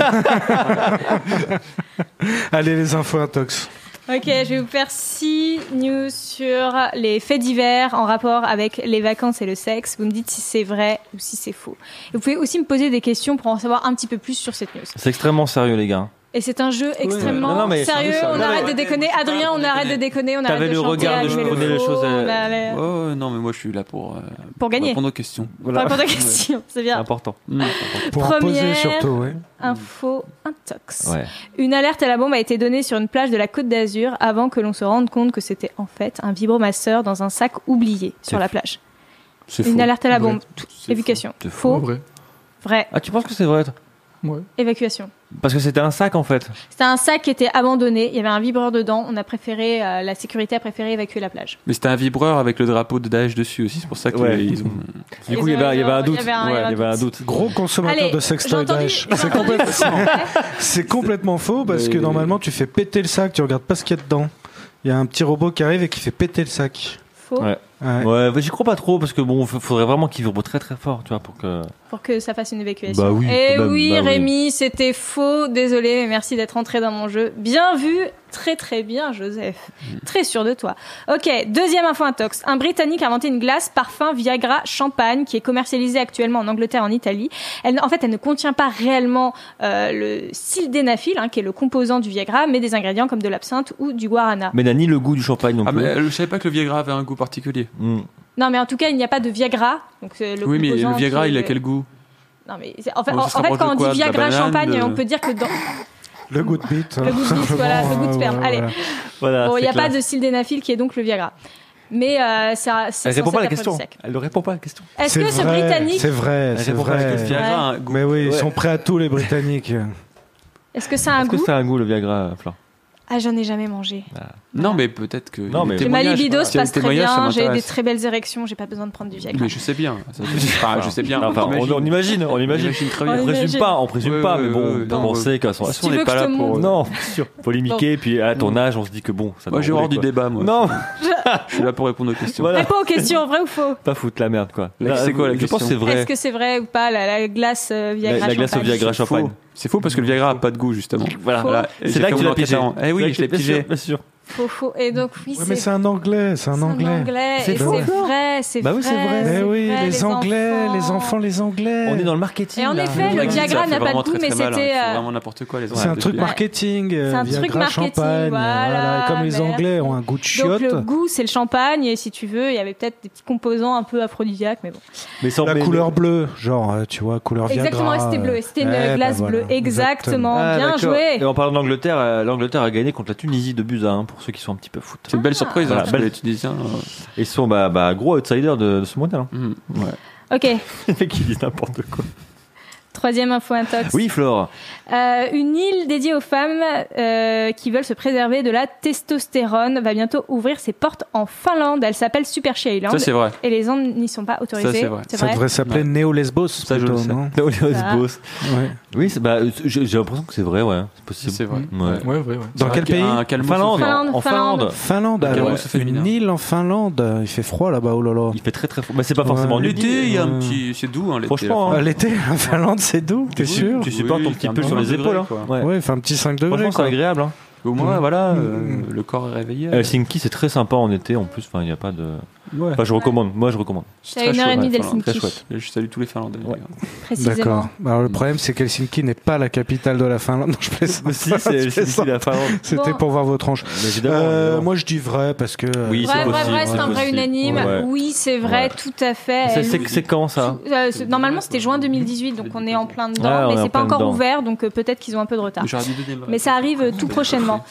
Allez, les infos intox. Ok, je vais vous faire six news sur les faits divers en rapport avec les vacances et le sexe. Vous me dites si c'est vrai ou si c'est faux. Et vous pouvez aussi me poser des questions pour en savoir un petit peu plus sur cette news. C'est extrêmement sérieux, les gars. Et c'est un jeu extrêmement Non, non, mais- sérieux. sérieux, On sérieux. arrête Non, de mais- déconner. Adrien, on arrête de déconner. On arrête T'avais de le chanter. regard de allumer je le prenais les faux, choses, euh, on avait- Oh non, mais moi je suis là pour, euh, Pour gagner. répondre aux questions. Pour répondre aux questions, c'est C'est bien. important. Mmh. Pour en Première- poser surtout, ouais. Info intox. Ouais. Une alerte à la bombe a été donnée sur une plage de la Côte d'Azur avant que l'on se rende compte que c'était en fait un vibromasseur dans un sac oublié sur C'est la faux. plage. C'est Une faux. alerte à la Vrai. bombe. C'est Évacuation. C'est Faux. En vrai. Vrai. Ah, tu penses que c'est vrai, toi? Ouais. Évacuation. Parce que c'était un sac, en fait. C'était un sac qui était abandonné. Il y avait un vibreur dedans. On a préféré, euh, la sécurité a préféré évacuer la plage. Mais c'était un vibreur avec le drapeau de Daesh dessus aussi. C'est pour ça qu'ils Ouais. ils ont. Du coup, il y avait, il y avait un Il y doute. avait un- il y Ouais, avait un il y avait un doute. doute. Gros consommateur Allez, de j'ai sextoy entendu- Daesh. j'ai C'est entendu- complètement, c'est complètement faux parce que Mais- normalement tu fais péter le sac, tu regardes pas ce qu'il y a dedans. Il y a un petit robot qui arrive et qui fait péter le sac. Faux. Ouais. Ouais. Ouais, mais j'y crois pas trop parce que bon, f- faudrait vraiment qu'il vibre très très fort, tu vois, pour que. Pour que ça fasse une évacuation. Bah oui, Et quand même, oui, bah oui. Rémi, c'était faux. Désolé, mais merci d'être entré dans mon jeu. Bien vu. Très très bien, Joseph. Très sûr de toi. Ok, deuxième info intox. Un Britannique a inventé une glace parfum Viagra champagne qui est commercialisée actuellement en Angleterre et en Italie. Elle, en fait, elle ne contient pas réellement euh, le sildenafil, hein, qui est le composant du Viagra, mais des ingrédients comme de l'absinthe ou du guarana. Mais n'a ni le goût du champagne non Ah, plus. mais euh, je savais pas que le Viagra avait un goût particulier. Mm. Non, mais en tout cas, il n'y a pas de Viagra. Donc, euh, le Oui, mais composant le Viagra, qui est il a le- quel goût? Non, mais c'est- en fait, Oh, en, ça se en fait, rapproche quand de on quoi? dit De la Viagra banane, champagne, de- on peut dire que dans Le goût de bite. le goût de bite, voilà, le goût de sperme. Allez. Voilà. Bon, il c'est n'y a pas classe. de sildenafil qui est donc le Viagra. Mais euh, ça, c'est Elle répond censé pas à la être question. aphrodisiaque. Elle ne répond pas à la question. Est-ce C'est que ce vrai, Britannique, C'est vrai, Elle c'est répond pas à la vrai. question. Viagra a un goût. Mais oui, ils Ouais. sont prêts à tout, les Britanniques. est-ce que ça a un Est-ce que goût ça a un goût le Viagra, Fleur? Ah, j'en ai jamais mangé. Non, mais peut-être que. Non, mais- les Ma témoignages, libido voilà. se S'il y a passe des très témoignages, ça bien, j'ai des m'intéresse. très belles érections, j'ai pas besoin de prendre du Viagra. Mais je sais bien. Ça- enfin, je sais bien. Enfin, on, J'imagine. on imagine, on imagine. J'imagine très On bien. On imagine. présume pas, on présume Ouais, pas, ouais, mais bon, ouais, on non, pensait qu'à son. De toute façon, tu on veux n'est pas que je là te pour. montre Non, bien sûr. Polémiquer, puis à ton âge, on se dit que bon, ça Moi, doit j'ai rouler, horreur du quoi. débat, moi. Non, Je suis là pour répondre aux questions. voilà. Réponds aux questions, vrai ou faux? Pas foutre la merde, quoi. Là, c'est quoi la Je pense que question c'est vrai. Est-ce que c'est vrai ou pas la, la glace euh, La, Viagra la glace au champagne Viagra C'est champagne. faux. C'est faux parce que le Viagra a pas de goût, justement. Voilà. Faux. Voilà. Et C'est j'ai là fait que tu mon l'as pigé. enquête avant. Eh oui, C'est je l'ai bien pigé. sûr, bien sûr. Faux, faux. Et donc, oui, Ouais, mais c'est un anglais, c'est un c'est anglais. C'est et faux. c'est vrai, c'est Bah vrai. oui, c'est vrai. Mais c'est oui, vrai, les anglais, les enfants, les anglais. On est dans le marketing. Et en là. effet, le Ouais, Viagra ça fait n'a pas de vraiment goût, très, mais très mal, hein. c'était, Ils font euh, vraiment n'importe quoi, les C'est un Anglais. truc depuis- marketing, euh, C'est un truc Viagra, marketing, champagne, voilà, Comme les merci. Anglais ont un goût de Donc chiotte. le goût, c'est le champagne, et si tu veux, il y avait peut-être des petits composants un peu aphrodisiaques, mais bon. Mais sans La mais- couleur bleue, genre, euh, tu vois, couleur Viagra. Exactement, c'était bleu, c'était une Eh ben glace voilà, bleue, exactement, Ah, bien d'accord. joué. Et en parlant d'Angleterre, euh, l'Angleterre a gagné contre la Tunisie de buts à un pour ceux qui sont un petit peu foot. C'est une belle surprise, Voilà, hein, parce belle- que les Tunisiens. euh, Ils sont bah, bah, gros outsiders de, de ce mondial. Hein. hum, ouais. Ok, Les mecs qui disent n'importe quoi. troisième info intox. Oui, Flore. Euh, une île dédiée aux femmes euh, qui veulent se préserver de la testostérone va bientôt ouvrir ses portes en Finlande. Elle s'appelle Super She Island. Ça, c'est vrai. Et les hommes n'y sont pas autorisés. Ça, c'est vrai. Ça devrait s'appeler Ouais. Néo-Lesbos, Ça, je plutôt, le sais. non No, les Ça. boss. Ouais. Oui, c'est- bah, j'ai j'ai l'impression que c'est vrai, ouais. C'est possible. C'est vrai. Ouais. Ouais, vrai, ouais. Dans quel pays Un calmos Finlande. féminin. Finlande, En Finlande. Finlande. Finlande, Un alors, calmos féminin. une île en Finlande. Il fait froid là-bas, oh là là. Il fait très très fort. Bah, c'est pas forcément Ouais. nudie. L'été, il y a un Ouais. petit. C'est doux, hein, l'été. Franchement, la À l'été, la Finlande, c'est doux, t'es Oui, sûr Tu supportes Oui, ton c'est petit un peu bon sur les degré, épaules. Hein. quoi. Ouais. Ouais, il fait un petit cinq degrés. Franchement, c'est quoi. agréable. Hein. Au moins, Mm. voilà, euh, Mm. le corps est réveillé. Helsinki, c'est très sympa en été en plus. Enfin, il n'y a pas de. Ouais. Enfin, je recommande. Moi, je recommande. C'est à une heure et demie d'Helsinki. Très chouette. Et je salue tous les Finlandais. Ouais. Précisément. D'accord. Alors le problème, c'est qu'Helsinki n'est pas la capitale de la Finlande. Non, je plaisante. Mais si, c'est Je Helsinki, plaisante. la Finlande. C'était Bon. pour voir vos tranches. Mais évidemment. Euh, évidemment. moi, je dis vrai parce que. euh, Oui, Vrai, c'est vrai, possible, vrai, c'est c'est un vrai possible. unanime. Ouais. Oui, c'est vrai, Ouais. tout à fait. C'est- Elle- C'est c'est quand ça Euh, c'est- Normalement, c'était juin deux mille dix-huit, donc on est en plein dedans, Ah, on mais est en c'est pas plein encore dedans. ouvert, donc euh, peut-être qu'ils ont un peu de retard. J'aurais dû donner ma Mais ça arrive euh, tout prochainement.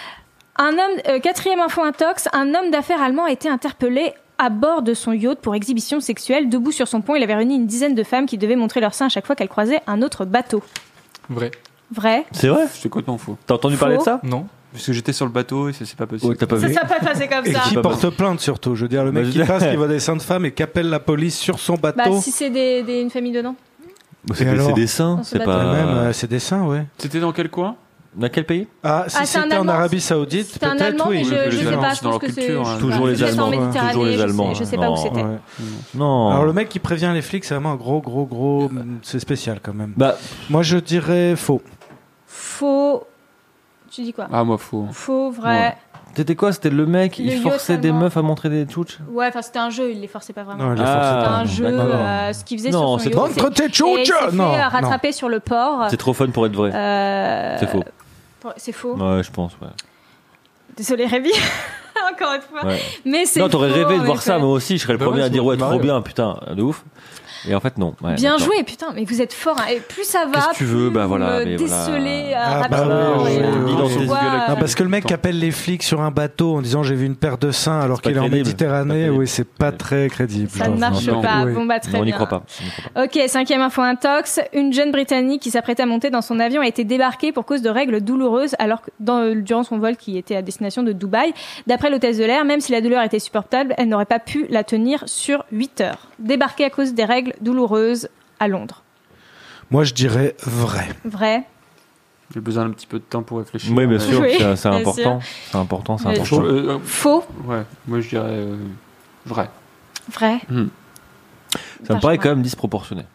Un homme, euh, quatrième info intox, un homme d'affaires allemand a été interpellé à bord de son yacht pour exhibition sexuelle. Debout sur son pont, il avait réuni une dizaine de femmes qui devaient montrer leur sein à chaque fois qu'elles croisaient un autre bateau. Vrai. Vrai? C'est vrai C'est complètement faux. T'as entendu parler de Faux. ça Non. Parce que j'étais sur le bateau et ça s'est pas passé. Ouais, t'as pas Ça vu. s'est pas passé comme Et ça. qui pas porte plainte surtout. Je veux dire, le mec Bah, qui je- passe, qui voit des seins de femmes et qui appelle la police sur son Bah, bateau. si c'est des, des- une famille dedans. Bah, c'est, Et c'est alors des seins, On se c'est bat pas. Même, euh, c'est des seins, ouais. C'était dans quel coin? Dans quel pays? Ah, si Ah, c'est un c'était en Allemand. Arabie Saoudite, C'est un peut-être, Allemand, oui. mais je, Oui, je les sais Allemands, pas, je c'est dans pense leur que c'est. culture, je hein. sais Toujours pas. les C'est peut-être en Allemands, Méditerranée, toujours les je sais- Allemands. Je sais pas où Non. c'était. Ouais. Non. Alors le mec qui prévient les flics, c'est vraiment un gros, gros, gros. C'est spécial quand même. Bah, Moi, je dirais faux. Faux. Tu dis quoi? Ah, moi, faux. Faux, vrai. c'était quoi? C'était le mec, Le il forçait yacht des allemand. meufs à montrer des tchouches? Ouais, enfin c'était un jeu, il les forçait pas vraiment. Non, il est Ah, forcé C'était pas. un jeu, D'accord. euh, ce qu'il faisait Non, sur c'est son yacht. Montre tes Et il tchouches. s'est fait Non, euh, non. rattraper sur le port. C'est trop fun pour être vrai. Euh, C'est faux. C'est faux. Ouais, je pense, ouais. Désolé Rémi, encore une fois. Ouais. Mais c'est Non, t'aurais faux, rêvé de en voir effet. ça, moi aussi, je serais le Bah premier ouais, à dire c'est ouais, trop Mario. bien, putain, de ouf. Et en fait, non. Ouais, Bien d'accord. joué, putain, mais vous êtes fort. Hein. Et plus ça va, Qu'est-ce que tu veux, plus bah vous voilà, me mais voilà. décelez euh, Ah, bah rapidement. oui, et, oui, euh, oui, oui, on oui. voit, Non, euh, parce que le mec Attends. qui appelle les flics sur un bateau en disant j'ai vu une paire de seins alors C'est pas qu'il est en crédible. Méditerranée, C'est pas oui, c'est pas très crédible. Ça genre. ne marche non, pas. oui. Bon, bah, très Non, on n'y bien. croit pas. on n'y croit pas. Ok, cinquième info intox. Une jeune Britannique qui s'apprêtait à monter dans son avion a été débarquée pour cause de règles douloureuses alors que dans, durant son vol qui était à destination de Dubaï. D'après l'hôtesse de l'air, même si la douleur était supportable, elle n'aurait pas pu la tenir sur huit heures. Débarquée à cause des règles douloureuses à Londres. Moi, je dirais vrai. Vrai? J'ai besoin d'un petit peu de temps pour réfléchir. Oui, bien mais- sûr, Oui, c'est, c'est bien important. C'est important, c'est Mais- Je- important. euh, Faux? euh, ouais, moi je dirais euh, vrai. Vrai? Ça me paraît quand même disproportionné.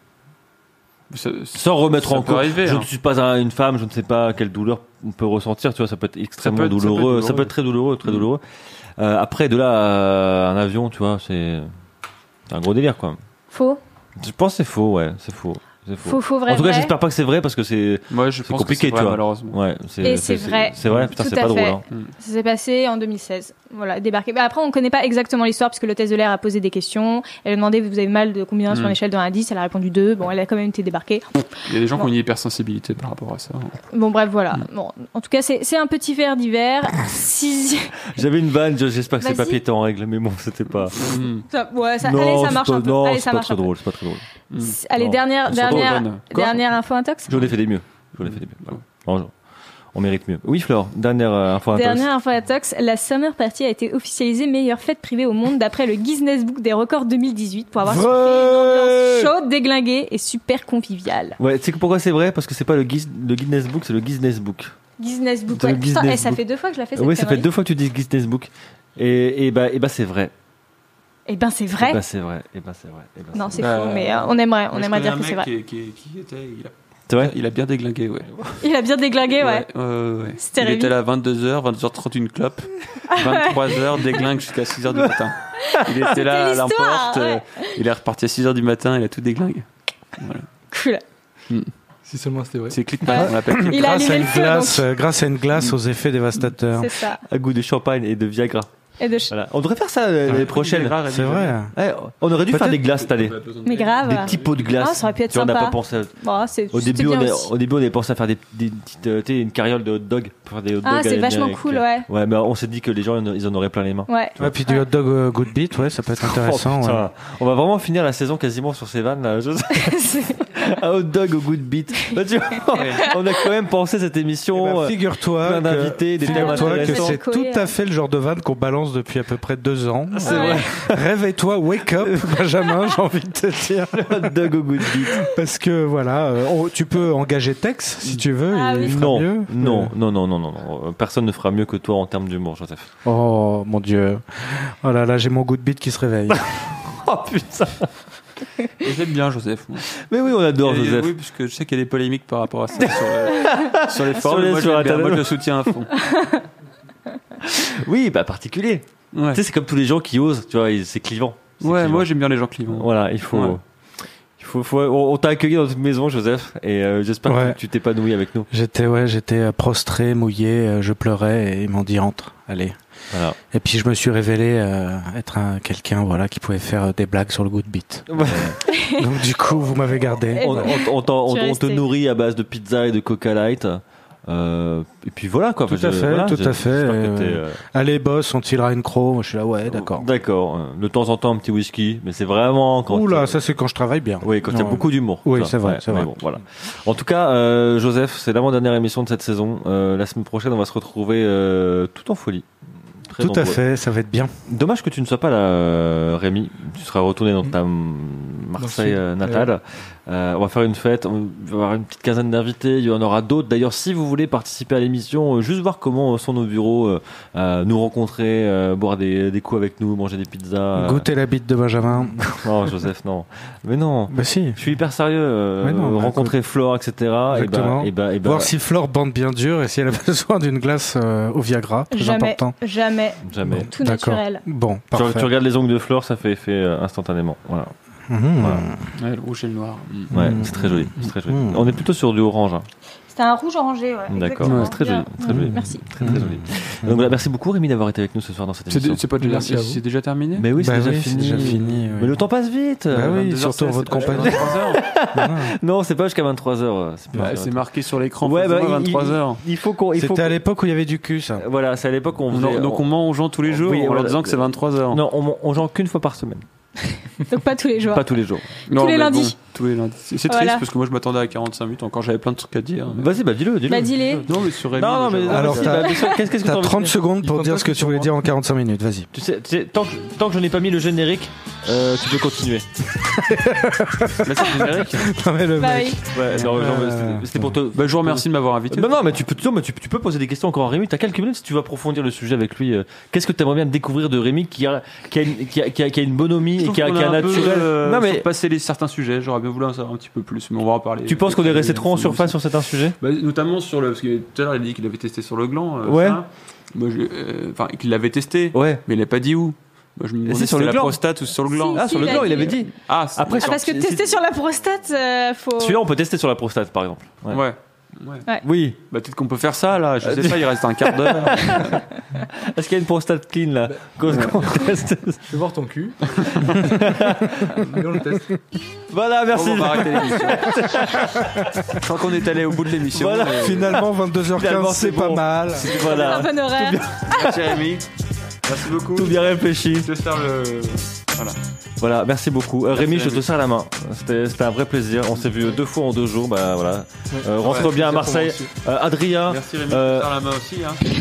Ça- Sans remettre ça en peut cause. arriver, Je hein. ne suis pas un- une femme, je ne sais pas quelle douleur on peut ressentir. Tu vois, ça peut être extrêmement Ça peut être- ça peut être douloureux. Ça peut douloureux. être très douloureux, très Mm. douloureux. Euh, après, de là à un avion, tu vois, c'est, c'est un gros délire, quoi. Faux? Je pense que c'est faux, ouais, c'est faux. C'est faux. Faux, faux, vrai, en tout cas, vrai. j'espère pas que c'est vrai parce que c'est, Moi je c'est pense compliqué, que c'est vrai, tu vois. malheureusement. Ouais, c'est, Et c'est vrai. C'est vrai, putain, Tout c'est à pas fait. drôle. Hein. Ça s'est passé en deux mille seize. Voilà, débarqué. Bah, après, on connaît pas exactement l'histoire parce que l'hôtesse de l'air a posé des questions. Elle a demandé vous avez mal de combien sur Mm. une échelle de un à dix. Elle a répondu deux. Bon, elle a quand même été débarquée. Il y a des gens Bon. qui ont une hypersensibilité par rapport à ça. Bon, bref, voilà. Mm. Bon, en tout cas, c'est c'est un petit verre d'hiver. Six... J'avais une vanne, je- j'espère que ces Vas-y. papiers étaient en règle, mais bon, c'était pas. Mm. Ça, ouais, ça, non, allez, ça c'est marche pas, un peu. non, Allez, c'est ça pas marche très un peu. drôle, c'est pas très drôle. Mm. Allez, Non. dernière, Elles sont drôles, dernière, bonnes. Quoi dernière info intox. J'en ai fait des mieux. J'en ai fait des mieux. Voilà. Non, on mérite mieux. Oui, Flore, dernière euh, info intox. Dernière info intox, la Summer Party a été officialisée meilleure fête privée au monde d'après le Guinness Book des records deux mille dix-huit pour avoir Vrai. créé une ambiance chaude, déglinguée et super conviviale. Ouais, tu sais que pourquoi c'est vrai? Parce que c'est pas le, Guiz- le Guinness Book, c'est le Guinness Book. Guinness Book, C'est le ouais. Putain, Guinness eh, ça Book. fait deux fois que je la fais cette Oui, ça fait connerie. deux fois que tu dis Guinness Book. Et, et, bah, et bah, c'est vrai. Eh ben c'est vrai. Et bah, c'est vrai. Et bah, c'est vrai. Et bah, Non, c'est c'est Bah, faux, mais euh, on aimerait, on Moi, je aimerait connais dire un que c'est mec vrai. Qui, qui, qui était, il, a, C'est vrai? il a bien déglingué, ouais. Il a bien déglingué, ouais. ouais, ouais, ouais. C'était Il Rémi. était là à vingt-deux heures, vingt-deux heures trente, une clope. vingt-trois heures, déglingue jusqu'à six heures du matin. Il était là à C'était l'histoire, l'importe. ouais. euh, Il est reparti à six heures du matin, il a tout déglingué. Voilà. Cool. Si seulement c'était vrai. C'est Clickman, on l'appelle. Il a grâce, allumé à le une feu, glace, donc euh, grâce à une glace aux effets dévastateurs. c'est ça. À goût de champagne et de Viagra. Et de ch- Voilà. On devrait faire ça euh, l'année prochaine. C'est vrai. Ouais, on aurait dû faire Peut-être- des glaces cette année. Mais grave. Des petits pots de glace. Ah, ça aurait pu être Tu vois, on n'a sympa. pas pensé à- Bon, c'est Au c'était début, bien on est, aussi. au début, on avait pensé à faire des, des petites, euh, tu sais, une carriole de hot dog pour faire des hot dogs. Ah, c'est à- vachement avec- cool, ouais. Ouais, mais on s'est dit que les gens, ils en auraient plein les mains. Ouais. Ouais, puis du hot dog euh, good beat, ouais, ça peut être intéressant. Oh, putain. ouais. On va vraiment finir la saison quasiment sur ces vannes là. Je sais. Un hot dog au good beat. Bah, tu vois, on a quand même pensé cette Eh émission. ben, euh, figure-toi plein que, d'invités, des thèmes figure-toi que intéressants. c'est tout à fait le genre de vanne qu'on balance depuis à peu près deux ans. C'est Ouais. vrai. Réveille-toi, wake up, Benjamin, j'ai envie de te dire. Hot dog au good beat. Parce que voilà, euh, on- tu peux engager Tex si tu veux. Ah et oui. il fera Non, mieux. non, Euh, non, non, non, non, non. Personne ne fera mieux que toi en termes d'humour, Joseph. Oh mon dieu. Oh là là, j'ai mon good beat qui se réveille. Oh putain. Et j'aime bien Joseph. moi. Mais oui, on adore Et- Joseph. Oui, parce que je sais qu'il y a des polémiques par rapport à ça sur, le- sur les forums. les- Moi, sur je l'aime bien. Internet. Moi, je le soutiens à fond. Oui, bah particulier. Ouais, Tu sais, c'est comme tous les gens qui osent, tu vois, ils- c'est clivant. C'est ouais clivant. moi j'aime bien les gens clivants. Voilà, il faut. Ouais. Il faut, faut- on on t'a accueilli dans notre maison, Joseph, et euh, j'espère Ouais. que tu t'épanouis avec nous. J'étais ouais, j'étais euh, prostré, mouillé, euh, je pleurais et ils m'ont dit entre, allez. Voilà. Et puis je me suis révélé euh, être un quelqu'un voilà qui pouvait faire euh, des blagues sur le good beat. Ouais. Donc du coup, vous m'avez gardé. Et On, ben, on- on t'en- on- tu es on te resté. nourrit à base de pizza et de Coca Light. Euh, et puis voilà quoi. Tout Enfin, à je- fait, voilà, tout je- à fait. j'espère que Euh, t'es, euh, Allez, boss, ont-ils Ryan Crow? Moi, je suis là, ouais, d'accord. D'accord. De temps en temps, un petit whisky, mais c'est vraiment quand. Oula, euh, ça c'est quand je travaille bien. Oui, quand il y a Non. beaucoup d'humour. Oui, tu vois. c'est vrai, Ouais, c'est mais vrai. bon, voilà. En tout cas, euh, Joseph, c'est l'avant-dernière émission de cette saison. Euh, la semaine prochaine, on va se retrouver euh, tout en folie. Très Tout à nombreux. fait, ça va être bien. Dommage que tu ne sois pas là, euh, Rémi. Tu seras retourné dans ta mm, Marseille Dans le euh, sud. natale. Euh, on va faire une fête. On va avoir une petite quinzaine d'invités. Il y en aura d'autres. D'ailleurs, si vous voulez participer à l'émission, euh, juste voir comment sont nos bureaux, euh, euh, nous rencontrer, euh, boire des, des coups avec nous, manger des pizzas. euh. Goûter la bite de Benjamin. Non, Joseph, non. Mais non. Bah si. Je suis hyper sérieux. euh, Mais non, bah, rencontrer Flore, et cetera. Et Exactement. bah, et bah, et bah, Voir si Flore bande bien dur et si elle a besoin d'une glace euh, au Viagra. Très Jamais, important. jamais. jamais. Tout D'accord. naturel. Bon, Tu, parfait. tu regardes les ongles de Flore, ça fait effet euh, instantanément. Voilà. Mhm. Voilà. Ouais, le rouge et le noir. Ouais, Mm. c'est très joli. C'est très joli. Mm. On est plutôt sur du orange. Hein. C'était un rouge orangé, ouais. D'accord. exactement. Ouais, c'est très joli, Bien. très joli. Merci. Très très joli. Donc voilà, merci beaucoup Rémi d'avoir été avec nous ce soir dans cette C'est émission. c'est pas déjà, Merci à vous. c'est déjà terminé. Mais oui, c'est Bah déjà, oui, c'est fini. déjà fini, ouais. Mais le temps passe vite. Bah oui, vingt-deux heures surtout seize, votre c'est pas compagnie. vingt-trois heures. Non, c'est pas jusqu'à vingt-trois heures. C'est plus Bah, jusqu'à c'est vingt-trois. marqué sur l'écran. Ouais, bah, forcément, il- vingt-trois heures. Il faut qu'on. il faut C'était à qu'on- l'époque où il y avait du cul, ça. Voilà, c'est à l'époque où on Non, faisait. donc on ment aux gens tous les jours Oui, en voilà. leur disant que c'est vingt-trois heures. Non, on, on joue qu'une fois par semaine. Donc pas tous les jours. Pas tous les jours. Non, les mais lundis. bon, tous les lundis. C'est c'est Voilà. triste parce que moi je m'attendais à quarante-cinq minutes. Encore j'avais plein de trucs à dire. Vas-y, bah dis-le, dis-le. Bah dis-les. Non, mais sur Rémi. Non, non, moi, mais j'avais- Alors, vas-y, t'as- bah, qu'est-ce qu'est-ce que T'as t'as envie de trente dire secondes pour Il dire faut ce que pas tu voulais que dire en quarante-cinq minutes, vas-y. Tu sais, tu sais, tant, que, tant que je n'ai pas mis le générique, euh, tu peux continuer. Là, c'est le générique. Non, mais le Bah mec. oui. Ouais, non, non, mais Euh, c'était- c'était pour te. Bah, je vous remercie de m'avoir invité. Non, non, mais tu peux, non, mais tu, tu peux poser des questions encore à Rémi. T'as quelques minutes si tu veux approfondir le sujet avec lui. euh, Qu'est-ce que tu aimerais bien découvrir de Rémi qui a, qui a, une, qui a, qui a, qui a une bonhomie Je et trouve qui a, qu'on qui a a un un peu, naturel. euh, non, mais surpassé les certains sujets. J'aurais bien voulu en savoir un petit peu plus, mais on va en parler. tu penses qu'on est resté trop en surface sur certains sujets? Bah, notamment sur le. Parce que tout à l'heure, il a dit qu'il avait testé sur le gland. euh, Ouais. ça. Moi, je- euh, Enfin, qu'il l'avait testé. Ouais. Mais il n'a pas dit où. Moi, je me demandais c'est si sur c'était le la gland. prostate ou sur le gland. Si, Ah, sur le il a gland, il dit- avait dit. Ah, c'est- Après, Ah, sur- parce que si- tester si- sur la prostate, euh, faut. Celui-là, on peut tester sur la prostate, par exemple. Ouais. Ouais. Ouais. Oui. Bah, peut-être qu'on peut faire ça, là. Je sais pas, il reste un quart d'heure. Est-ce qu'il y a une prostate clean là qu'on- qu'on teste Je vais voir ton cul. Allez, on le teste. Voilà, merci. Bon, on va arrêter l'émission. Je crois qu'on est allé au bout de l'émission. Voilà. mais- Finalement, vingt-deux heures Finalement, quinze, c'est c'est pas bon. mal. Un Voilà. bon horaire. Merci Rémi. Merci beaucoup. Tout bien réfléchi. Je te sers le. Voilà. Voilà, merci beaucoup. Euh, Rémi, je te Rémi. serre la main. C'était c'était un vrai plaisir. On s'est vu deux fois en deux jours. Bah voilà. Euh, rentre Ouais, bien à plaisir pour Marseille. moi Euh, Adrien, Merci Rémi. Euh, Je te serre la main aussi.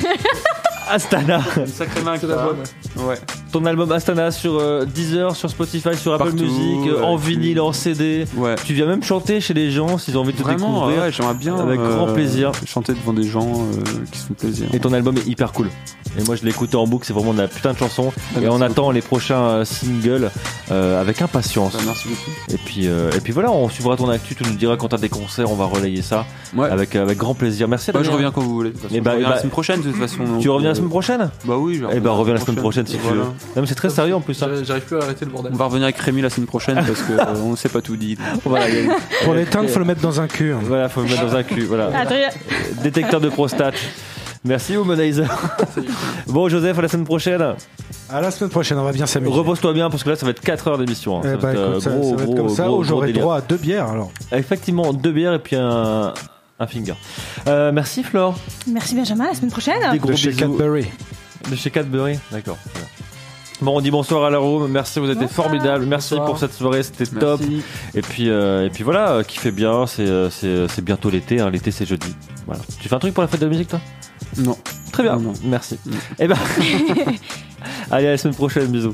Hein. Astana. Une sacrée main que C'est la t'as. bonne. Ouais. Ton album Astana sur euh, Deezer, sur Spotify, sur Apple Partout, Music, euh, ouais, en tu- vinyle, en C D. Ouais. Tu viens même chanter chez les gens s'ils ont envie de te Vraiment, découvrir. ouais, j'aimerais bien. Avec grand plaisir. Chanter devant des gens euh, qui se font plaisir. Et ton album est hyper cool. Et moi je l'ai écouté en boucle, c'est vraiment de la putain de chanson. Ah, et merci on attend beaucoup. les prochains euh, singles euh, avec impatience. Bah, merci beaucoup. Et puis, euh, et puis voilà, on suivra ton actu, tu nous diras quand t'as des concerts, on va relayer ça Ouais. avec, avec grand plaisir. Merci Bah, je Adrien. reviens quand vous voulez. de toute façon. Eh bah, je reviens eh bah, la semaine prochaine, de toute façon. Tu donc, reviens la euh, semaine prochaine? Bah oui, je Eh ben reviens la semaine prochaine si tu veux. Voilà. Non mais c'est très sérieux en plus. Hein. J'arrive- J'arrive plus à arrêter le bordel. On va revenir avec Rémi la semaine prochaine parce que euh, on ne sait pas tout dit. Voilà, il y a- Pour l'éteindre, faut le mettre dans un cul. hein. voilà, faut le mettre dans un cul. Voilà. Adrien. Détecteur de prostate. Merci Womanizer. Bon Joseph, à la semaine prochaine. À la semaine prochaine, on va bien s'amuser. Repose-toi bien parce que là ça va être quatre heures d'émission. hein. Eh Ça bah, va être, écoute, ça, euh, ça va être comme ça. gros, Oh, j'aurai délire. droit à deux bières alors. Effectivement, deux bières et puis un, un finger. Euh, merci Flore. Merci Benjamin, à la semaine prochaine. Des gros De chez bisous. Cadbury. De chez Cadbury. D'accord. Voilà. Bon, on dit bonsoir à la room. Merci, vous êtes Bonsoir. formidables. Merci Bonsoir. pour cette soirée, c'était top. Merci. Et puis, euh, et puis voilà, euh, kiffez bien. C'est, euh, c'est, euh, c'est bientôt l'été. Hein. L'été, c'est jeudi. Voilà. Tu fais un truc pour la fête de la musique, toi? Non. Très bien. Non, non. Merci. Non. Eh ben, allez, à la semaine prochaine. Bisous.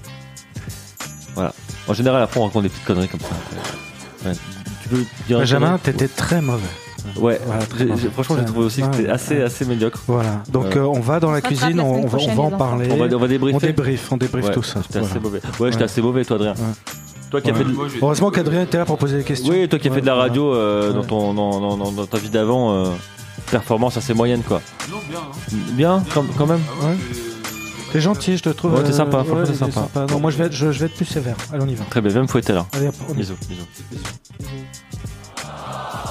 Voilà. En général, après, on raconte des petites conneries comme ça. Ouais. Tu peux dire un Benjamin, connerie t'étais très mauvais. Ouais. Voilà, très J'ai- mauvais. j'ai- franchement, j'ai trouvé aussi que c'était Ouais. assez, assez médiocre. Voilà. Donc Euh, euh, on va dans la se rattrape cuisine, la on, semaine on va, on prochaine, va en les enfants. parler. On va, on va débriefer. On débriefe, on débriefe Ouais, tout ça. J'étais assez Voilà. mauvais. Ouais, j'étais Ouais. assez mauvais, toi, Adrien. Ouais. Toi qui as Ouais. fait de... Moi, j'ai- Heureusement qu'Adrien était là pour poser des questions. Oui, toi qui as fait de la Ouais, radio euh, Ouais. dans, ton, dans, dans, dans- dans ta vie d'avant, euh, performance assez moyenne quoi. Non, bien. Hein. Bien, quand, quand même. Ah ouais, Ouais. c'est- T'es gentil, je te trouve. Ouais, t'es sympa, euh, franchement, t'es il est sympa. Non, moi je vais, être, je, je vais être plus sévère. Allez, on y va. Très bien, viens me fouetter là. Allez, hop, on y va. Bisous, bisous.